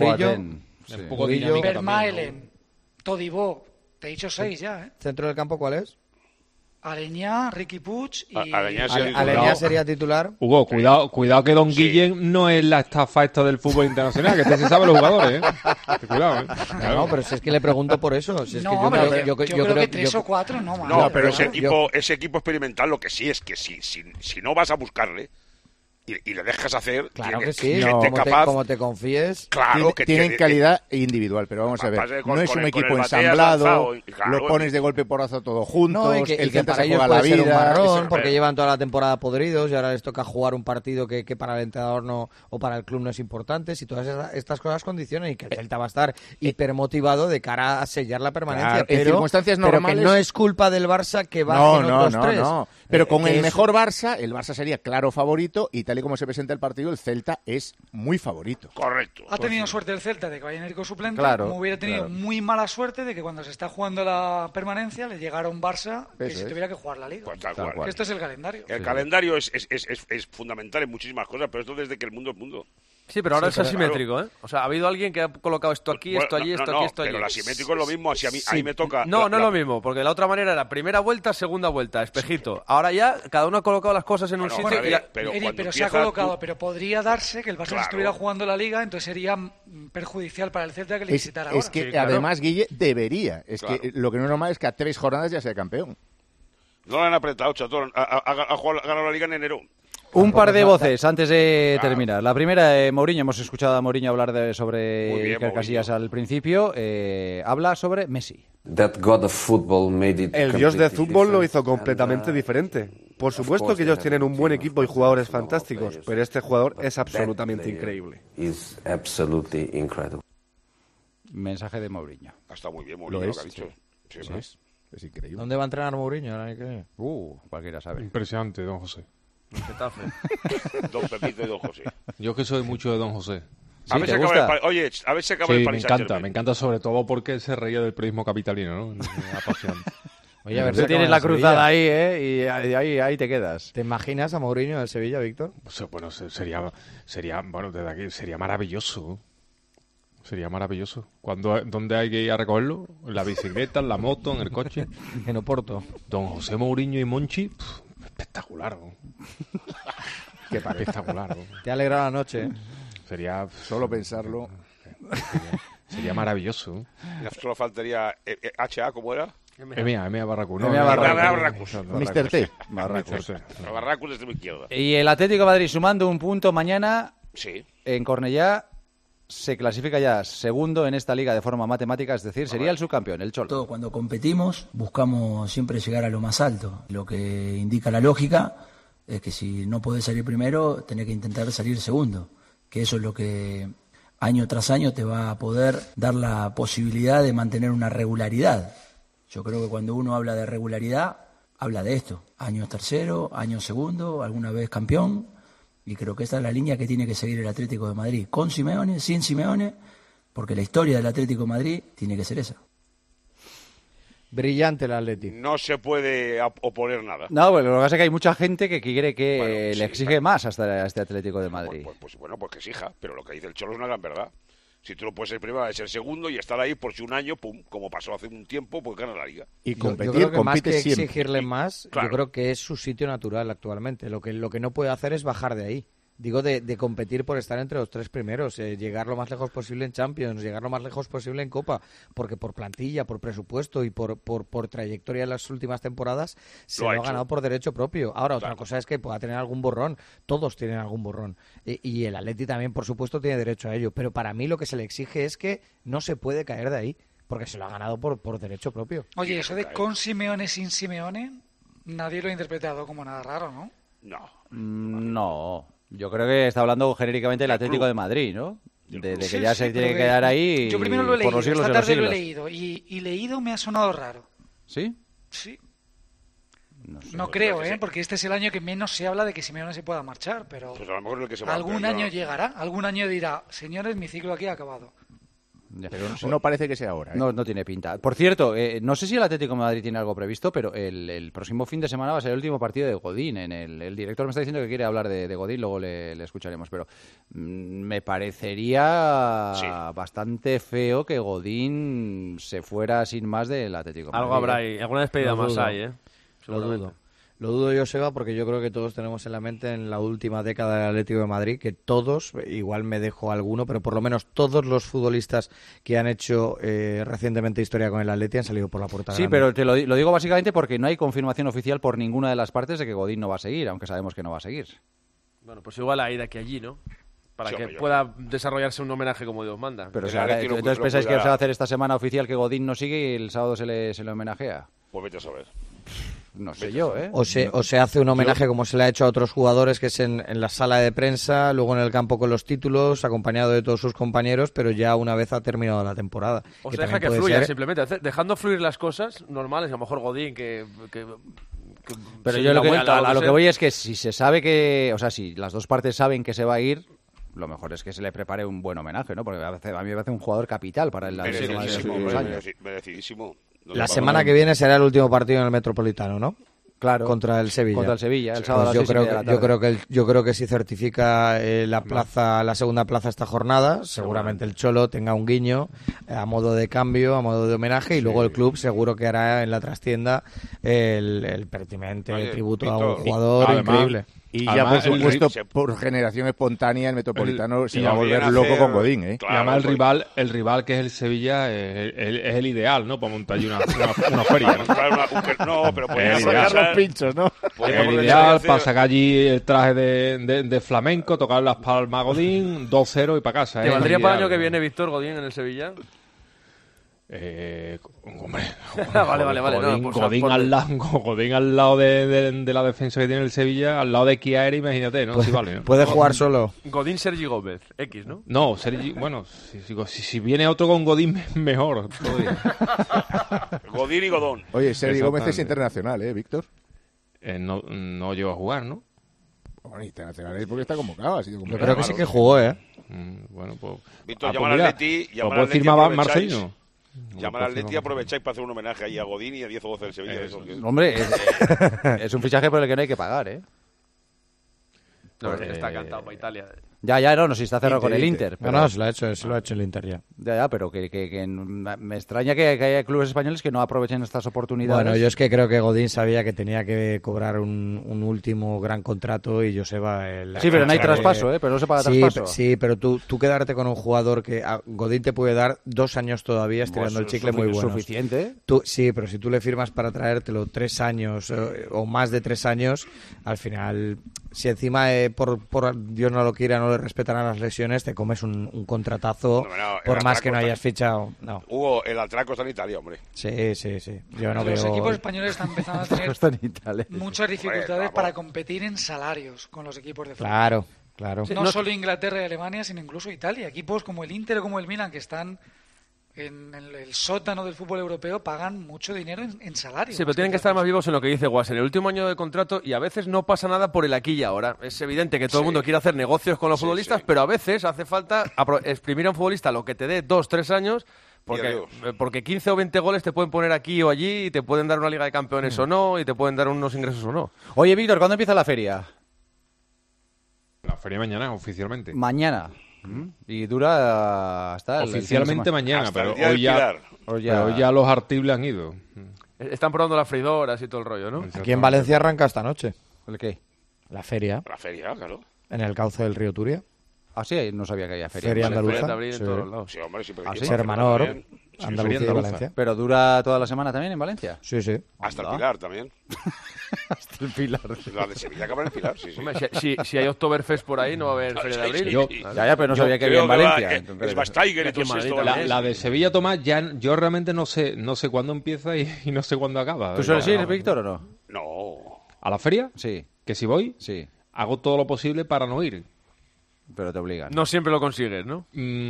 Murillo, Vermaelen, Todibó. Te he dicho 6 ya, ¿eh? ¿Centro del campo cuál es? Aleñá, Riqui Puig y... Aleñá sería titular. Hugo, cuidado que Don Guillén no es la estafa esta del fútbol internacional, que se sabe los jugadores, ¿eh? Cuidado, ¿eh? No, pero si es que le pregunto por eso. Si es no, que yo creo que 3 o 4 no más. No, pero ese equipo experimental lo que sí es que si no vas a buscarle y le dejas hacer, claro que sí, como te confíes, claro que tienen calidad individual, pero vamos a ver, no es un equipo ensamblado, lo pones de golpe porrazo todo juntos, el Celta se juega la vida, un marrón, porque llevan toda la temporada podridos y ahora les toca jugar un partido que para el entrenador no, o para el club no es importante, si todas estas cosas condicionan y que el Celta va a estar hipermotivado de cara a sellar la permanencia, en circunstancias normales, pero que no es culpa del Barça que bajen otros 3. Pero con el mejor Barça, el Barça sería claro favorito y tal y como se presenta el partido, el Celta es muy favorito. Correcto. Ha tenido suerte el Celta de que vaya Enrico suplente, Claro, como hubiera tenido muy mala suerte de que cuando se está jugando la permanencia le llegara un Barça que se tuviera que jugar la Liga. Pues tal cual. Esto es el calendario. El calendario es fundamental en muchísimas cosas, pero esto desde que el mundo es mundo. Sí, pero ahora es asimétrico, ¿eh? O sea, ha habido alguien que ha colocado esto aquí, esto allí, esto aquí, esto allí. Pero el asimétrico es lo mismo, así ahí me toca... No es lo mismo, porque la otra manera era primera vuelta, segunda vuelta, espejito. Ahora ya cada uno ha colocado las cosas en un sitio... Pero se ha colocado, pero podría darse que el Barça estuviera jugando la Liga, entonces sería perjudicial para el Celta que le visitara ahora. Es que además, Guille, debería. Es que lo que no es normal es que a 3 jornadas ya sea campeón. No lo han apretado, Chatón. Ha ganado la Liga en enero. Un par de voces antes de terminar. La primera, Mourinho. Hemos escuchado a Mourinho hablar sobre Iker Casillas al principio. Habla sobre Messi. El dios del fútbol lo hizo completamente diferente. Por supuesto que ellos tienen un buen equipo y jugadores fantásticos, pero este jugador es absolutamente increíble. Mensaje de Mourinho. Ha estado muy bien Mourinho, lo que ha dicho. Sí, es increíble. ¿Dónde va a entrenar Mourinho? Cualquiera sabe. Impresionante, don José. Don Pepito y Don José. Yo que soy mucho de Don José. ¿Sí? A ver si acaba el Paris Saint-Germain. Me encanta sobre todo porque se reía del periodismo capitalino, ¿no? Apasionante. Oye, a ver, tú tienes la cruzada ahí, ¿eh? Y ahí te quedas. ¿Te imaginas a Mourinho en el Sevilla, Víctor? Bueno, desde aquí sería maravilloso. Sería maravilloso. ¿Dónde hay que ir a recogerlo? En la bicicleta, en la moto, en el coche. En Oporto. Don José Mourinho y Monchi, espectacular. Qué espectacular. Te ha alegrado la noche, ¿eh? Sería... Solo pensarlo. Sería maravilloso. Solo faltaría HA, ¿cómo era? EMEA Barracus. Mr. T. Barracus desde mi izquierda. Y el Atlético de Madrid sumando un punto mañana en Cornellá se clasifica ya segundo en esta liga de forma matemática, es decir, sería el subcampeón, el Cholo. Cuando competimos buscamos siempre llegar a lo más alto. Lo que indica la lógica es que si no podés salir primero, tenés que intentar salir segundo, que eso es lo que año tras año te va a poder dar la posibilidad de mantener una regularidad. Yo creo que cuando uno habla de regularidad, habla de esto. Año tercero, año segundo, alguna vez campeón. Y creo que esta es la línea que tiene que seguir el Atlético de Madrid. Con Simeone, sin Simeone, porque la historia del Atlético de Madrid tiene que ser esa. Brillante el Atlético. No se puede oponer nada. No, bueno, lo que pasa es que hay mucha gente que quiere que le exige más hasta este Atlético de Madrid. Pues que exija, pero lo que dice el Cholo es una gran verdad. Si tú no puedes ser primero, ser segundo y estar ahí por si un año, pum, como pasó hace un tiempo, pues gana la Liga. Y competir, yo creo que más que siempre. Exigirle más, yo creo que es su sitio natural actualmente. Lo que no puede hacer es bajar de ahí. Digo, de competir por estar entre los 3 primeros, llegar lo más lejos posible en Champions, llegar lo más lejos posible en Copa, porque por plantilla, por presupuesto y por trayectoria en las últimas temporadas se lo ha ganado por derecho propio. Ahora, otra cosa es que pueda tener algún borrón, todos tienen algún borrón, y el Atleti también, por supuesto, tiene derecho a ello, pero para mí lo que se le exige es que no se puede caer de ahí, porque se lo ha ganado por derecho propio. Oye, eso de con Simeone, sin Simeone, nadie lo ha interpretado como nada raro, ¿no? No. Yo creo que está hablando genéricamente del Atlético de Madrid, ¿no? De que ya se tiene que quedar ahí. Yo primero lo he leído, por los siglos esta tarde de los lo he siglos. leído y leído me ha sonado raro. ¿Sí? Sí. No creo, porque este es el año que menos se habla de que Simeone se pueda marchar, pero pues a lo mejor es el que se va, algún año llegará, algún año dirá, señores, mi ciclo aquí ha acabado. Pero no parece que sea ahora. No tiene pinta. Por cierto, no sé si el Atlético de Madrid tiene algo previsto, pero el próximo fin de semana va a ser el último partido de Godín. El director me está diciendo que quiere hablar de Godín, luego le escucharemos. Pero me parecería bastante feo que Godín se fuera sin más del Atlético de Madrid. Algo habrá ahí, alguna despedida más hay, ¿eh? Lo dudo, Joseba, porque yo creo que todos tenemos en la mente en la última década del Atlético de Madrid que todos, igual me dejo alguno, pero por lo menos todos los futbolistas que han hecho recientemente historia con el Atleti han salido por la puerta grande. Sí, pero te lo digo básicamente porque no hay confirmación oficial por ninguna de las partes de que Godín no va a seguir, aunque sabemos que no va a seguir. Bueno, pues igual hay de aquí a allí, ¿no? Para que pueda desarrollarse un homenaje como Dios manda. Pero entonces pensáis que se va a hacer esta semana oficial que Godín no sigue y el sábado se le homenajea. Pues vete a saber. No sé yo, ¿eh? O se hace un homenaje como se le ha hecho a otros jugadores, que es en la sala de prensa, luego en el campo con los títulos, acompañado de todos sus compañeros, pero ya una vez ha terminado la temporada. O se deja que fluya, simplemente, dejando fluir las cosas normales, a lo mejor Godín, que Pero yo a lo que voy es que si se sabe que... O sea, si las dos partes saben que se va a ir, lo mejor es que se le prepare un buen homenaje, ¿no? Porque a mí me parece un jugador capital para el merecidísimo. La semana que viene será el último partido en el Metropolitano, ¿no? Claro, contra el Sevilla. Contra el Sevilla, el sábado pues yo creo que si certifica la segunda plaza esta jornada, seguramente el Cholo tenga un guiño a modo de cambio, a modo de homenaje, y luego el club seguro que hará en la trastienda el pertinente tributo a un jugador increíble. Y ya, por supuesto, por generación espontánea, el Metropolitano se va a volver loco con Godín, ¿eh? Claro, y además el rival que es el Sevilla es el ideal, ¿no? Para montar una feria, ¿no? No, pero podría sacar los pinchos, ¿no? El ideal para sacar allí el traje de flamenco, tocar las palmas a Godín, 2-0 y para casa. ¿Te valdría para el año que viene, Víctor, Godín en el Sevilla? Hombre, vale. Godín al lado de la defensa que tiene el Sevilla, al lado de Chiari, imagínate, ¿no? Sí, vale, ¿no? Puede jugar solo. Godín, Sergi Gómez, X, ¿no? No, Sergi, bueno, si viene otro con Godín, mejor. Godín y Godón. Oye, Sergi Gómez es internacional, Víctor? No llegó a jugar, ¿no? Bueno, internacional es porque está convocado. Yo creo que sí que jugó, Bueno, pues... Víctor, llama al Atleti, pues firmaba Marcelino. Llama al Atleti y aprovecháis para hacer un homenaje ahí a Godín y a 10 o 12 del Sevilla. Hombre, es un fichaje por el que no hay que pagar, ¿eh? No, está cantado para Italia. Ya, no, si está cerrado con el Inter. Pero... No, se lo ha hecho el Inter ya. Ya, pero que me extraña que haya clubes españoles que no aprovechen estas oportunidades. Bueno, yo es que creo que Godín sabía que tenía que cobrar un último gran contrato y Joseba... Sí, pero no hay traspaso, pero no se paga traspaso. Sí, pero tú quedarte con un jugador que Godín te puede dar 2 años todavía estirando el chicle muy bueno. ¿Suficiente? Sí, pero si tú le firmas para traértelo 3 años o más de 3 años, al final... Si encima, por Dios no lo quiera, no le respetarán las lesiones, te comes un contratazo por más que no hayas fichado. No. Hugo, el atraco está en Italia, hombre. Sí. Yo no los veo... equipos españoles están empezando a tener muchas dificultades para competir en salarios con los equipos de fútbol. Claro. No solo Inglaterra y Alemania, sino incluso Italia. Equipos como el Inter o como el Milan, que están en el sótano del fútbol europeo, pagan mucho dinero en salarios. Sí, pero tienen que estar más vivos en lo que dice Guas, en el último año de contrato, y a veces no pasa nada por el aquí y ahora. Es evidente que todo el mundo quiere hacer negocios con los futbolistas, pero a veces hace falta exprimir a un futbolista lo que te dé 2-3 años, porque 15 o 20 goles te pueden poner aquí o allí, y te pueden dar una Liga de Campeones o no, y te pueden dar unos ingresos o no. Oye, Víctor, ¿cuándo empieza la feria? La feria mañana, oficialmente. Mañana. Y dura hasta oficialmente mañana, hasta pero hoy ya los artibles han ido. Están probando las freidoras y todo el rollo, ¿no? Aquí en Valencia arranca esta noche. ¿El qué? La feria. La feria, claro. En el cauce del río Turia. Ah, sí, no sabía que había feria. Feria andaluza. Sí, hombre, sí, Hermanor, Andalucía y Valencia. ¿Pero dura toda la semana también en Valencia? Sí. Hasta el Pilar también. Hasta el Pilar. La de Sevilla acaba en el Pilar, sí. Hombre, si hay Oktoberfest por ahí, no va a haber feria de abril. Ya, pero no sabía que había en Valencia. Es Bastaiger y todo esto. La de Sevilla, Tomás, yo realmente no sé cuándo empieza y no sé cuándo acaba. ¿Tú sueles ir, Víctor, o no? No. ¿A la feria? Sí. ¿Que si voy? Sí. Hago todo lo posible para no ir. Pero te obligan. No siempre lo consigues, ¿no?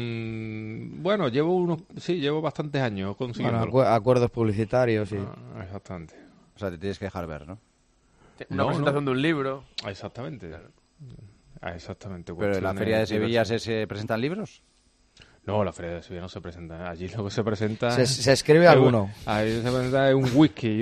Bueno, llevo bastantes años consiguiéndolo. Bueno, acuerdos publicitarios y... exactamente. O sea, te tienes que dejar ver, ¿no? Una presentación de un libro. Exactamente. Exactamente. ¿Pero en la Feria de Sevilla se presentan libros? No, la Feria de Sevilla no se presenta. Allí lo que se presenta... Se escribe alguno. Ahí se presenta un whisky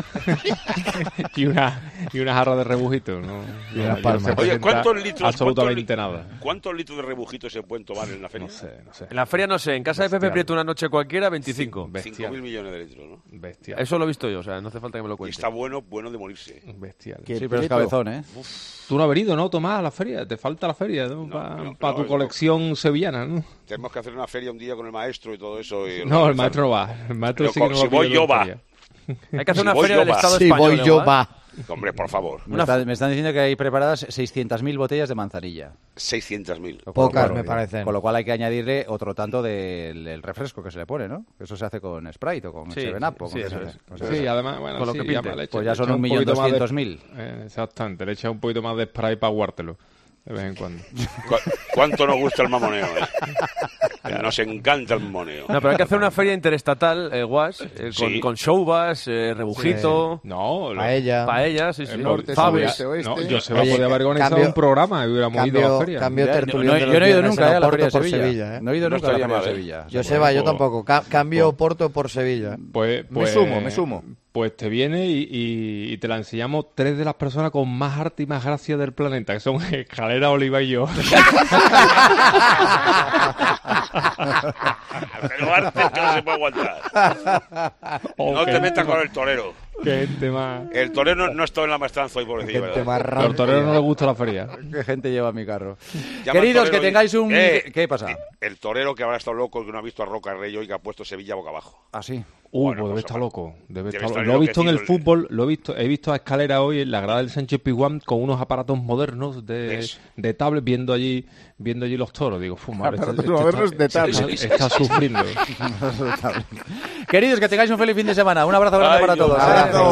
y una jarra de rebujito, ¿no? Y unas palmas. Oye, ¿cuántos litros? Absolutamente nada. ¿Cuántos litros de rebujito se pueden tomar en la feria? No sé. En la feria no sé. En casa de Pepe Prieto una noche cualquiera, 25. 5.000 millones de litros, ¿no? Bestial. Eso lo he visto yo, o sea, no hace falta que me lo cuente. Y está bueno de morirse. Bestial. Sí, pero es cabezón, ¿eh? Tú no has venido, ¿no, Tomás, a la feria? Te falta la feria, ¿no? Para tu colección sevillana, ¿no? Tenemos que hacer una feria un día con el maestro y todo eso. No, el maestro no va. El maestro sí que no si voy yo va. Hay que hacer una feria del Estado español. Si voy yo va. Hombre, por favor. Me están diciendo que hay preparadas 600.000 botellas de manzanilla. 600.000. Pocas, me parecen. Con lo cual hay que añadirle otro tanto del refresco que se le pone, ¿no? Eso se hace con Sprite o con 7-Up. Sí, además, bueno, con lo que pinte. Pues ya son 1.200.000. Exactamente, le echa un poquito más de Sprite para guártelo. De vez en cuando. ¿Cuánto nos gusta el mamoneo? Nos encanta el moneo. No, pero hay que hacer una feria interestatal, Guas, con showbas, rebujito... Sí. No, paella, sí. Norte, Faves. oeste. No, yo se va a poder haber organizado un programa y hubiéramos ido a la feria. Cambio Yo tertulión no he ido nunca a la feria de por Sevilla. No he ido nunca a la feria de Sevilla. Yo tampoco. Cambio Porto por Sevilla. Pues me sumo. Pues te viene y te la enseñamos 3 de las personas con más arte y más gracia del planeta, que son Escalera, Oliva y yo. Pero arte que no se puede aguantar. No te metas con el torero. Qué gente más... El torero no está en la maestranza hoy, pobrecillo, ¿verdad? Al torero no le gusta la feria. Qué gente lleva mi carro. Queridos, que tengáis un... ¿Qué pasa? El torero que habrá estado loco, que no ha visto a Roca Rey hoy, que ha puesto Sevilla boca abajo. ¿Ah, sí? Bueno, pues debe estar loco. Lo he visto en el fútbol, he visto a Escalera hoy en la grada del Sánchez Pizjuán con unos aparatos modernos de tablet viendo allí los toros. Digo, aparatos modernos de tablet. Está sufriendo. Queridos, que tengáis un feliz fin de semana. Un abrazo grande para todos.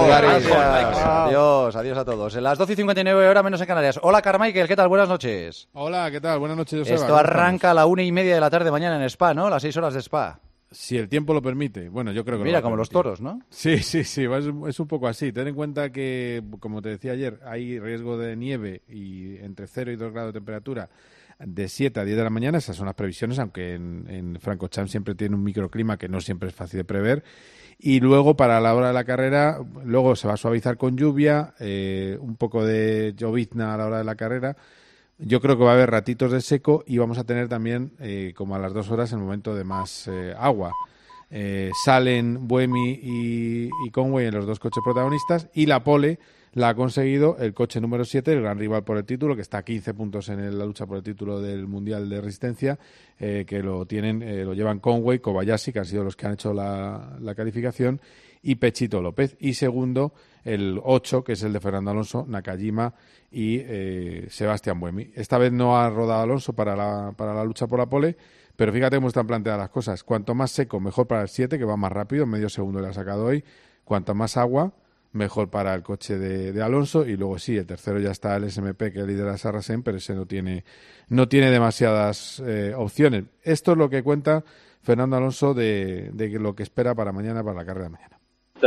Adiós a todos. En las 12:59 horas menos en Canarias. Hola, Carmichael, ¿qué tal? Buenas noches. Hola, ¿qué tal? Buenas noches, Joseba. Esto arranca a la 1:30 de la tarde mañana en Spa, ¿no? Las 6 horas de Spa. Si el tiempo lo permite. Bueno, yo creo que mira, como los toros, ¿no? Sí, es un poco así. Ten en cuenta que, como te decía ayer, hay riesgo de nieve y entre 0 y 2 grados de temperatura de 7 a 10 de la mañana. Esas son las previsiones, aunque en Francorchamps siempre tiene un microclima que no siempre es fácil de prever. Y luego, para la hora de la carrera, luego se va a suavizar con lluvia, un poco de llovizna a la hora de la carrera. Yo creo que va a haber ratitos de seco y vamos a tener también, como a las 2 horas, el momento de más agua. Salen Buemi y Conway en los 2 coches protagonistas y la pole la ha conseguido el coche número 7, el gran rival por el título, que está a 15 puntos en la lucha por el título del Mundial de Resistencia, que lo llevan Conway, Kobayashi, que han sido los que han hecho la calificación, y Pechito López. Y segundo, el 8, que es el de Fernando Alonso, Nakajima y Sebastián Buemi. Esta vez no ha rodado Alonso para la lucha por la pole, pero fíjate cómo están planteadas las cosas. Cuanto más seco, mejor para el 7, que va más rápido, medio segundo le ha sacado hoy. Cuanto más agua, mejor para el coche de Alonso. Y luego sí, el tercero ya está el SMP, que lidera Sarracen, pero ese no tiene demasiadas opciones. Esto es lo que cuenta Fernando Alonso de lo que espera para mañana, para la carrera de mañana.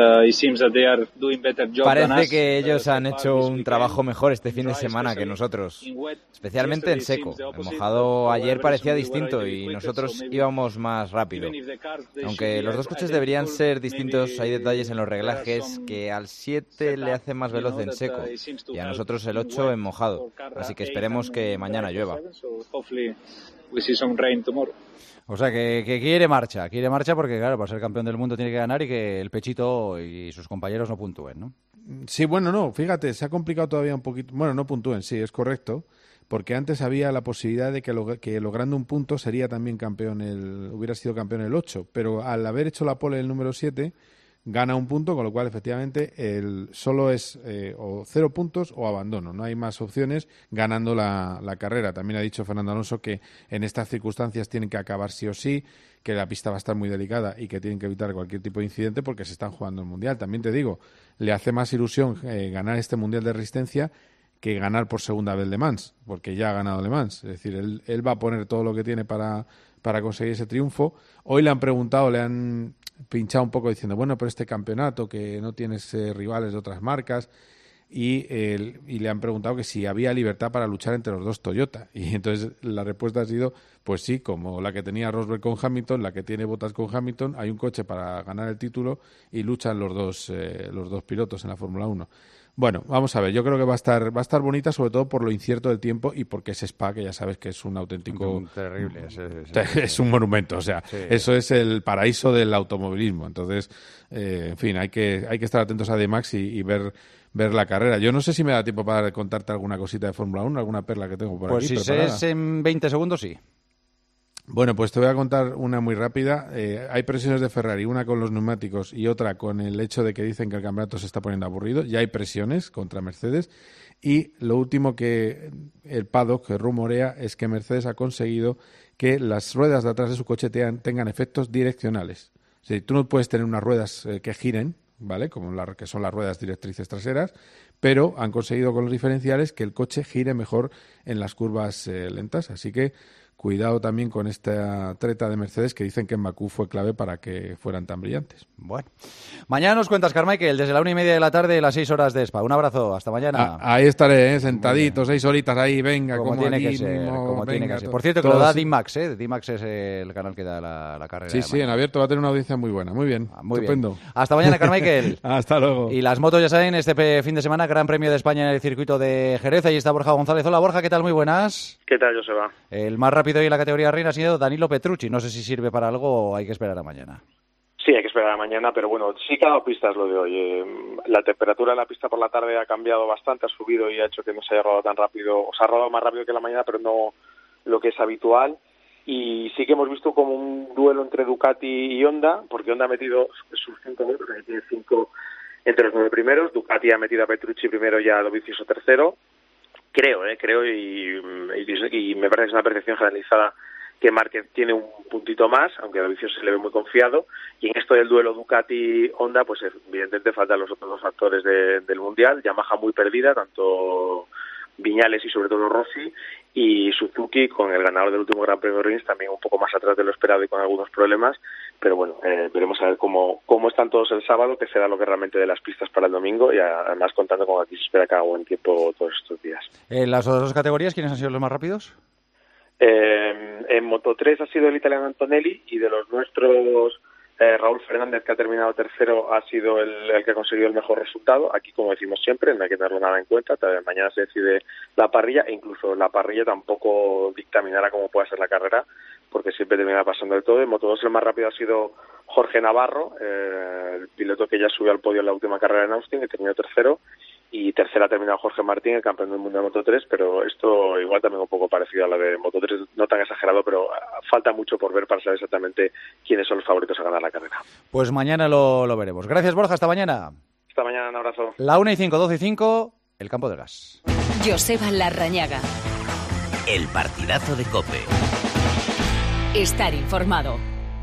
Parece que ellos han hecho un trabajo mejor este fin de semana que nosotros, especialmente en seco. El mojado ayer parecía distinto y nosotros íbamos más rápido. Aunque los 2 coches deberían ser distintos, hay detalles en los reglajes que al 7 le hace más veloz en seco y a nosotros el 8 en mojado. Así que esperemos que mañana llueva. O sea, que quiere marcha porque, claro, para ser campeón del mundo tiene que ganar y que el Pechito y sus compañeros no puntúen, ¿no? Sí, bueno, no, fíjate, se ha complicado todavía un poquito. Bueno, no puntúen, sí, es correcto, porque antes había la posibilidad de que logrando un punto sería también hubiera sido campeón el 8, pero al haber hecho la pole el número 7, gana un punto, con lo cual efectivamente solo es o 0 puntos o abandono, no hay más opciones ganando la carrera. También ha dicho Fernando Alonso que en estas circunstancias tienen que acabar sí o sí, que la pista va a estar muy delicada y que tienen que evitar cualquier tipo de incidente porque se están jugando el Mundial. También te digo, le hace más ilusión ganar este Mundial de Resistencia que ganar por segunda vez Le Mans, porque ya ha ganado Le Mans. Es decir, él va a poner todo lo que tiene para conseguir ese triunfo. Hoy le han preguntado, le han pinchado un poco diciendo, bueno, pero este campeonato que no tienes rivales de otras marcas, y le han preguntado que si había libertad para luchar entre los 2 Toyota, y entonces la respuesta ha sido, pues sí, como la que tenía Rosberg con Hamilton, la que tiene Bottas con Hamilton, hay un coche para ganar el título y luchan los dos pilotos en la Fórmula 1. Bueno, vamos a ver, yo creo que va a estar bonita, sobre todo por lo incierto del tiempo y porque es Spa, que ya sabes que es un auténtico... Terrible. Es un monumento, o sea, sí. Eso es el paraíso del automovilismo. Entonces, en fin, hay que estar atentos a D-Max y ver la carrera. Yo no sé si me da tiempo para contarte alguna cosita de Fórmula 1, alguna perla que tengo por aquí. Pues si es en 20 segundos, sí. Bueno, pues te voy a contar una muy rápida. Hay presiones de Ferrari, una con los neumáticos y otra con el hecho de que dicen que el campeonato se está poniendo aburrido. Ya hay presiones contra Mercedes. Y lo último que el paddock que rumorea es que Mercedes ha conseguido que las ruedas de atrás de su coche tengan efectos direccionales. Es decir, tú no puedes tener unas ruedas que giren, ¿vale? Como que son las ruedas directrices traseras, pero han conseguido con los diferenciales que el coche gire mejor en las curvas lentas. Así que cuidado también con esta treta de Mercedes, que dicen que en Bakú fue clave para que fueran tan brillantes. Bueno, mañana nos cuentas, Carmichael, desde la 1:30 de la tarde, las 6 horas de Spa. Un abrazo, hasta mañana. Ahí estaré, sentadito, 6 horitas ahí, venga, como tiene que ser, como tiene que ser. Por cierto, que lo da D-Max, D-Max es el canal que da la carrera. Sí, en abierto va a tener una audiencia muy buena, muy bien, estupendo. Bien. Hasta mañana, Carmichael. Hasta luego. Y las motos, ya saben, este fin de semana, Gran Premio de España en el circuito de Jerez. Ahí está Borja González. Hola, Borja, ¿qué tal? Muy buenas. ¿Qué tal, Joseba? El más rápido hoy en la categoría reina ha sido Danilo Petrucci. No sé si sirve para algo o hay que esperar a mañana. Sí, hay que esperar a mañana, pero bueno, sí que ha dado pistas lo de hoy. La temperatura de la pista por la tarde ha cambiado bastante, ha subido y ha hecho que no se haya rodado tan rápido. O sea, ha rodado más rápido que la mañana, pero no lo que es habitual. Y sí que hemos visto como un duelo entre Ducati y Honda, porque Honda ha metido sus 5 metros, que tiene 5 entre los 9 primeros. Ducati ha metido a Petrucci primero y a Dovizioso tercero. Creo, y me parece que es una percepción generalizada que Márquez tiene un puntito más, aunque a Dovizioso se le ve muy confiado, y en esto del duelo Ducati-Honda, pues evidentemente faltan los otros 2 factores del Mundial. Yamaha muy perdida, tanto Viñales y sobre todo Rossi, y Suzuki con el ganador del último Gran Premio Rins también un poco más atrás de lo esperado y con algunos problemas, pero bueno, veremos a ver cómo están todos el sábado, que será lo que realmente de las pistas para el domingo, y además contando con aquí se espera que haga buen tiempo todos estos días. En las otras 2 categorías, ¿quiénes han sido los más rápidos? En Moto3 ha sido el italiano Antonelli, y de los nuestros Raúl Fernández, que ha terminado tercero, ha sido el que ha conseguido el mejor resultado. Aquí, como decimos siempre, no hay que tenerlo nada en cuenta. Mañana se decide la parrilla, e incluso la parrilla tampoco dictaminará cómo pueda ser la carrera, porque siempre termina pasando de todo. En Moto2 el más rápido ha sido Jorge Navarro, el piloto que ya subió al podio en la última carrera en Austin, que terminó tercero. Y tercera ha terminado Jorge Martín, el campeón del mundo de Moto3, pero esto igual también un poco parecido a la de Moto3, no tan exagerado, pero falta mucho por ver para saber exactamente quiénes son los favoritos a ganar la carrera. Pues mañana lo veremos. Gracias, Borja, hasta mañana. Hasta mañana, un abrazo. La 1:05, 12:05, el campo de gas. Joseba Larrañaga. El partidazo de COPE. Estar informado.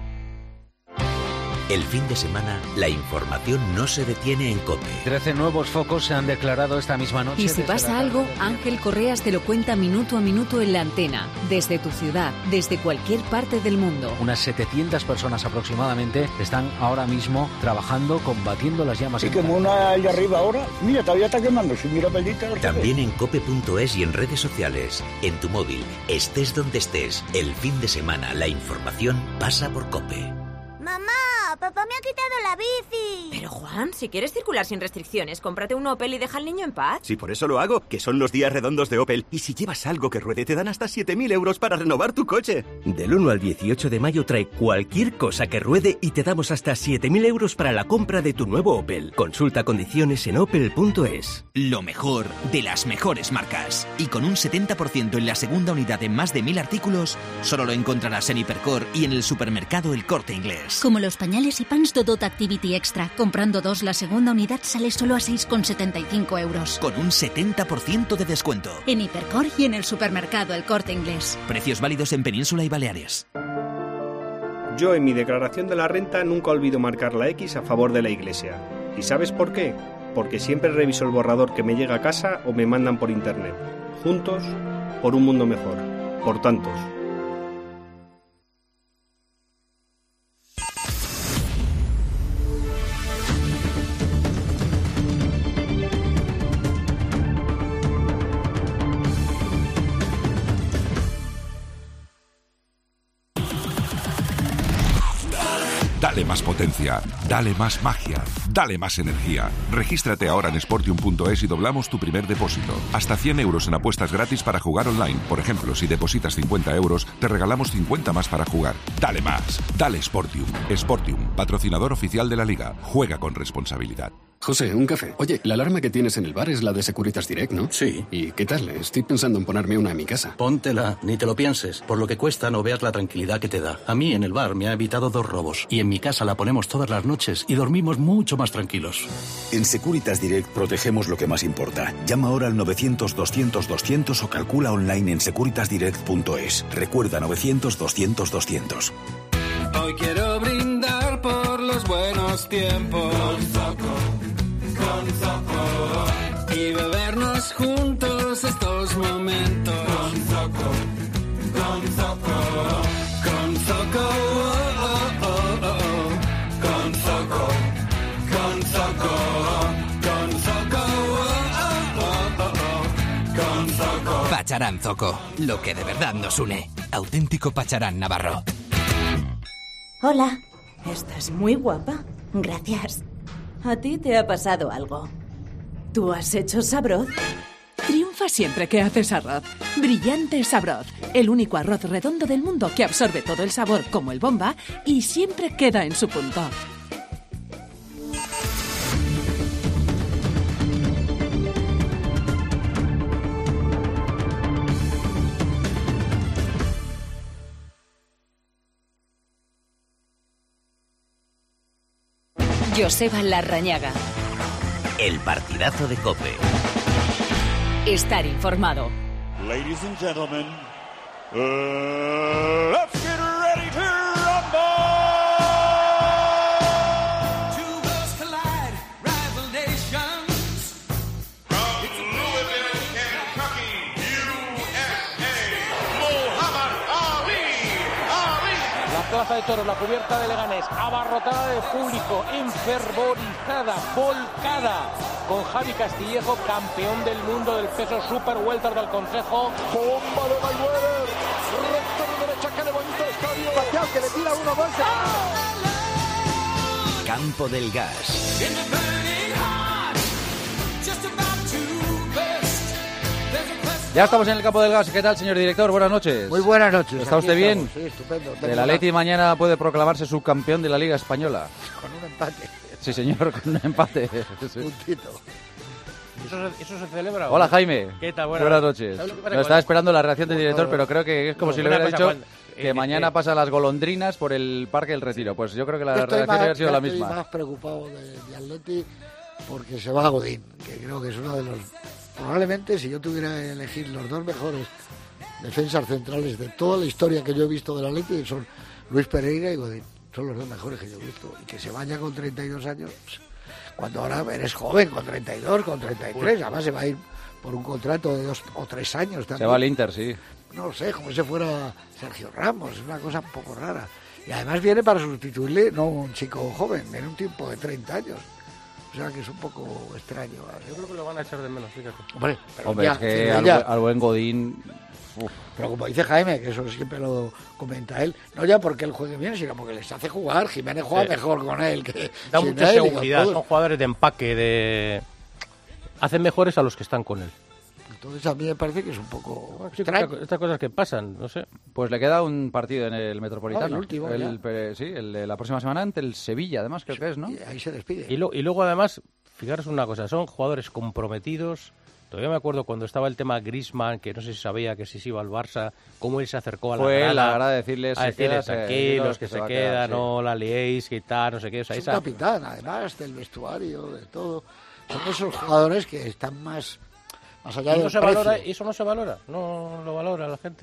El fin de semana, la información no se detiene en COPE. 13 nuevos focos se han declarado esta misma noche. Y si pasa algo, Ángel Correas te lo cuenta minuto a minuto en la antena, desde tu ciudad, desde cualquier parte del mundo. Unas 700 personas aproximadamente están ahora mismo trabajando, combatiendo las llamas. Y como una allá arriba ahora, mira, todavía está quemando, si mira pelita. También en cope.es y en redes sociales, en tu móvil, estés donde estés, el fin de semana, la información pasa por COPE. ¡Mamá! ¡Papá me ha quitado la bici! Pero Juan, si quieres circular sin restricciones, cómprate un Opel y deja al niño en paz. Sí, por eso lo hago, que son los días redondos de Opel. Y si llevas algo que ruede, te dan hasta 7.000 euros para renovar tu coche. Del 1 al 18 de mayo trae cualquier cosa que ruede y te damos hasta 7.000 euros para la compra de tu nuevo Opel. Consulta condiciones en opel.es. Lo mejor de las mejores marcas. Y con un 70% en la segunda unidad en más de 1.000 artículos, solo lo encontrarás en Hipercor y en el supermercado El Corte Inglés. Como los pañales y pants Dodot Activity Extra. Comprando 2, la segunda unidad sale solo a 6,75 euros. Con un 70% de descuento. En Hipercor y en el supermercado El Corte Inglés. Precios válidos en Península y Baleares. Yo en mi declaración de la renta nunca olvido marcar la X a favor de la Iglesia. ¿Y sabes por qué? Porque siempre reviso el borrador que me llega a casa o me mandan por internet. Juntos, por un mundo mejor. Por tantos. Dale más potencia, dale más magia, dale más energía. Regístrate ahora en Sportium.es y doblamos tu primer depósito. Hasta 100 euros en apuestas gratis para jugar online. Por ejemplo, si depositas 50 euros, te regalamos 50 más para jugar. Dale más, dale Sportium. Sportium, patrocinador oficial de la Liga. Juega con responsabilidad. José, un café. Oye, la alarma que tienes en el bar es la de Securitas Direct, ¿no? Sí. ¿Y qué tal? Estoy pensando en ponerme una en mi casa. Póntela, ni te lo pienses. Por lo que cuesta, no veas la tranquilidad que te da. A mí, en el bar, me ha evitado 2 robos. Y en mi casa la ponemos todas las noches y dormimos mucho más tranquilos. En Securitas Direct protegemos lo que más importa. Llama ahora al 900-200-200 o calcula online en securitasdirect.es. Recuerda, 900-200-200. Hoy quiero brindar por los buenos tiempos. Con Zoco. Y bebernos juntos estos momentos. Con Zoco. Pacharán Zoco, lo que de verdad nos une. Auténtico Pacharán Navarro. Hola, estás muy guapa. Gracias. ¿A ti te ha pasado algo? ¿Tú has hecho Sabroz? Triunfa siempre que haces arroz. Brillante Sabroz, el único arroz redondo del mundo que absorbe todo el sabor como el Bomba y siempre queda en su punto. Joseba Larrañaga. El partidazo de COPE. Estar informado. Ladies and gentlemen, let's get ready to rumble. Two worlds collide, rival nations. From Louisville, Kentucky, USA, Muhammad Ali. La plaza de toros, la cubierta de Leganés, abarrotada de público, enfervorizada, volcada, con Javi Castillejo, campeón del mundo del peso super welter del Consejo. Bomba de Mayweather, recta de derecha, que le bonito estadio. Pacquiao, que le tira 1-2. Campo del Gas. Ya estamos en el Campo del Gas. ¿Qué tal, señor director? Buenas noches. Muy buenas noches. ¿Está usted bien? Sí, estupendo. El Atleti mañana puede proclamarse subcampeón de la Liga Española. Con un empate. Sí, señor, con un empate. Puntito. ¿Eso se celebra? Hola, Jaime. ¿Qué tal? Buenas noches. No estaba esperando la reacción del director, pero creo que es como si le hubiera dicho que mañana pasan las golondrinas por el Parque del Retiro. Pues yo creo que la reacción debe haber sido la misma. Estoy más preocupado de Atleti porque se va a Godín, que creo que es uno de los... Probablemente, si yo tuviera que elegir los dos mejores defensas centrales de toda la historia que yo he visto del Atleti, son Luis Pereira y Godín. Son los dos mejores que yo he visto. Y que se vaya con 32 años, cuando ahora eres joven, con 32, con 33. Además se va a ir por un contrato de 2 o 3 años también. Se va al Inter, sí. No sé, como si fuera Sergio Ramos, es una cosa un poco rara. Y además viene para sustituirle, no un chico joven, viene un tipo de 30 años. O sea que es un poco extraño. Yo creo que lo van a echar de menos, fíjate. Hombre, es que al buen Godín... Pero como dice Jaime, que eso siempre lo comenta él, no ya porque él juegue bien, sino porque les hace jugar. Jiménez juega mejor con él que da mucha seguridad. Son jugadores de empaque, hacen mejores a los que están con él. Entonces a mí me parece que es un poco extraño. Estas cosas que pasan, no sé. Pues le queda un partido en el Metropolitano. El último, el de la próxima semana ante el Sevilla, además, creo que es, ¿no? Y ahí se despide. Y luego, además, fijaros una cosa, son jugadores comprometidos. Todavía me acuerdo cuando estaba el tema Griezmann, que no sé si sabía que si se iba al Barça, cómo él se acercó a la grada. La grada decirles tranquilos, que se queda, no la liéis, que tal, no sé qué. O sea, es un capitán, además, del vestuario, de todo. Son esos jugadores que están más allá del precio. Eso no se valora, no lo valora la gente.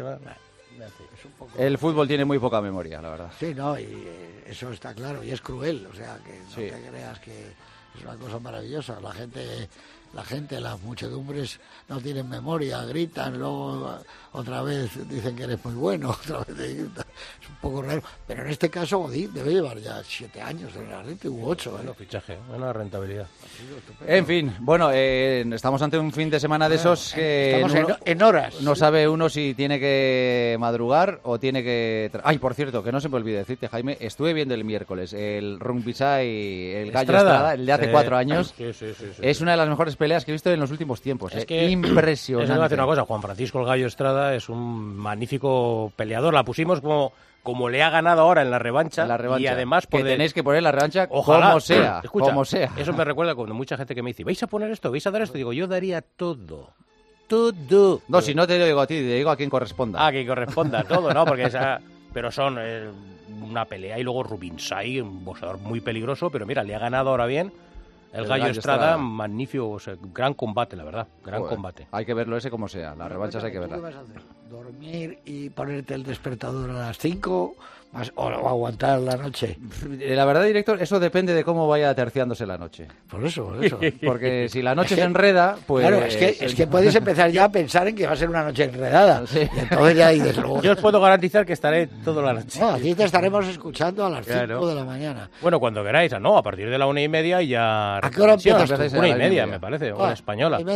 El fútbol tiene muy poca memoria, la verdad. Sí, no, y eso está claro, y es cruel, o sea, que no te creas que es una cosa maravillosa. La gente, las muchedumbres no tienen memoria, gritan, luego otra vez dicen que eres muy bueno, otra vez te gritan. Es un poco raro, pero en este caso Godín debe llevar ya 7 años en el Atleti, u 8. Bueno, fichaje, buena rentabilidad. En fin, bueno, estamos ante un fin de semana de esos que estamos en horas. No sabe uno si tiene que madrugar o tiene que... Ay, por cierto, que no se me olvide decirte, Jaime, estuve viendo el miércoles el Rumbisay, el Gallo Estrada, el de hace 4 años. Sí. Es una de las mejores peleas que he visto en los últimos tiempos. Es que impresionante. Es una cosa, Juan Francisco el Gallo Estrada es un magnífico peleador. La pusimos como le ha ganado ahora en la revancha. Y además tenéis que poner la revancha ojalá, como sea. Escucha, como sea. Eso me recuerda cuando mucha gente que me dice, ¿vais a poner esto? ¿Vais a dar esto? Digo, yo daría todo. Todo. No, si no te lo digo a ti, te digo a quien corresponda. A quien corresponda, todo, ¿no? Porque pero son una pelea. Y luego Rubinsay, un boxeador muy peligroso, pero mira, le ha ganado ahora bien. El Gallo Estrada, magnífico, o sea, gran combate, la verdad, combate. Hay que verlo ese como sea, las revanchas hay que verlas. ¿Qué vas a hacer? ¿Dormir y ponerte el despertador a las 5 o aguantar la noche? La verdad, director, eso depende de cómo vaya terciándose la noche. Por eso. Porque si la noche se enreda, pues... Claro, es que puedes empezar ya a pensar en que va a ser una noche enredada. Sí. Y entonces ya dices... Yo os puedo garantizar que estaré toda la noche. No, aquí te estaremos escuchando a las 5 de la mañana. Bueno, cuando queráis, no, a partir de la 1:30 y ya... ¿A qué hora empiezas? 1:30, me parece, hora española. 1:30.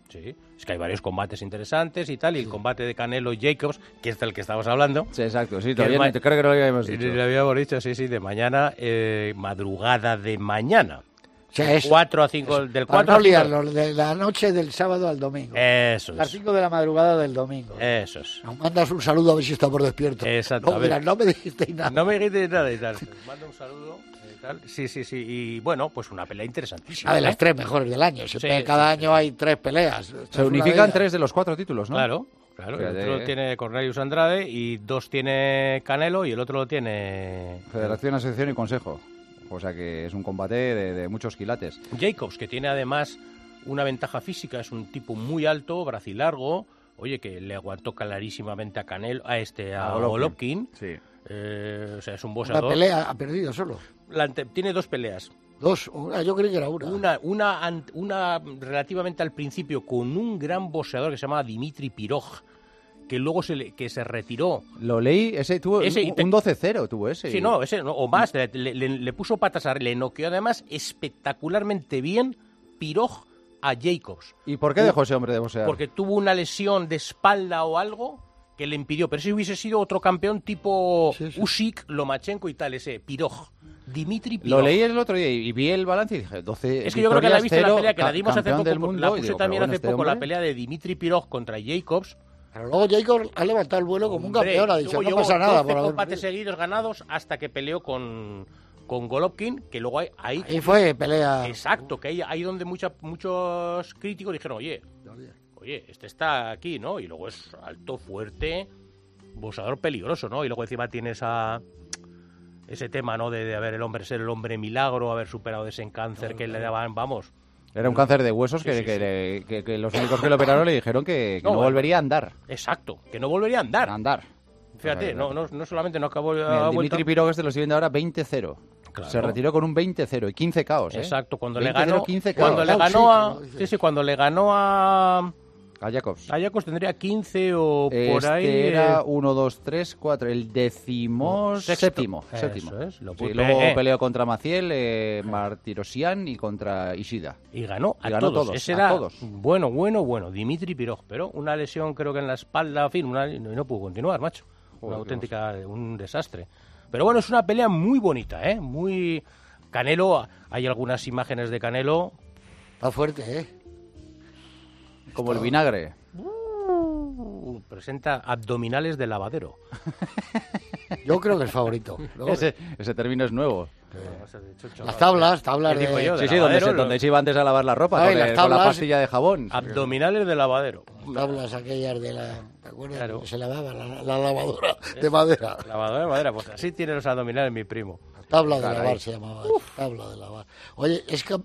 Sí, es que hay varios combates interesantes y tal, y el combate de Canelo-Jacobs, que es del que estamos hablando. Sí, exacto, sí, todavía creo que no lo habíamos dicho. Lo habíamos dicho, sí, de mañana, madrugada de mañana. O sea, es 4 a 5, del 4 para no a 5. liarlo, de la noche del sábado al domingo. Eso es. Las 5 de la madrugada del domingo. Eso es. Nos mandas un saludo a ver si está por despierto. Exacto. No, mira, no me dijisteis nada. No me dijisteis nada y tal. Manda un saludo y tal. Sí. Y bueno, pues una pelea interesantísima. Una de las 3 mejores del año. Siempre cada año hay 3 peleas. Se unifican 3 de los 4 títulos, ¿no? Claro. El otro tiene Cornelius Andrade y 2 tiene Canelo y el otro lo tiene... Federación, Asociación y Consejo. O sea que es un combate de muchos quilates. Jacobs, que tiene además una ventaja física, es un tipo muy alto, bracilargo, oye, que le aguantó clarísimamente a Canelo, a Golovkin. Sí. O sea, es un boxeador. Una pelea ha perdido solo. Tiene 2 peleas. 2, yo creí que era una. Una relativamente al principio con un gran boxeador que se llama Dimitri Pirog, que luego se retiró. Lo leí, tuvo un 12-0 tuvo ese. Sí, o más, le puso patas le noqueó además espectacularmente bien Pirog a Jacobs. ¿Y por qué dejó ese hombre de boxear? Porque tuvo una lesión de espalda o algo que le impidió, pero si hubiese sido otro campeón tipo Usyk, Lomachenko y tal, ese Pirog. Dimitri Pirog. Lo leí el otro día y vi el balance y dije, 12 Es que yo creo que la he visto 0, la pelea que la dimos hace poco, mundo, la puse también hace poco, hombre. la pelea de Dimitri Pirog contra Jacobs. Pero luego Jacobs ha levantado el vuelo como un campeón, ha dicho, no pasa nada. 12 combates seguidos ganados hasta que peleó con Golovkin, que luego ahí fue pelea. Exacto, que ahí donde muchos críticos dijeron, oye, este está aquí, ¿no? Y luego es alto, fuerte, boxeador peligroso, ¿no? Y luego encima tiene ese tema, ¿no? De haber ser el hombre milagro, haber superado ese cáncer que le daban, vamos. Era un cáncer de huesos que los médicos que lo operaron le dijeron que no volvería a andar. Exacto, que no volvería a andar. Fíjate, no solamente no acabó... Dimitri Pirog lo estoy viendo ahora 20-0. Claro. Se retiró con un 20-0 y 15 KOs. Exacto, cuando 20, le ganó... 15 cuando le ganó a... cuando le ganó a Jacobs. A Jacobs tendría 15 o por ahí... Era 1, 2, 3, 4, el 17º. Eso es. Luego peleó contra Maciel, Martirosyan y contra Ishida. Y ganó a todos. Ese era bueno. Dimitri Pirog, pero una lesión creo que en la espalda, en fin, y no pudo continuar, macho. Una auténtica, un desastre. Pero bueno, es una pelea muy bonita, ¿eh? Muy... Canelo, hay algunas imágenes de Canelo... Está fuerte, ¿eh? Como el vinagre. Presenta abdominales de lavadero. Yo creo que es favorito. Ese término es nuevo. Las tablas de... Sí, donde se iba antes a lavar la ropa, con la pastilla de jabón. Abdominales de lavadero. Tablas aquellas de la... ¿Te acuerdas? Claro. Que se lavaba la lavadora de madera. Lavadora de madera, pues así tiene los abdominales mi primo. Tabla de lavar se llamaba. Tabla de lavar. Oye,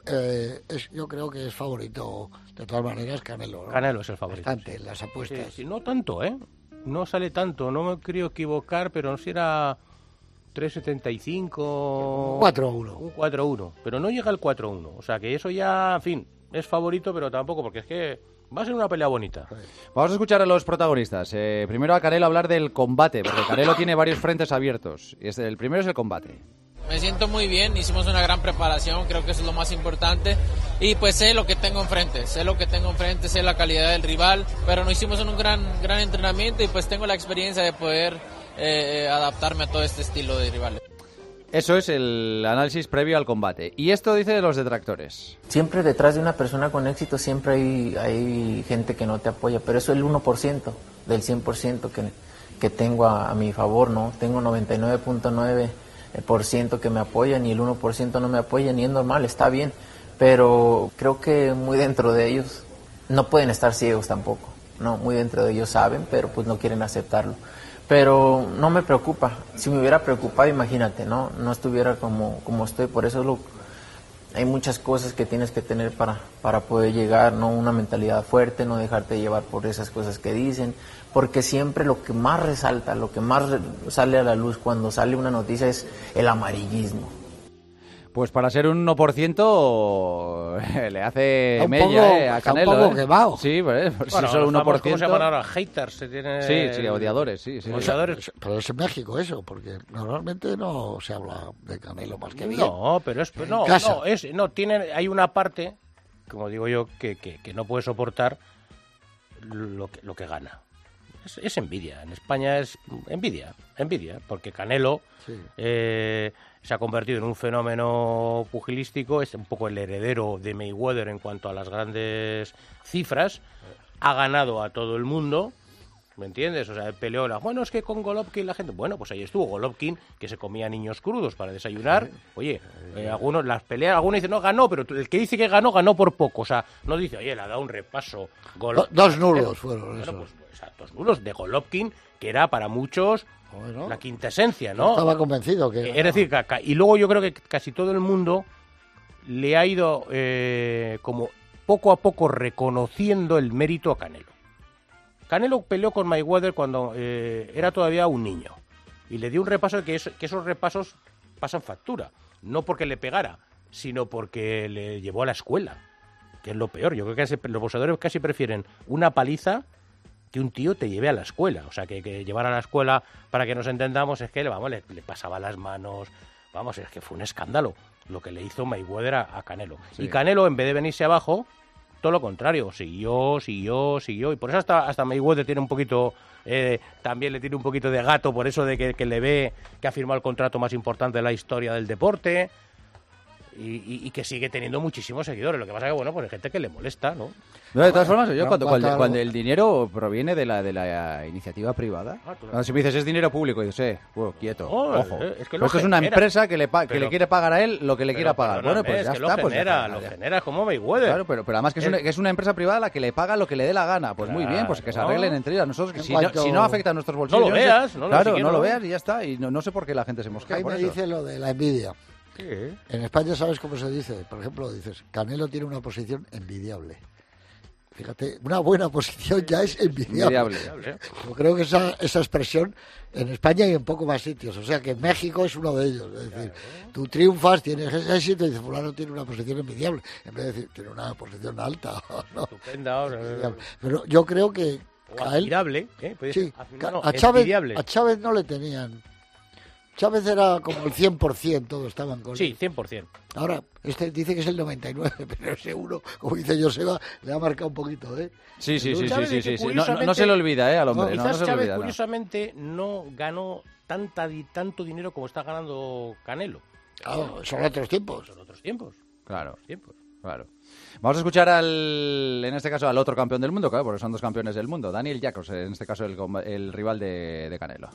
yo creo que es favorito, de todas maneras, Canelo, ¿no? Canelo es el favorito. Bastante, las apuestas. Sí, no tanto, ¿eh? No sale tanto, no me quiero equivocar, pero no sé si era 3.75... 4-1. Un 4-1, pero no llega al 4-1. O sea que eso ya, en fin, es favorito, pero tampoco, porque es que va a ser una pelea bonita. Vamos a escuchar a los protagonistas. Primero a Canelo hablar del combate, porque Canelo tiene varios frentes abiertos. Y el primero es el combate. Me siento muy bien, hicimos una gran preparación, creo que eso es lo más importante y pues sé lo que tengo enfrente, sé la calidad del rival, pero nos hicimos un gran entrenamiento y pues tengo la experiencia de poder adaptarme a todo este estilo de rivales. Eso es el análisis previo al combate. Y esto dice de los detractores. Siempre detrás de una persona con éxito siempre hay gente que no te apoya, pero eso es el 1% del 100% que tengo a mi favor, ¿no? Tengo 99.9% que me apoyan y el 1% no me apoyan y es normal, está bien, pero creo que muy dentro de ellos no pueden estar ciegos tampoco, no, muy dentro de ellos saben, pero pues no quieren aceptarlo. Pero no me preocupa, si me hubiera preocupado, imagínate, no estuviera como estoy, por eso hay muchas cosas que tienes que tener para poder llegar, ¿no? Una mentalidad fuerte, no dejarte llevar por esas cosas que dicen, porque siempre lo que más resalta, lo que más sale a la luz cuando sale una noticia es el amarillismo. Pues para ser un 1% le hace mella a Canelo. Un poco quemado. Sí, pues si solo 1%. ¿Cómo se llaman ahora? Haters. Sí, odiadores, sí. Odiadores. Pero es en México eso, porque normalmente no se habla de Canelo más que bien. No, pero hay una parte como digo yo, que no puede soportar lo que gana. Es envidia. En España es envidia, porque Canelo se ha convertido en un fenómeno pugilístico, es un poco el heredero de Mayweather en cuanto a las grandes cifras, ha ganado a todo el mundo, ¿me entiendes? O sea, peleó bueno, es que con Golovkin la gente... Bueno, pues ahí estuvo Golovkin, que se comía niños crudos para desayunar. Oye, algunos las peleas, algunos dicen, no, ganó, pero el que dice que ganó por poco. O sea, no dice, oye, le ha dado un repaso. Dos nulos fueron esos. Pues, dos nulos de Golovkin, que era para muchos la quintesencia, ¿no? Estaba convencido que... Es decir, y luego yo creo que casi todo el mundo le ha ido como poco a poco reconociendo el mérito a Canelo. Canelo peleó con Mayweather cuando era todavía un niño y le dio un repaso que esos repasos pasan factura, no porque le pegara, sino porque le llevó a la escuela, que es lo peor. Yo creo que los boxeadores casi prefieren una paliza que un tío te lleve a la escuela. O sea, que llevar a la escuela, para que nos entendamos, es que le pasaba las manos, es que fue un escándalo lo que le hizo Mayweather a Canelo. Sí. Y Canelo, en vez de venirse abajo, todo lo contrario, siguió, y por eso hasta Mayweather tiene un poquito, también le tiene un poquito de gato, por eso de que le ve que ha firmado el contrato más importante de la historia del deporte, y que sigue teniendo muchísimos seguidores. Lo que pasa es que, bueno, pues hay gente que le molesta, ¿no? No, de todas formas, yo cuando el dinero proviene de la iniciativa privada, cuando si me dices es dinero público, y dices, quieto, ojo. Es que esto es una empresa que le quiere pagar a él lo que le quiera pagar. Bueno, pues ya está. Lo genera como Mayweather. Claro, pero además que es una empresa privada la que le paga lo que le dé la gana. Pues muy bien, pues que se arreglen entre ellas. Nosotros, si no afecta a nuestros bolsillos... No lo veas. No lo veas y ya está. Y no sé por qué la gente se mosquea. Ahí me dice lo de la envidia. ¿Qué? En España, ¿sabes cómo se dice? Por ejemplo, dices, Canelo tiene una posición envidiable. Fíjate, una buena posición ya es envidiable. Yo creo que esa expresión en España y en poco más sitios. O sea, que México es uno de ellos. Es decir, tú triunfas, tienes ese éxito y dices, fulano tiene una posición envidiable. En vez de decir, tiene una posición alta. ¿No? Estupenda. Pero yo creo que a él... Sí, a Chávez no le tenían... Chávez era como el 100%, todos estaban con él. Sí, 100%. Ahora, este dice que es el 99%, pero ese uno, como dice Joseba, le ha marcado un poquito, ¿eh? Sí. No se le olvida, al hombre. Quizás no Chávez, curiosamente, no ganó tanto dinero como está ganando Canelo. Claro, son otros tiempos. Claro. Vamos a escuchar en este caso al otro campeón del mundo, claro, porque son dos campeones del mundo, Daniel Jacobs, en este caso el rival de Canelo.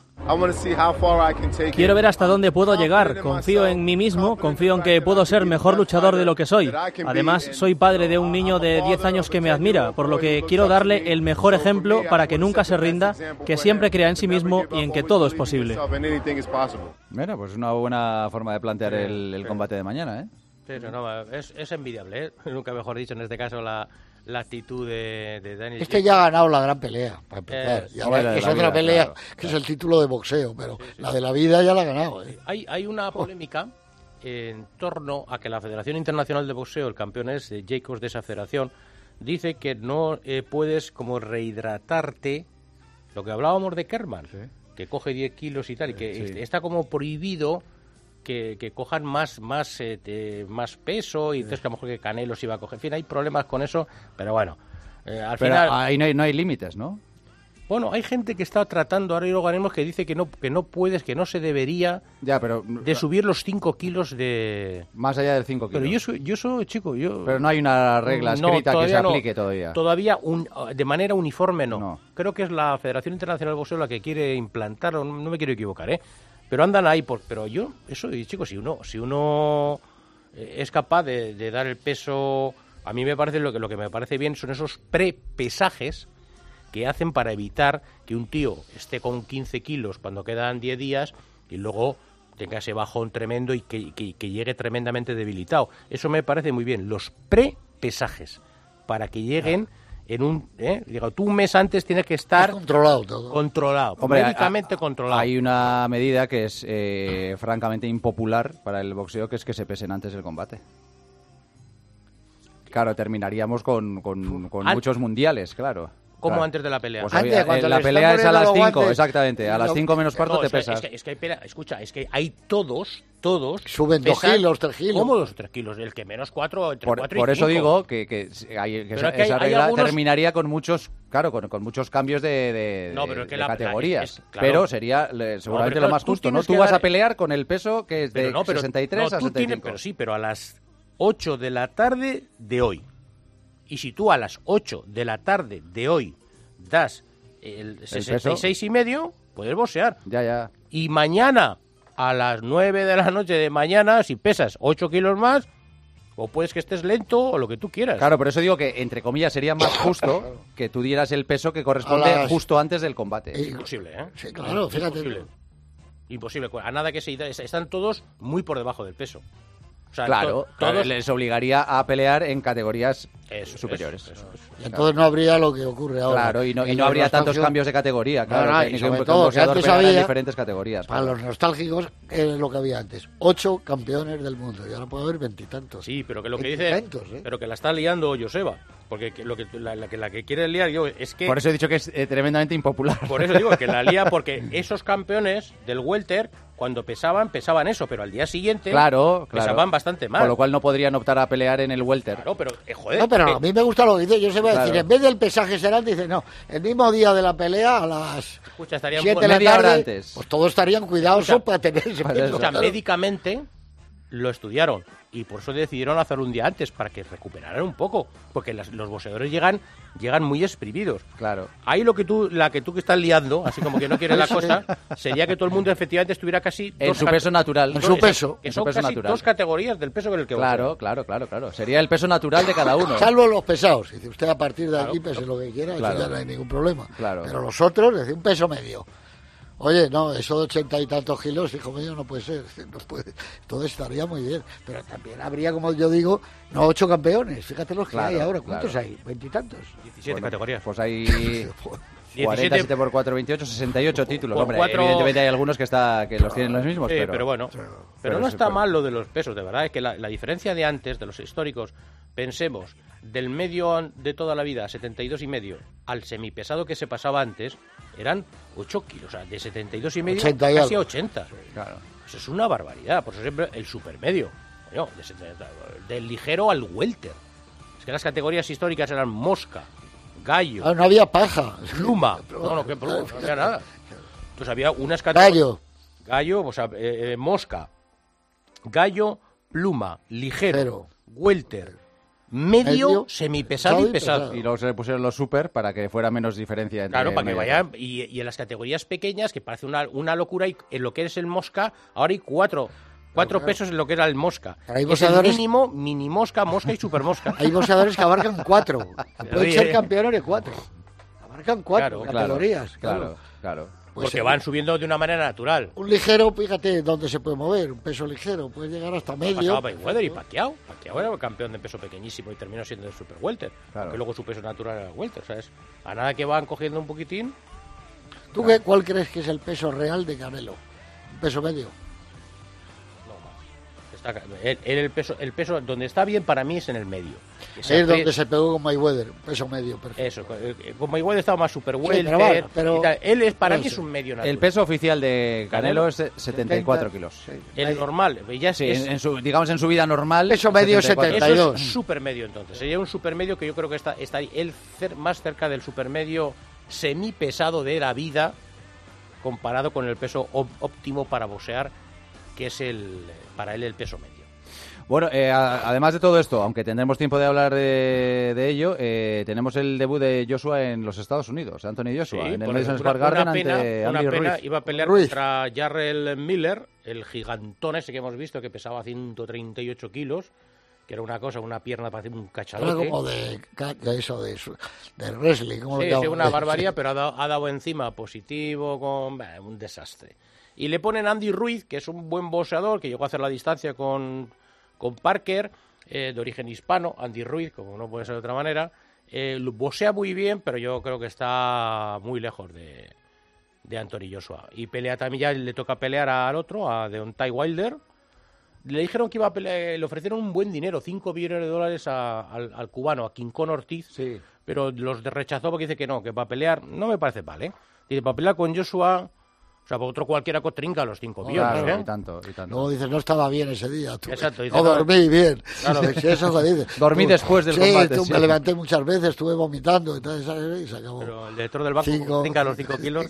Quiero ver hasta dónde puedo llegar. Confío en mí mismo, confío en que puedo ser mejor luchador de lo que soy. Además, soy padre de un niño de 10 años que me admira, por lo que quiero darle el mejor ejemplo para que nunca se rinda, que siempre crea en sí mismo y en que todo es posible. Bueno, pues una buena forma de plantear el combate de mañana, ¿eh? Sí, es envidiable, ¿eh? Nunca mejor dicho, en este caso, la actitud de Daniel. Ya ha ganado la gran pelea, para empezar. Es otra pelea, que es el título de boxeo, pero la de la vida ya la ha ganado, ¿eh? Hay una polémica en torno a que la Federación Internacional de Boxeo, el campeón es Jacobs de esa federación, dice que no puedes como rehidratarte, lo que hablábamos de Kerman, que coge 10 kilos y tal, y que está como prohibido que cojan más peso, y entonces que a lo mejor que Canelo se iba a coger. En fin, hay problemas con eso, pero bueno, al final... Ahí no hay límites, ¿no? Bueno, hay gente que está tratando, ahora hay organismos que dice que no puedes, que no se debería de subir los 5 kilos de... Más allá del 5 kilos. Pero yo soy chico, Pero no hay una regla escrita que se aplique todavía. Todavía de manera uniforme no. Creo que es la Federación Internacional de Boxeo la que quiere implantar, no me quiero equivocar, pero andan ahí, pero yo, chicos, si uno es capaz de dar el peso, a mí me parece lo que me parece bien son esos prepesajes que hacen para evitar que un tío esté con 15 kilos cuando quedan 10 días y luego tenga ese bajón tremendo y que llegue tremendamente debilitado. Eso me parece muy bien, los prepesajes, para que lleguen... tú un mes antes tienes que estar controlado todo. Hombre, médicamente controlado. Hay una medida que es francamente impopular para el boxeo, que es que se pesen antes del combate. Claro, terminaríamos con muchos mundiales, claro. ¿Cómo antes de la pelea? Pues la pelea es a las 5, exactamente. A las 5 menos cuarto te pesas. Es que hay pelea, escucha, es que hay todos suben 2 kilos, 3 kilos. ¿Cómo 2 o 3 kilos? El que menos 4, entre 4 y 5. Por eso digo que esa regla algunos... terminaría con muchos, con muchos cambios de categorías. Claro. Pero sería seguramente lo más justo, ¿no? Tú vas a pelear con el peso que es de 63 a 75. Pero a las 8 de la tarde de hoy. Y si tú a las 8 de la tarde de hoy das el 66,5, puedes boxear. Ya. Y mañana, a las 9 de la noche de mañana, si pesas 8 kilos más, o puedes que estés lento o lo que tú quieras. Claro, por eso digo que, entre comillas, sería más justo que tú dieras el peso que corresponde justo antes del combate. Imposible, ¿eh? Sí, claro, fíjate. Imposible. A nada que están todos muy por debajo del peso. O sea, claro, les obligaría a pelear en categorías superiores. Eso. Y entonces no habría lo que ocurre ahora. Claro, y no habría tantos cambios de categoría. Claro, y sobre todo, que antes había, en diferentes categorías. Para los nostálgicos, es lo que había antes. 8 campeones del mundo, y ahora puede haber 20 y tantos. Sí, pero que lo que dice... Pero que la está liando Joseba. Porque la que quiere liar yo es que... Por eso he dicho que es tremendamente impopular. Por eso digo que la lía, porque esos campeones del welter, cuando pesaban eso, pero al día siguiente pesaban bastante más. Con lo cual no podrían optar a pelear en el welter. Claro, pero joder... No, pero a mí me gusta lo que dice Joseba, decir, en vez del pesaje serán, dice, no, el mismo día de la pelea a las 7 de la tarde, antes. Pues todos estarían cuidados para tener ese peso. O sea, médicamente lo estudiaron y por eso decidieron hacerlo un día antes, para que recuperaran un poco, porque los boxeadores llegan muy exprimidos. Claro. Ahí la que tú que estás liando, así como que no quieres la cosa, sería que todo el mundo efectivamente estuviera casi... En su peso natural. En su peso. Que son casi natural. 2 categorías del peso con el que claro. Sería el peso natural de cada uno. Salvo los pesados. Dice usted a partir de aquí pese lo que quiera, eso ya no hay ningún problema. Claro. Pero los otros, dice un peso medio. Oye, no, eso de 80 y tantos kilos, hijo mío, no puede ser. No puede. Todo estaría muy bien. Pero también habría, como yo digo, no 8 campeones. Fíjate los que hay ahora. ¿Cuántos hay? ¿20 y tantos? 17 categorías. Pues hay 47 por 4, 28, 68 títulos. Hombre, evidentemente hay algunos que los tienen los mismos. Pero bueno. Pero no está mal lo de los pesos, de verdad. Es que la diferencia de antes, de los históricos, pensemos, del medio de toda la vida, 72,5, al semipesado que se pasaba antes, eran 8 kilos, o sea, de 72,5 casi a 80. Claro. Eso es una barbaridad, por eso siempre el supermedio, del ligero al welter. Es que las categorías históricas eran mosca, gallo... no había paja. Pluma. No había nada. Entonces había unas categorías... Gallo, o sea, mosca, gallo, pluma, ligero, welter... Medio, semipesado y pesado. Y luego se le pusieron los super para que fuera menos diferencia entre... Claro, para que vayan... Y en las categorías pequeñas, que parece una locura, y en lo que es el mosca, ahora hay 4 pesos en lo que era el mosca. Hay es el mínimo, mini mosca, mosca y super mosca. Hay boxeadores que abarcan 4. Pueden ser campeones de 4. Abarcan 4 categorías. Claro. Pues porque van subiendo de una manera natural. Un ligero, fíjate dónde se puede mover, un peso ligero, puede llegar hasta medio. Mayweather y Pacquiao. Pacquiao era el campeón de peso pequeñísimo y terminó siendo el super welter. Claro. Que luego su peso natural era el welter, ¿sabes? A nada que van cogiendo un poquitín. ¿Tú cuál crees que es el peso real de Canelo? ¿Un peso medio? El peso donde está bien para mí es en el medio. Es donde se pegó con Mayweather, peso medio, perfecto. Eso, con Mayweather estaba más super welter. Pero él para mí es un medio natural. El peso oficial de Canelo es 74 kilos. Sí. El normal, ya digamos en su vida normal. Peso medio es 72. Eso es super medio entonces. Sería un super medio que yo creo que está él más cerca del super medio semipesado de la vida, comparado con el peso óptimo para boxear, que es para él el peso medio. Bueno, además de todo esto, aunque tendremos tiempo de hablar de ello, tenemos el debut de Joshua en los Estados Unidos, Anthony Joshua, en el Madison Square Garden ante Andy Ruiz. Iba a pelear contra Jarrell Miller, el gigantón ese que hemos visto, que pesaba 138 kilos, que era una pierna para un cachadote. Era como de wrestling. Sí, una barbaridad, pero ha dado encima positivo, con un desastre. Y le ponen Andy Ruiz, que es un buen boxeador, que llegó a hacer la distancia con Parker, de origen hispano. Andy Ruiz, como no puede ser de otra manera, boxea muy bien, pero yo creo que está muy lejos de Anthony Joshua. Y pelea también, ya le toca pelear al otro, a Deontay Wilder, Le dijeron que iba a pelear, le ofrecieron un buen dinero, $5 billones al cubano, a Quincón Ortiz, pero los rechazó porque dice que no, que para pelear no me parece mal, ¿eh? Dice, para pelear con Joshua, o sea, otro cualquiera trinca los 5 billones, claro, ¿eh? y tanto. Luego dices, no estaba bien ese día. Tú. Exacto. Dice, no dormí bien. Claro. Sí, eso es lo que dices. Dormí después del combate. Sí, me levanté muchas veces, estuve vomitando y tal, y se acabó. Pero el director del banco trinca los 5 kilos.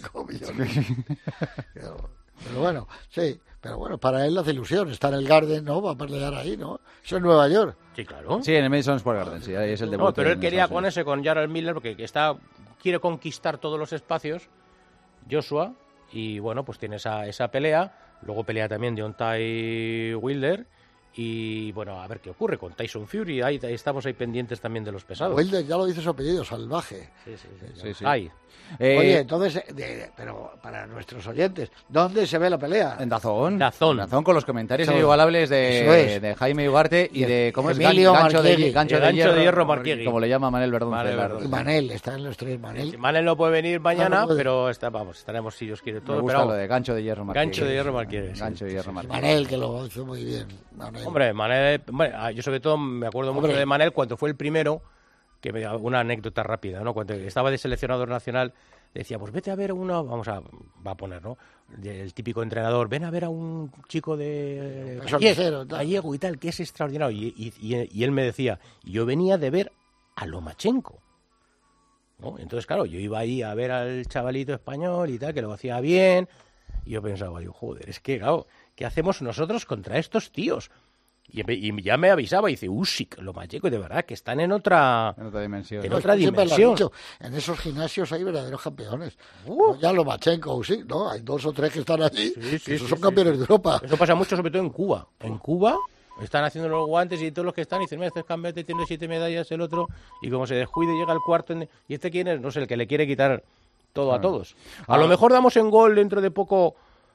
Pero bueno, sí. Pero bueno, para él hace ilusión estar en el Garden, ¿no? Va a pelear ahí, ¿no? Eso es Nueva York. Sí, claro. Sí, en el Madison Square Garden, sí, ahí es el debut. No, pero él quería ponerse con Jarrell Miller porque quiere conquistar todos los espacios, Joshua, y bueno, pues tiene esa pelea. Luego pelea también Deontay Wilder. Y bueno, a ver qué ocurre con Tyson Fury. Ahí estamos ahí pendientes también de los pesados. Wilder, ya lo dice su apellido, Salvaje. Sí. Ahí. Oye, entonces, pero para nuestros oyentes, ¿dónde se ve la pelea? En Dazón. Dazón con los comentarios inigualables de Jaime Ugarte y de ¿cómo es? Gancho de hierro Marquiegui. Como le llama Manel Verdún. Y Manel, están los tres, Manel. Manel no puede venir mañana, pero estaremos si Dios quiere todo. Me gusta lo de Gancho de hierro Marquiegui. Gancho de hierro Marquiegui. Gancho de hierro Marquiegui. Manel, que lo hizo muy bien. Hombre, Manel, yo sobre todo me acuerdo mucho de Manel cuando fue el primero, que me da una anécdota rápida, ¿no? Cuando estaba de seleccionador nacional, decía, pues vete a ver va a poner, ¿no? El típico entrenador, ven a ver a un chico de gallego y tal, que es extraordinario. Y él me decía, yo venía de ver a Lomachenko, ¿no? Entonces, claro, yo iba ahí a ver al chavalito español y tal, que lo hacía bien, y yo pensaba, joder, es que, claro, ¿qué hacemos nosotros contra estos tíos? Y ya me avisaba y dice, Usyk, Lomachenko, de verdad, que están en otra dimensión. En otra dimensión. Dicho, en esos gimnasios hay verdaderos campeones. No, ya Lomachenko, Usyk, ¿no? Hay 2 o 3 que están allí, que esos son campeones de Europa. Eso pasa mucho, sobre todo en Cuba. En Cuba están haciendo los guantes y todos los que están dicen, mira, este es campeón, tiene 7 medallas, el otro, y como se descuide llega al cuarto. ¿Y este quién es? No sé, el que le quiere quitar todo a todos. A lo mejor damos en gol dentro de poco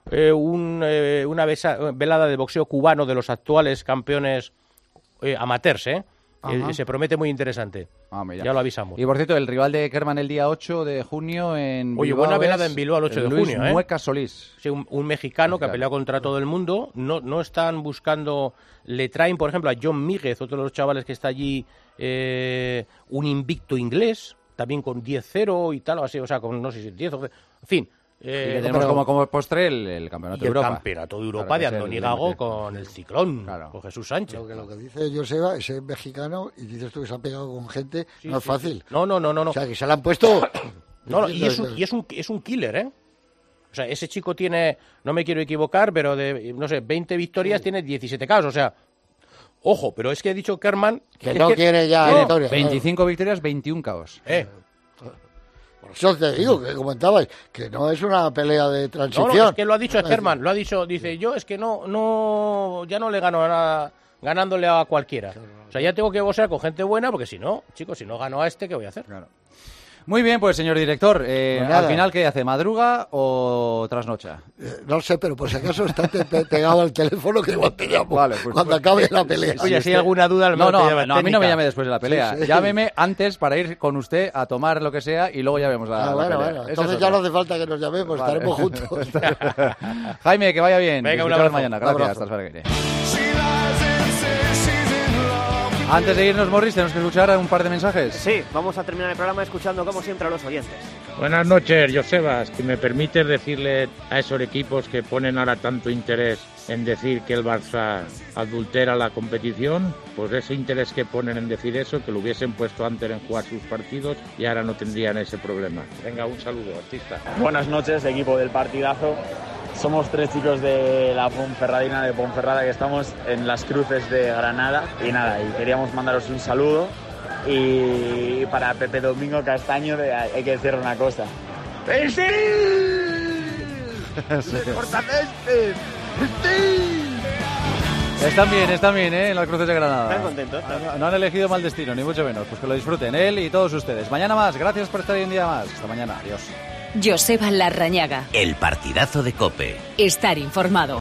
una velada de boxeo cubano de los actuales campeones amateurs, se promete muy interesante. Ya lo avisamos. Y por cierto, el rival de Kerman el día 8 de junio en Bilbao. Oye, buena velada en Bilbao el 8 de junio. Luis Mueca Solís. Sí, un mexicano que ha peleado contra todo el mundo. No están buscando, le traen, por ejemplo, a John Míguez, otro de los chavales que está allí, un invicto inglés, también con 10-0 y tal, así, o sea, con no sé si 10 o... En fin. Y que tenemos como postre el Campeonato de Europa. El Campeonato de Europa de Andoni Gago con el Ciclón, con Jesús Sánchez. Lo que dice Joseba, ese mexicano, y dices tú que se ha pegado con gente, no es fácil. No. O sea, que se le han puesto... y es un killer, ¿eh? O sea, ese chico tiene, no me quiero equivocar, pero de, no sé, 20 victorias, tiene 17 KOs, o sea... Ojo, pero es que he dicho Kerman... Que no quiere ya victorias. 25 victorias, 21 KOs. Yo te digo, que comentabais, que no es una pelea de transición. No, es que lo ha dicho Herman, lo ha dicho, dice, yo es que ya no le gano a nada ganándole a cualquiera. O sea, ya tengo que boxear con gente buena, porque si no, chicos, si no gano a este, ¿qué voy a hacer? Claro. Muy bien, pues señor director, al final, ¿qué hace? ¿Madruga o trasnocha? No sé, pero por si acaso está pegado al teléfono, que igual te llamo cuando acabe la pelea. Oye, si hay alguna duda... No, a mí no me llame después de la pelea. Sí. Llámeme antes para ir con usted a tomar lo que sea y luego ya vemos la pelea. Bueno, entonces ya no hace falta que nos llamemos, estaremos juntos. Jaime, que vaya bien. Venga, un abrazo. Mañana. Gracias, hasta la semana. Antes de irnos, Morris, tenemos que escuchar un par de mensajes. Sí, vamos a terminar el programa escuchando, como siempre, a los oyentes. Buenas noches, Josebas. Si me permites decirle a esos equipos que ponen ahora tanto interés en decir que el Barça adultera la competición, pues ese interés que ponen en decir eso, que lo hubiesen puesto antes en jugar sus partidos y ahora no tendrían ese problema. Venga, un saludo, artista. Buenas noches, equipo del partidazo. Somos 3 chicos de la Ponferradina de Ponferrada que estamos en las cruces de Granada y nada, y queríamos mandaros un saludo y para Pepe Domingo Castaño hay que decirle una cosa. ¡Sí! Están bien, en las cruces de Granada. Están contentos. No han elegido mal destino, ni mucho menos. Pues que lo disfruten él y todos ustedes. Mañana más, gracias por estar ahí un día más. Hasta mañana, adiós. Joseba Larrañaga. El partidazo de COPE. Estar informado.